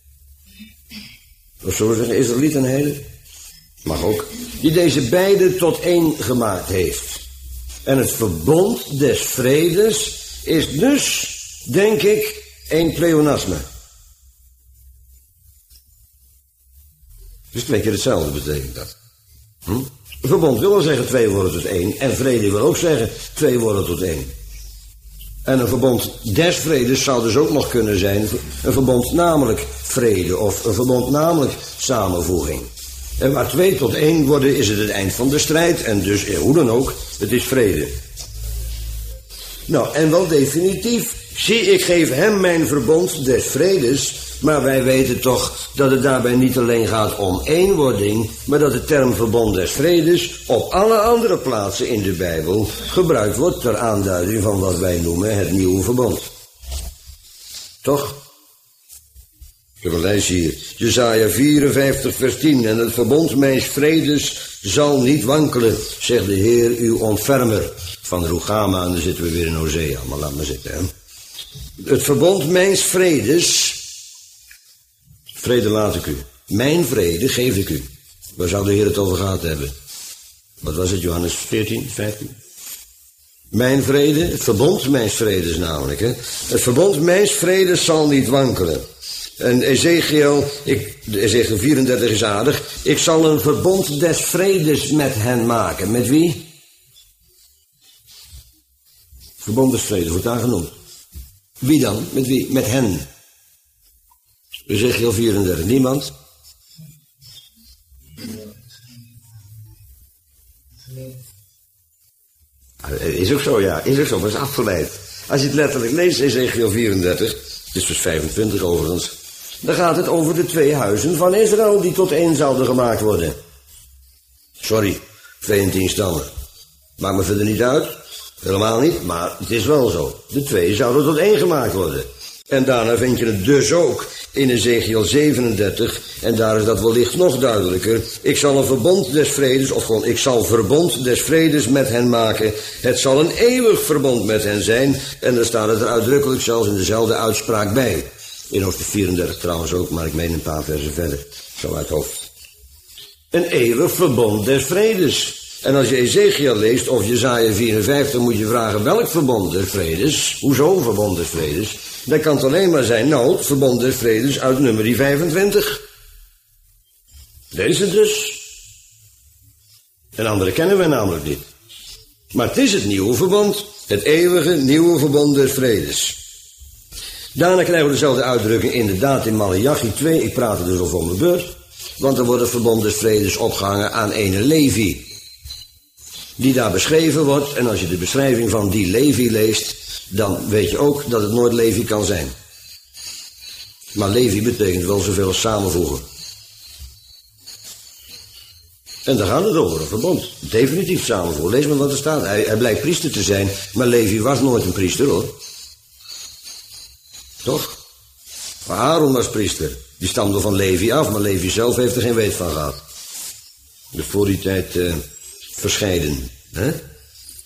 of zullen we zeggen Israëliet en Heiden, mag ook, die deze beiden tot één gemaakt heeft. En het verbond des vredes is dus, denk ik, één pleonasme. Dus 2 keer hetzelfde betekent dat. Een verbond wil wel zeggen 2 worden tot 1. En vrede wil ook zeggen 2 worden tot 1. En een verbond des vredes zou dus ook nog kunnen zijn een verbond namelijk vrede. Of een verbond namelijk samenvoeging. En waar 2 tot 1 worden is het eind van de strijd. En dus, hoe dan ook, het is vrede. Nou, en wel definitief. Zie, ik geef hem mijn verbond des vredes. Maar wij weten toch dat het daarbij niet alleen gaat om eenwording, maar dat de term verbond des vredes op alle andere plaatsen in de Bijbel gebruikt wordt ter aanduiding van wat wij noemen het nieuwe verbond. Toch? Ik heb een lijstje hier. Jesaja 54 vers 10. En het verbond mijns vredes zal niet wankelen, zegt de Heer uw ontfermer. Van Rugama, en dan zitten we weer in Hosea, maar laat maar zitten. Hè. Het verbond mijns vredes, vrede laat ik u. Mijn vrede geef ik u. Waar zou de Heer het over gehad hebben? Wat was het, Johannes 14, 15? Mijn vrede, het verbond mijns vredes namelijk. Hè? Het verbond mijns vredes zal niet wankelen. En Ezekiel 34 is aardig. Ik zal een verbond des vredes met hen maken. Met wie? Verbond des vredes wordt daar genoemd. Wie dan? Met wie? Met hen. Ezekiel 34. Niemand? Is ook zo, ja. Is ook zo, maar is afgeleid. Als je het letterlijk leest, Ezekiel 34, het is dus 25 overigens, dan gaat het over de 2 huizen van Israël die tot 1 zouden gemaakt worden. Sorry, 22 stammen. Maakt me verder niet uit. Helemaal niet, maar het is wel zo. De 2 zouden tot 1 gemaakt worden. En daarna vind je het dus ook in Ezekiel 37, en daar is dat wellicht nog duidelijker. Ik zal een verbond des vredes, of gewoon ik zal verbond des vredes met hen maken. Het zal een eeuwig verbond met hen zijn. En dan staat het er uitdrukkelijk zelfs in dezelfde uitspraak bij. In hoofdstuk 34 trouwens ook, maar ik meen een paar versen verder. Zo uit hoofd. Een eeuwig verbond des vredes. En als je Ezekiel leest of Jesaja 54 moet je vragen welk verbond des vredes. Hoezo verbond des vredes? Dan kan het alleen maar zijn, nou, het verbond des vredes uit nummer 25. Deze dus. En andere kennen wij namelijk niet. Maar het is het nieuwe verbond. Het eeuwige nieuwe verbond des vredes. Daarna krijgen we dezelfde uitdrukking inderdaad in Maleachi 2. Ik praat er dus al om de beurt. Want er wordt het verbond des vredes opgehangen aan ene Levi. Die daar beschreven wordt. En als je de beschrijving van die Levi leest, dan weet je ook dat het nooit Levi kan zijn. Maar Levi betekent wel zoveel als samenvoegen. En daar gaat het over, een verbond. Definitief samenvoegen. Lees maar wat er staat. Hij blijkt priester te zijn, maar Levi was nooit een priester hoor. Toch? Maar Aaron was priester. Die stamde van Levi af, maar Levi zelf heeft er geen weet van gehad. Dus voor die tijd verscheiden. Hè?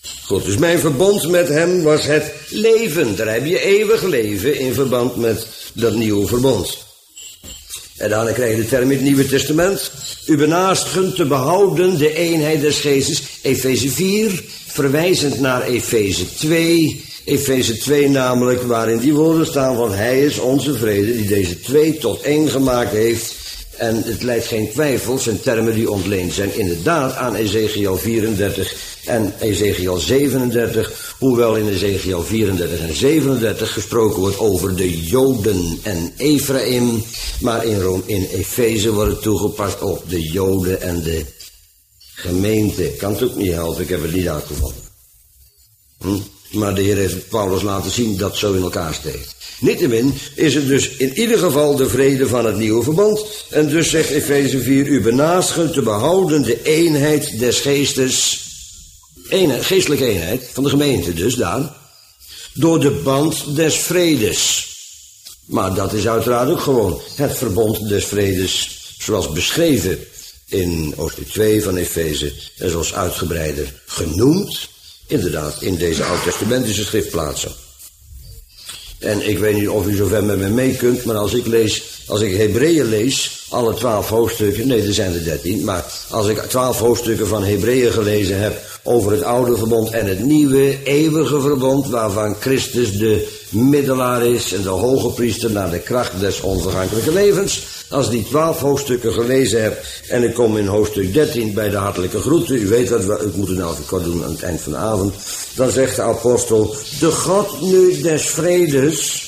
Goed, dus mijn verbond met hem was het leven. Daar heb je eeuwig leven in verband met dat nieuwe verbond. En daarna krijg je de term in het Nieuwe Testament. U benaastigen te behouden de eenheid des geestes. Efeze 4, verwijzend naar Efeze 2. Efeze 2 namelijk, waarin die woorden staan van hij is onze vrede, die deze twee tot één gemaakt heeft. En het leidt geen twijfel, zijn termen die ontleend zijn inderdaad aan Ezekiel 34 en Ezekiel 37. Hoewel in Ezekiel 34 en 37 gesproken wordt over de Joden en Ephraim. Maar in Efeze wordt het toegepast op de Joden en de gemeente. Ik kan het ook niet helpen, ik heb het niet uitgevonden. Maar de Heer heeft Paulus laten zien dat zo in elkaar steekt. Niettemin is het dus in ieder geval de vrede van het nieuwe verbond. En dus zegt Efeze 4, u benaastigen te behouden de eenheid des geestes. Geestelijke eenheid van de gemeente dus daar. Door de band des vredes. Maar dat is uiteraard ook gewoon het verbond des vredes. Zoals beschreven in hoofdstuk 2 van Efeze. En zoals uitgebreider genoemd. Inderdaad in deze oud-testamentische schriftplaatsen. En ik weet niet of u zover met me mee kunt, maar als ik Hebreeën lees, alle 12 hoofdstukken, nee er zijn er 13, maar als ik 12 hoofdstukken van Hebreeën gelezen heb over het oude verbond en het nieuwe, eeuwige verbond, waarvan Christus de middelaar is en de hoge priester naar de kracht des onvergankelijke levens. Als die 12 hoofdstukken gelezen heb en ik kom in hoofdstuk 13 bij de hartelijke groeten, u weet wat, ik moet het nou even kort doen aan het eind van de avond, dan zegt de apostel, de God nu des vredes.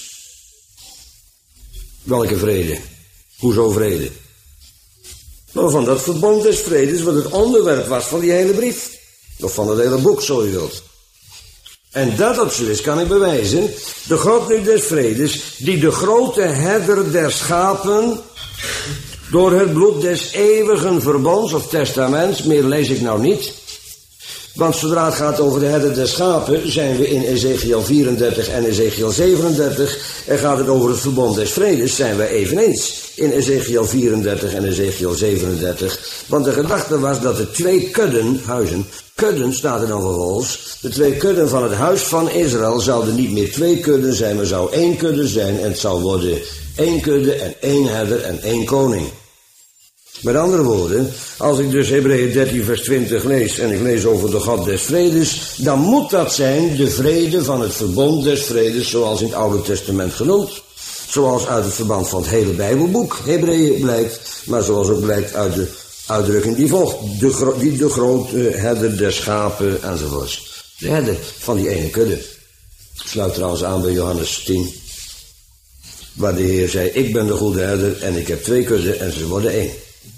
Welke vrede? Hoezo vrede? Nou, van dat verbond des vredes, wat het onderwerp was van die hele brief. Of van het hele boek, zo u wilt. En dat op is kan ik bewijzen. De God nu des vredes, die de grote herder der schapen, door het bloed des eeuwigen verbonds of testaments, meer lees ik nou niet. Want zodra het gaat over de herder der schapen, zijn we in Ezekiel 34 en Ezekiel 37. En gaat het over het verbond des vredes, zijn we eveneens in Ezekiel 34 en Ezekiel 37. Want de gedachte was dat de twee kudden, huizen, kudden staat er dan vervolgens, de twee kudden van het huis van Israël zouden niet meer twee kudden zijn, maar zou één kudde zijn en het zou worden één kudde en één herder en één koning. Met andere woorden, als ik dus Hebreeën 13 vers 20 lees en ik lees over de God des vredes, dan moet dat zijn de vrede van het verbond des vredes zoals in het Oude Testament genoemd. Zoals uit het verband van het hele Bijbelboek Hebreeën blijkt, maar zoals ook blijkt uit de uitdrukking die volgt. De grote herder der schapen enzovoorts. De herder van die ene kudde. Sluit trouwens aan bij Johannes 10. Waar de Heer zei, ik ben de goede herder en ik heb twee kudden en ze worden één.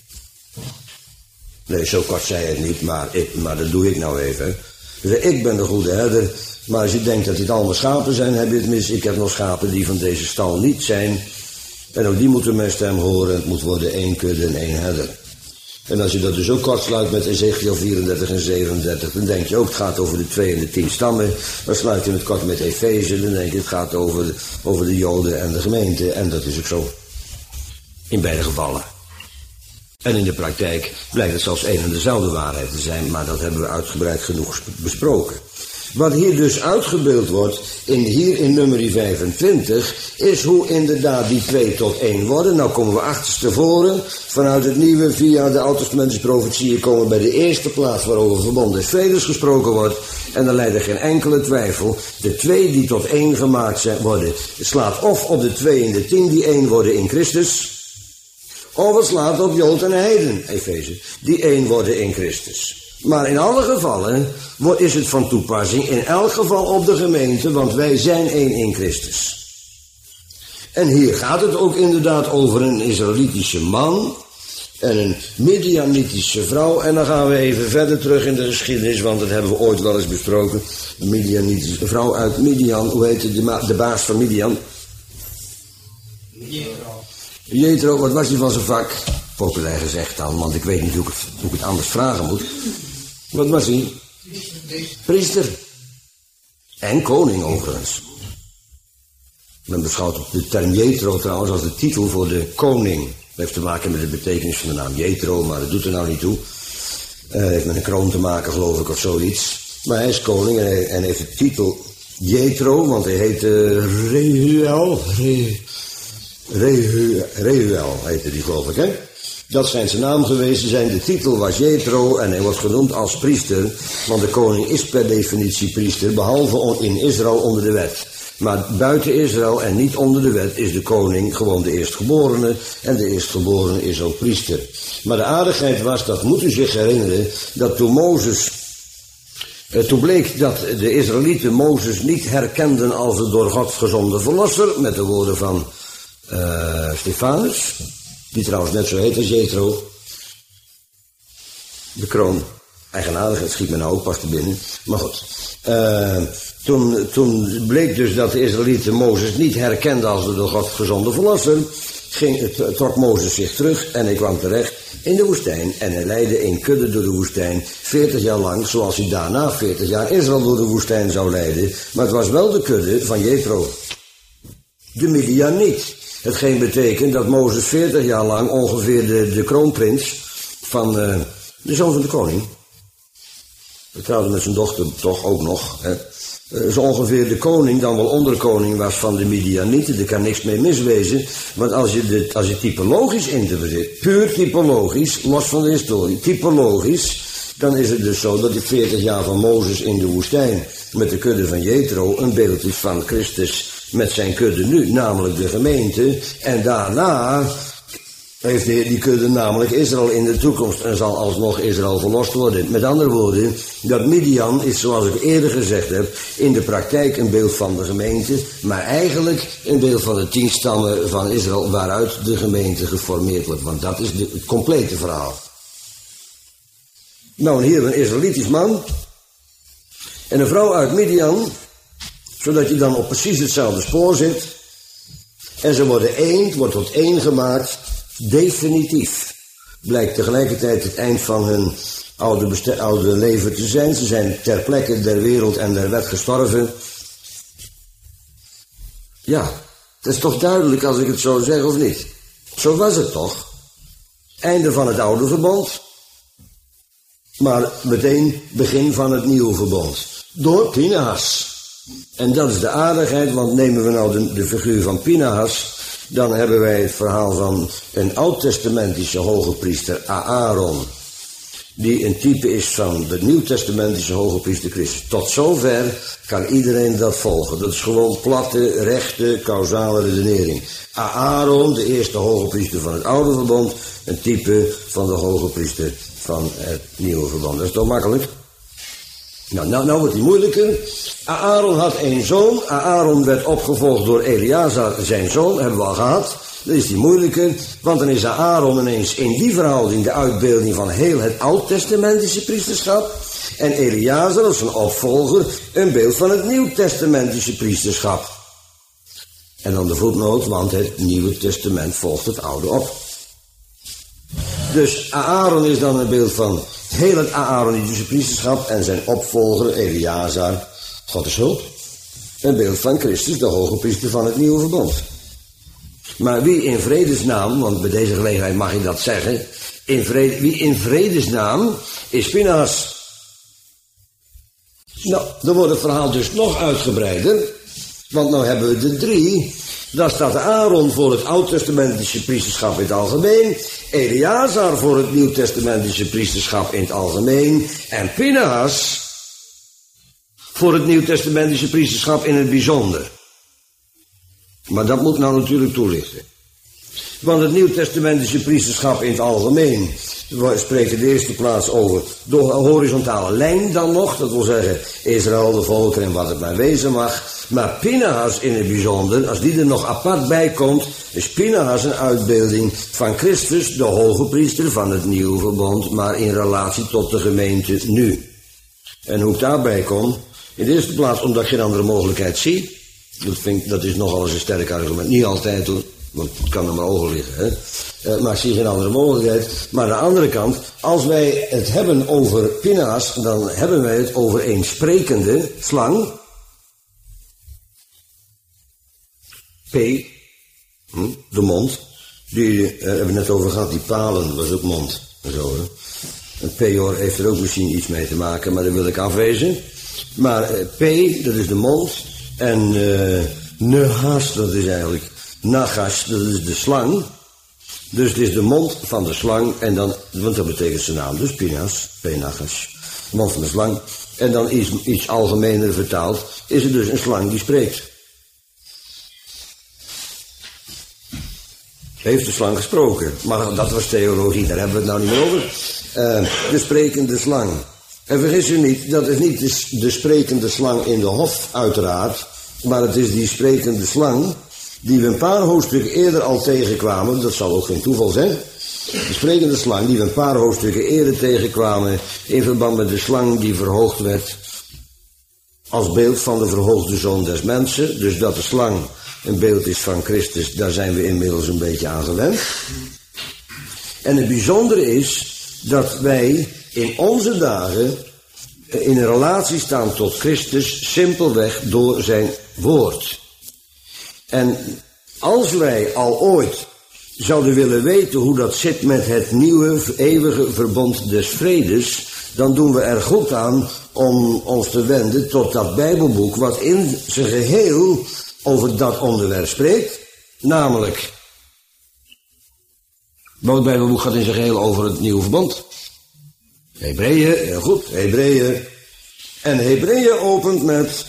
Nee, zo kort zei het niet, maar dat doe ik nou even. Dus ik ben de goede herder, maar als je denkt dat dit allemaal schapen zijn, heb je het mis. Ik heb nog schapen die van deze stal niet zijn. En ook die moeten mijn stem horen. Het moet worden één kudde en één herder. En als je dat dus ook kort sluit met Ezekiel 34 en 37, dan denk je ook, het gaat over de 2 en de 10 stammen. Dan sluit je het kort met Efeze, dan denk je, het gaat over de Joden en de gemeente. En dat is ook zo. In beide gevallen. En in de praktijk blijkt het zelfs één en dezelfde waarheid te zijn, maar dat hebben we uitgebreid genoeg besproken. Wat hier dus uitgebeeld wordt, hier in nummer 25, is hoe inderdaad die twee tot één worden. Nou komen we achterstevoren, vanuit het nieuwe, via de Oud-testamentische profetieën komen we bij de eerste plaats waarover verbond des vredes gesproken wordt. En dan leidt er geen enkele twijfel, de twee die tot één gemaakt worden, slaat of op de 2 en de 10 die één worden in Christus, of het slaat op Jood en Heiden, Efeze, die één worden in Christus. Maar in alle gevallen is het van toepassing, in elk geval op de gemeente, want wij zijn één in Christus. En hier gaat het ook inderdaad over een Israëlitische man en een Midianitische vrouw. En dan gaan we even verder terug in de geschiedenis, want dat hebben we ooit wel eens besproken. Een Midianitische vrouw uit Midian, hoe heette de baas van Midian? Jethro, wat was hij van zijn vak? Populair gezegd dan, want ik weet niet hoe ik het anders vragen moet. Wat was hij? Priester. En koning overigens. Men beschouwt de term Jethro trouwens als de titel voor de koning. Dat heeft te maken met de betekenis van de naam Jethro, maar dat doet er nou niet toe. Heeft met een kroon te maken geloof ik of zoiets. Maar hij is koning en heeft de titel Jethro, want hij heette Reuel heette die, geloof ik, hè? Dat schijnt zijn naam geweest te zijn. De titel was Jethro en hij wordt genoemd als priester, want de koning is per definitie priester, behalve in Israël onder de wet. Maar buiten Israël en niet onder de wet is de koning gewoon de eerstgeborene en de eerstgeborene is ook priester. Maar de aardigheid was, dat moet u zich herinneren, dat toen bleek dat de Israëlieten Mozes niet herkenden als de door God gezonden verlosser, met de woorden van Stefanus, die trouwens net zo heet als Jethro. De kroon, eigenaardig, het schiet me nou ook pas te binnen, maar goed. Toen bleek dus dat de Israëlieten Mozes niet herkenden als de door God gezonden verlosser, trok Mozes zich terug en hij kwam terecht in de woestijn en hij leidde een kudde door de woestijn 40 jaar lang, zoals hij daarna 40 jaar Israël door de woestijn zou leiden. Maar het was wel de kudde van Jethro, de Midianiet. Hetgeen betekent dat Mozes 40 jaar lang ongeveer de kroonprins van de zoon van de koning, hij trouwde met zijn dochter toch ook nog, hè, zo ongeveer de koning, dan wel onderkoning was van de Midianieten. Er kan niks mee miswezen, want als je typologisch interpreteert, puur typologisch, los van de historie, typologisch, dan is het dus zo dat die 40 jaar van Mozes in de woestijn met de kudde van Jethro een beeld is van Christus met zijn kudde nu, namelijk de gemeente, en daarna heeft de Heer die kudde namelijk Israël in de toekomst en zal alsnog Israël verlost worden. Met andere woorden, dat Midian is, zoals ik eerder gezegd heb, in de praktijk een beeld van de gemeente, maar eigenlijk een beeld van de 10 stammen van Israël waaruit de gemeente geformeerd wordt. Want dat is het complete verhaal. Nou, en hier een Israëlitisch man en een vrouw uit Midian, zodat je dan op precies hetzelfde spoor zit. En ze wordt tot één gemaakt, definitief. Blijkt tegelijkertijd het eind van hun oude leven te zijn. Ze zijn ter plekke der wereld en der wet gestorven. Ja, dat is toch duidelijk als ik het zo zeg, of niet? Zo was het toch? Einde van het oude verbond, maar meteen begin van het nieuwe verbond. Door Pinehas. En dat is de aardigheid, want nemen we nou de figuur van Pinehas, dan hebben wij het verhaal van een oud-testamentische hoge priester Aaron, die een type is van de nieuw-testamentische hoge priester Christus. Tot zover kan iedereen dat volgen. Dat is gewoon platte, rechte, causale redenering. Aaron, de eerste hoge priester van het oude verbond, een type van de hoge priester van het nieuwe verbond. Dat is toch makkelijk? Nou wordt die moeilijker. Aaron had een zoon. Aaron werd opgevolgd door Eleazar, zijn zoon, hebben we al gehad. Dat is die moeilijker, want dan is Aaron ineens in die verhouding de uitbeelding van heel het oud-testamentische priesterschap. En Eleazar als zijn opvolger een beeld van het nieuw-testamentische priesterschap. En dan de voetnoot, want het Nieuwe Testament volgt het oude op. Dus Aaron is dan een beeld van heel het Aaronitische priesterschap en zijn opvolger Eleazar, God is hulp, een beeld van Christus, de hoge priester van het nieuwe verbond. Maar wie in vredesnaam, want bij deze gelegenheid mag ik dat zeggen, wie in vredesnaam is Pinehas. Nou, dan wordt het verhaal dus nog uitgebreider, want nou hebben we de 3. Dan staat Aaron voor het oud-testamentische priesterschap in het algemeen, Eleazar voor het nieuw-testamentische priesterschap in het algemeen en Pinehas voor het nieuw-testamentische priesterschap in het bijzonder. Maar dat moet nou natuurlijk toelichten. Want het nieuw-testamentische priesterschap in het algemeen spreekt in de eerste plaats over de horizontale lijn dan nog. Dat wil zeggen Israël, de volken en wat het maar wezen mag. Maar Pinehas in het bijzonder, als die er nog apart bij komt, is Pinehas een uitbeelding van Christus, de hoge priester van het nieuwe verbond, maar in relatie tot de gemeente nu. En hoe ik daarbij kom, in de eerste plaats omdat ik geen andere mogelijkheid zie. Dat is nogal eens een sterk argument. Niet altijd hoor, want het kan aan mijn ogen liggen. Hè? Maar ik zie geen andere mogelijkheid. Maar aan de andere kant, als wij het hebben over Pinehas, dan hebben wij het over een sprekende slang. P, de mond. Die hebben we net over gehad, die palen, was ook mond. En zo, hè? Een peor heeft er ook misschien iets mee te maken, maar dat wil ik afwezen. Maar P, dat is de mond. En nehas, dat is eigenlijk nagas, dat is de slang. Dus het is de mond van de slang. En dan, want dat betekent zijn naam. Dus pinas, penagas. De mond van de slang. En dan iets algemener vertaald. Is het dus een slang die spreekt. Heeft de slang gesproken. Maar dat was theologie, daar hebben we het nou niet meer over. De sprekende slang. En vergis u niet, dat is niet de sprekende slang in de hof uiteraard. Maar het is die sprekende slang die we een paar hoofdstukken eerder al tegenkwamen. Dat zal ook geen toeval zijn. De sprekende slang die we een paar hoofdstukken eerder tegenkwamen in verband met de slang die verhoogd werd als beeld van de verhoogde zoon des mensen. Dus dat de slang een beeld is van Christus, daar zijn we inmiddels een beetje aan gewend. En het bijzondere is dat wij in onze dagen in een relatie staan tot Christus simpelweg door zijn woord. En als wij al ooit zouden willen weten hoe dat zit met het nieuwe eeuwige verbond des vredes, dan doen we er goed aan om ons te wenden tot dat Bijbelboek wat in zijn geheel over dat onderwerp spreekt. Namelijk, welk Bijbelboek gaat in zijn geheel over het nieuwe verbond? Hebreeën, heel goed, Hebreeën. En Hebreeën opent met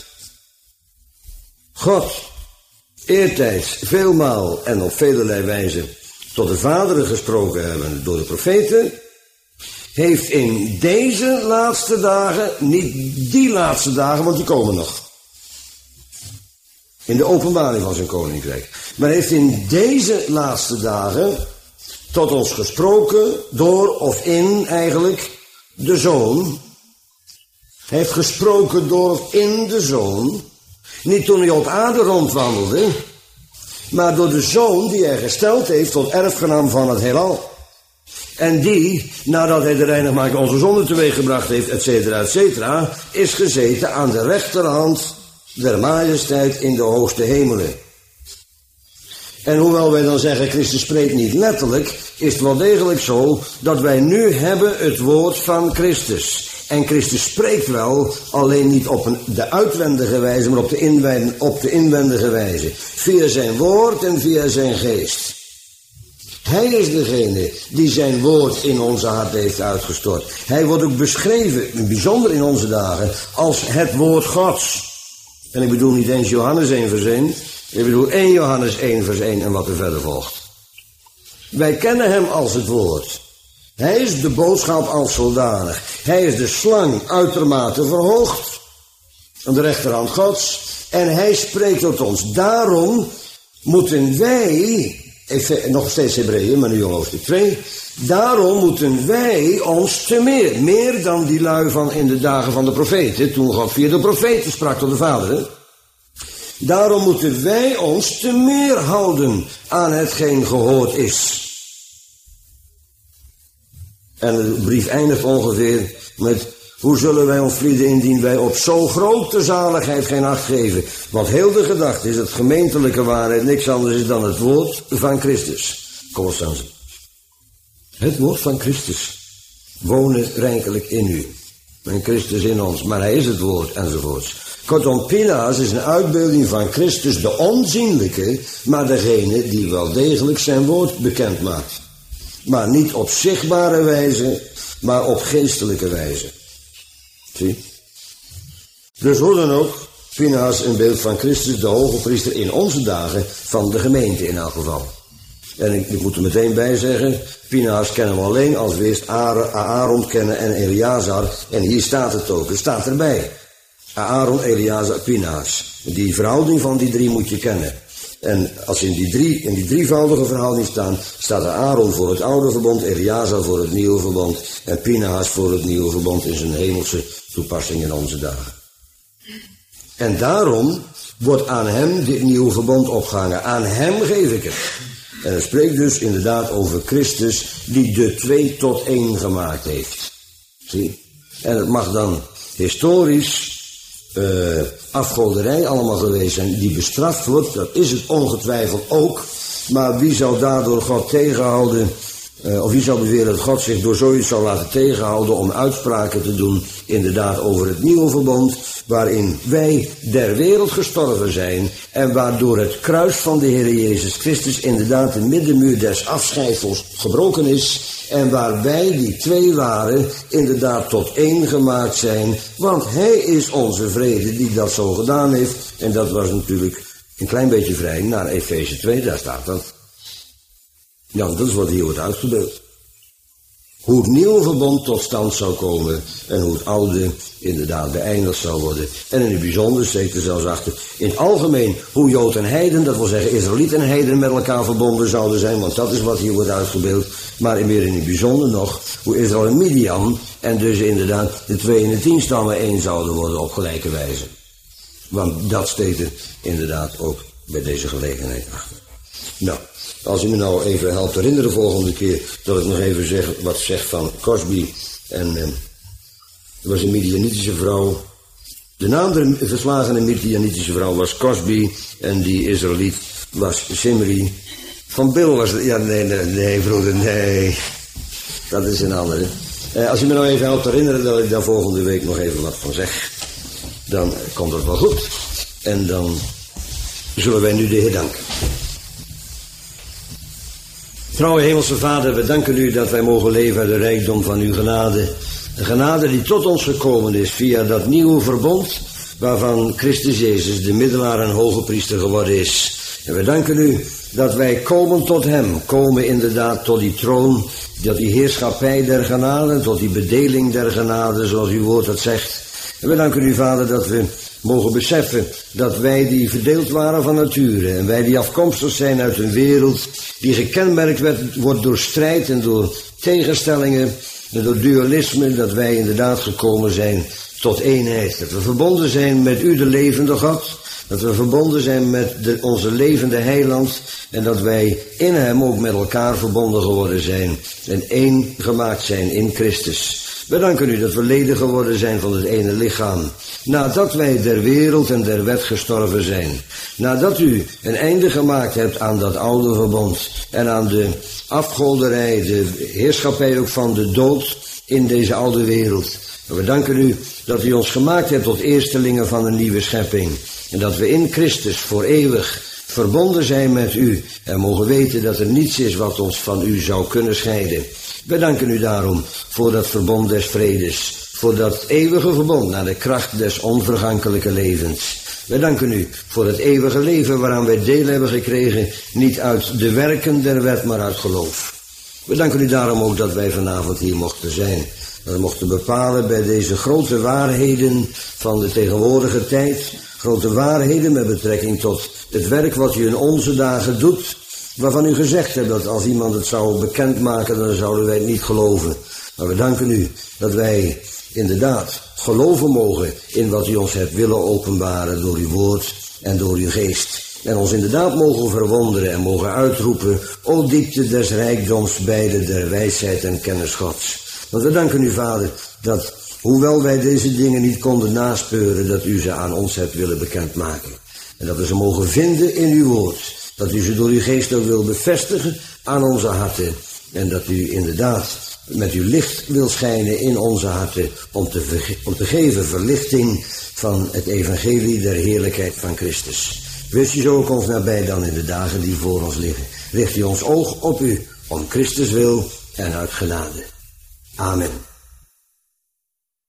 God, eertijds, veelmaal en op velerlei wijze tot de vaderen gesproken hebben door de profeten, heeft in deze laatste dagen, niet die laatste dagen, want die komen nog, in de openbaring van zijn koninkrijk, maar heeft in deze laatste dagen tot ons gesproken door of in eigenlijk de Zoon. Hij heeft gesproken door of in de Zoon. Niet toen hij op aarde rondwandelde, maar door de Zoon die hij gesteld heeft tot erfgenaam van het heelal. En die, nadat hij de reinigmaking onze zonde teweeggebracht heeft, et cetera, is gezeten aan de rechterhand der majesteit in de hoogste hemelen. En hoewel wij dan zeggen, Christus spreekt niet letterlijk, is het wel degelijk zo dat wij nu hebben het woord van Christus. En Christus spreekt wel, alleen niet op de uitwendige wijze, maar op de inwendige wijze. Via zijn woord en via zijn geest. Hij is degene die zijn woord in onze hart heeft uitgestort. Hij wordt ook beschreven, bijzonder in onze dagen, als het woord Gods. En ik bedoel niet eens Johannes 1 vers 1. Ik bedoel 1 Johannes 1 vers 1 en wat er verder volgt. Wij kennen hem als het woord. Hij is de boodschap als zodanig. Hij is de slang uitermate verhoogd aan de rechterhand Gods. En hij spreekt tot ons. Daarom moeten wij, nog steeds Hebreeën, maar nu hoofdstuk 2. Daarom moeten wij ons te meer dan die lui van in de dagen van de profeten, toen God via de profeten sprak tot de vaderen. Daarom moeten wij ons te meer houden aan hetgeen gehoord is. En de brief eindigt ongeveer met: hoe zullen wij ons vlieden indien wij op zo grote zaligheid geen acht geven? Want heel de gedachte is dat gemeentelijke waarheid niks anders is dan het woord van Christus. Colossenzen. Het woord van Christus wonen rijkelijk in u. En Christus in ons, maar hij is het woord enzovoorts. Kortom, Pinas is een uitbeelding van Christus, de onzienlijke, maar degene die wel degelijk zijn woord bekend maakt. Maar niet op zichtbare wijze, maar op geestelijke wijze. Zie? Dus hoe dan ook, Pinas een beeld van Christus, de hoge priester in onze dagen, van de gemeente in elk geval. En ik moet er meteen bij zeggen, Pinas kennen we alleen als we eerst Aaron kennen en Eleazar. En hier staat het ook, het staat erbij. Aaron, Eleazar, Pinas. Die verhouding van die drie moet je kennen. En als in die drievoudige verhouding staat er Aaron voor het oude verbond, Eleazar voor het nieuwe verbond en Pinas voor het nieuwe verbond in zijn hemelse toepassing in onze dagen. En daarom wordt aan hem dit nieuwe verbond opgehangen. Aan hem geef ik het. En het spreekt dus inderdaad over Christus die de 2 tot 1 gemaakt heeft. Zie? En het mag dan historisch afgoderij allemaal geweest zijn die bestraft wordt. Dat is het ongetwijfeld ook. Maar wie zou daardoor God tegenhouden Of wie zou beweren dat God zich door zoiets zou laten tegenhouden om uitspraken te doen, inderdaad over het nieuwe verbond, waarin wij der wereld gestorven zijn en waardoor het kruis van de Heer Jezus Christus inderdaad de middenmuur des afscheidels gebroken is en waar wij die twee waren inderdaad tot één gemaakt zijn, want Hij is onze vrede die dat zo gedaan heeft. En dat was natuurlijk een klein beetje vrij naar Efeze 2, daar staat dat. Ja, dat is wat hier wordt uitgebeeld. Hoe het nieuwe verbond tot stand zou komen en hoe het oude inderdaad beëindigd zou worden. En in het bijzonder steekt er zelfs achter, in het algemeen hoe Jood en Heiden, dat wil zeggen Israëliet en Heiden met elkaar verbonden zouden zijn, want dat is wat hier wordt uitgebeeld. Maar meer in het bijzonder nog, hoe Israël en Midian en dus inderdaad de 2 en de 10 stammen één zouden worden op gelijke wijze. Want dat steekt er inderdaad ook bij deze gelegenheid achter. Nou, als u me nou even helpt herinneren de volgende keer, dat ik nog even zeg wat zeg van Cosby. En er was een Midianitische vrouw. De naam der verslagene Midianitische vrouw was Cosby en die Israëliet was Simri. Van Bill was het, ja nee broeder, nee. Dat is een andere. Als u me nou even helpt herinneren dat ik daar volgende week nog even wat van zeg, dan komt het wel goed. En dan zullen wij nu de Heer danken. Trouwe Hemelse Vader, we danken u dat wij mogen leven uit de rijkdom van uw genade. Een genade die tot ons gekomen is via dat nieuwe verbond waarvan Christus Jezus de middelaar en hoge priester geworden is. En we danken u dat wij komen tot hem, komen inderdaad tot die troon, tot die heerschappij der genade, tot die bedeling der genade, zoals uw woord dat zegt. En we danken u, Vader, dat we mogen beseffen dat wij die verdeeld waren van nature en wij die afkomstig zijn uit een wereld die gekenmerkt wordt door strijd en door tegenstellingen en door dualisme, dat wij inderdaad gekomen zijn tot eenheid. Dat we verbonden zijn met u, de levende God, dat we verbonden zijn met onze levende heiland en dat wij in hem ook met elkaar verbonden geworden zijn en één gemaakt zijn in Christus. We danken u dat we leden geworden zijn van het ene lichaam. Nadat wij der wereld en der wet gestorven zijn. Nadat u een einde gemaakt hebt aan dat oude verbond. En aan de afgoderij, de heerschappij ook van de dood in deze oude wereld. En we danken u dat u ons gemaakt hebt tot eerstelingen van een nieuwe schepping. En dat we in Christus voor eeuwig verbonden zijn met u. En mogen weten dat er niets is wat ons van u zou kunnen scheiden. We danken u daarom voor dat verbond des vredes, voor dat eeuwige verbond naar de kracht des onvergankelijke levens. We danken u voor het eeuwige leven waaraan wij deel hebben gekregen, niet uit de werken der wet, maar uit geloof. We danken u daarom ook dat wij vanavond hier mochten zijn. Dat we mochten bepalen bij deze grote waarheden van de tegenwoordige tijd, grote waarheden met betrekking tot het werk wat u in onze dagen doet, waarvan u gezegd hebt dat als iemand het zou bekendmaken, dan zouden wij het niet geloven. Maar we danken u dat wij inderdaad geloven mogen in wat u ons hebt willen openbaren door uw woord en door uw geest. En ons inderdaad mogen verwonderen en mogen uitroepen, o diepte des rijkdoms beide der wijsheid en kennis Gods. Want we danken u, Vader, dat hoewel wij deze dingen niet konden naspeuren, dat u ze aan ons hebt willen bekendmaken. En dat we ze mogen vinden in uw woord. Dat u ze door uw geest ook wil bevestigen aan onze harten. En dat u inderdaad met uw licht wil schijnen in onze harten om te geven verlichting van het evangelie der heerlijkheid van Christus. Wees u zo ook ons nabij dan in de dagen die voor ons liggen. Richt u ons oog op u om Christus wil en uit genade. Amen.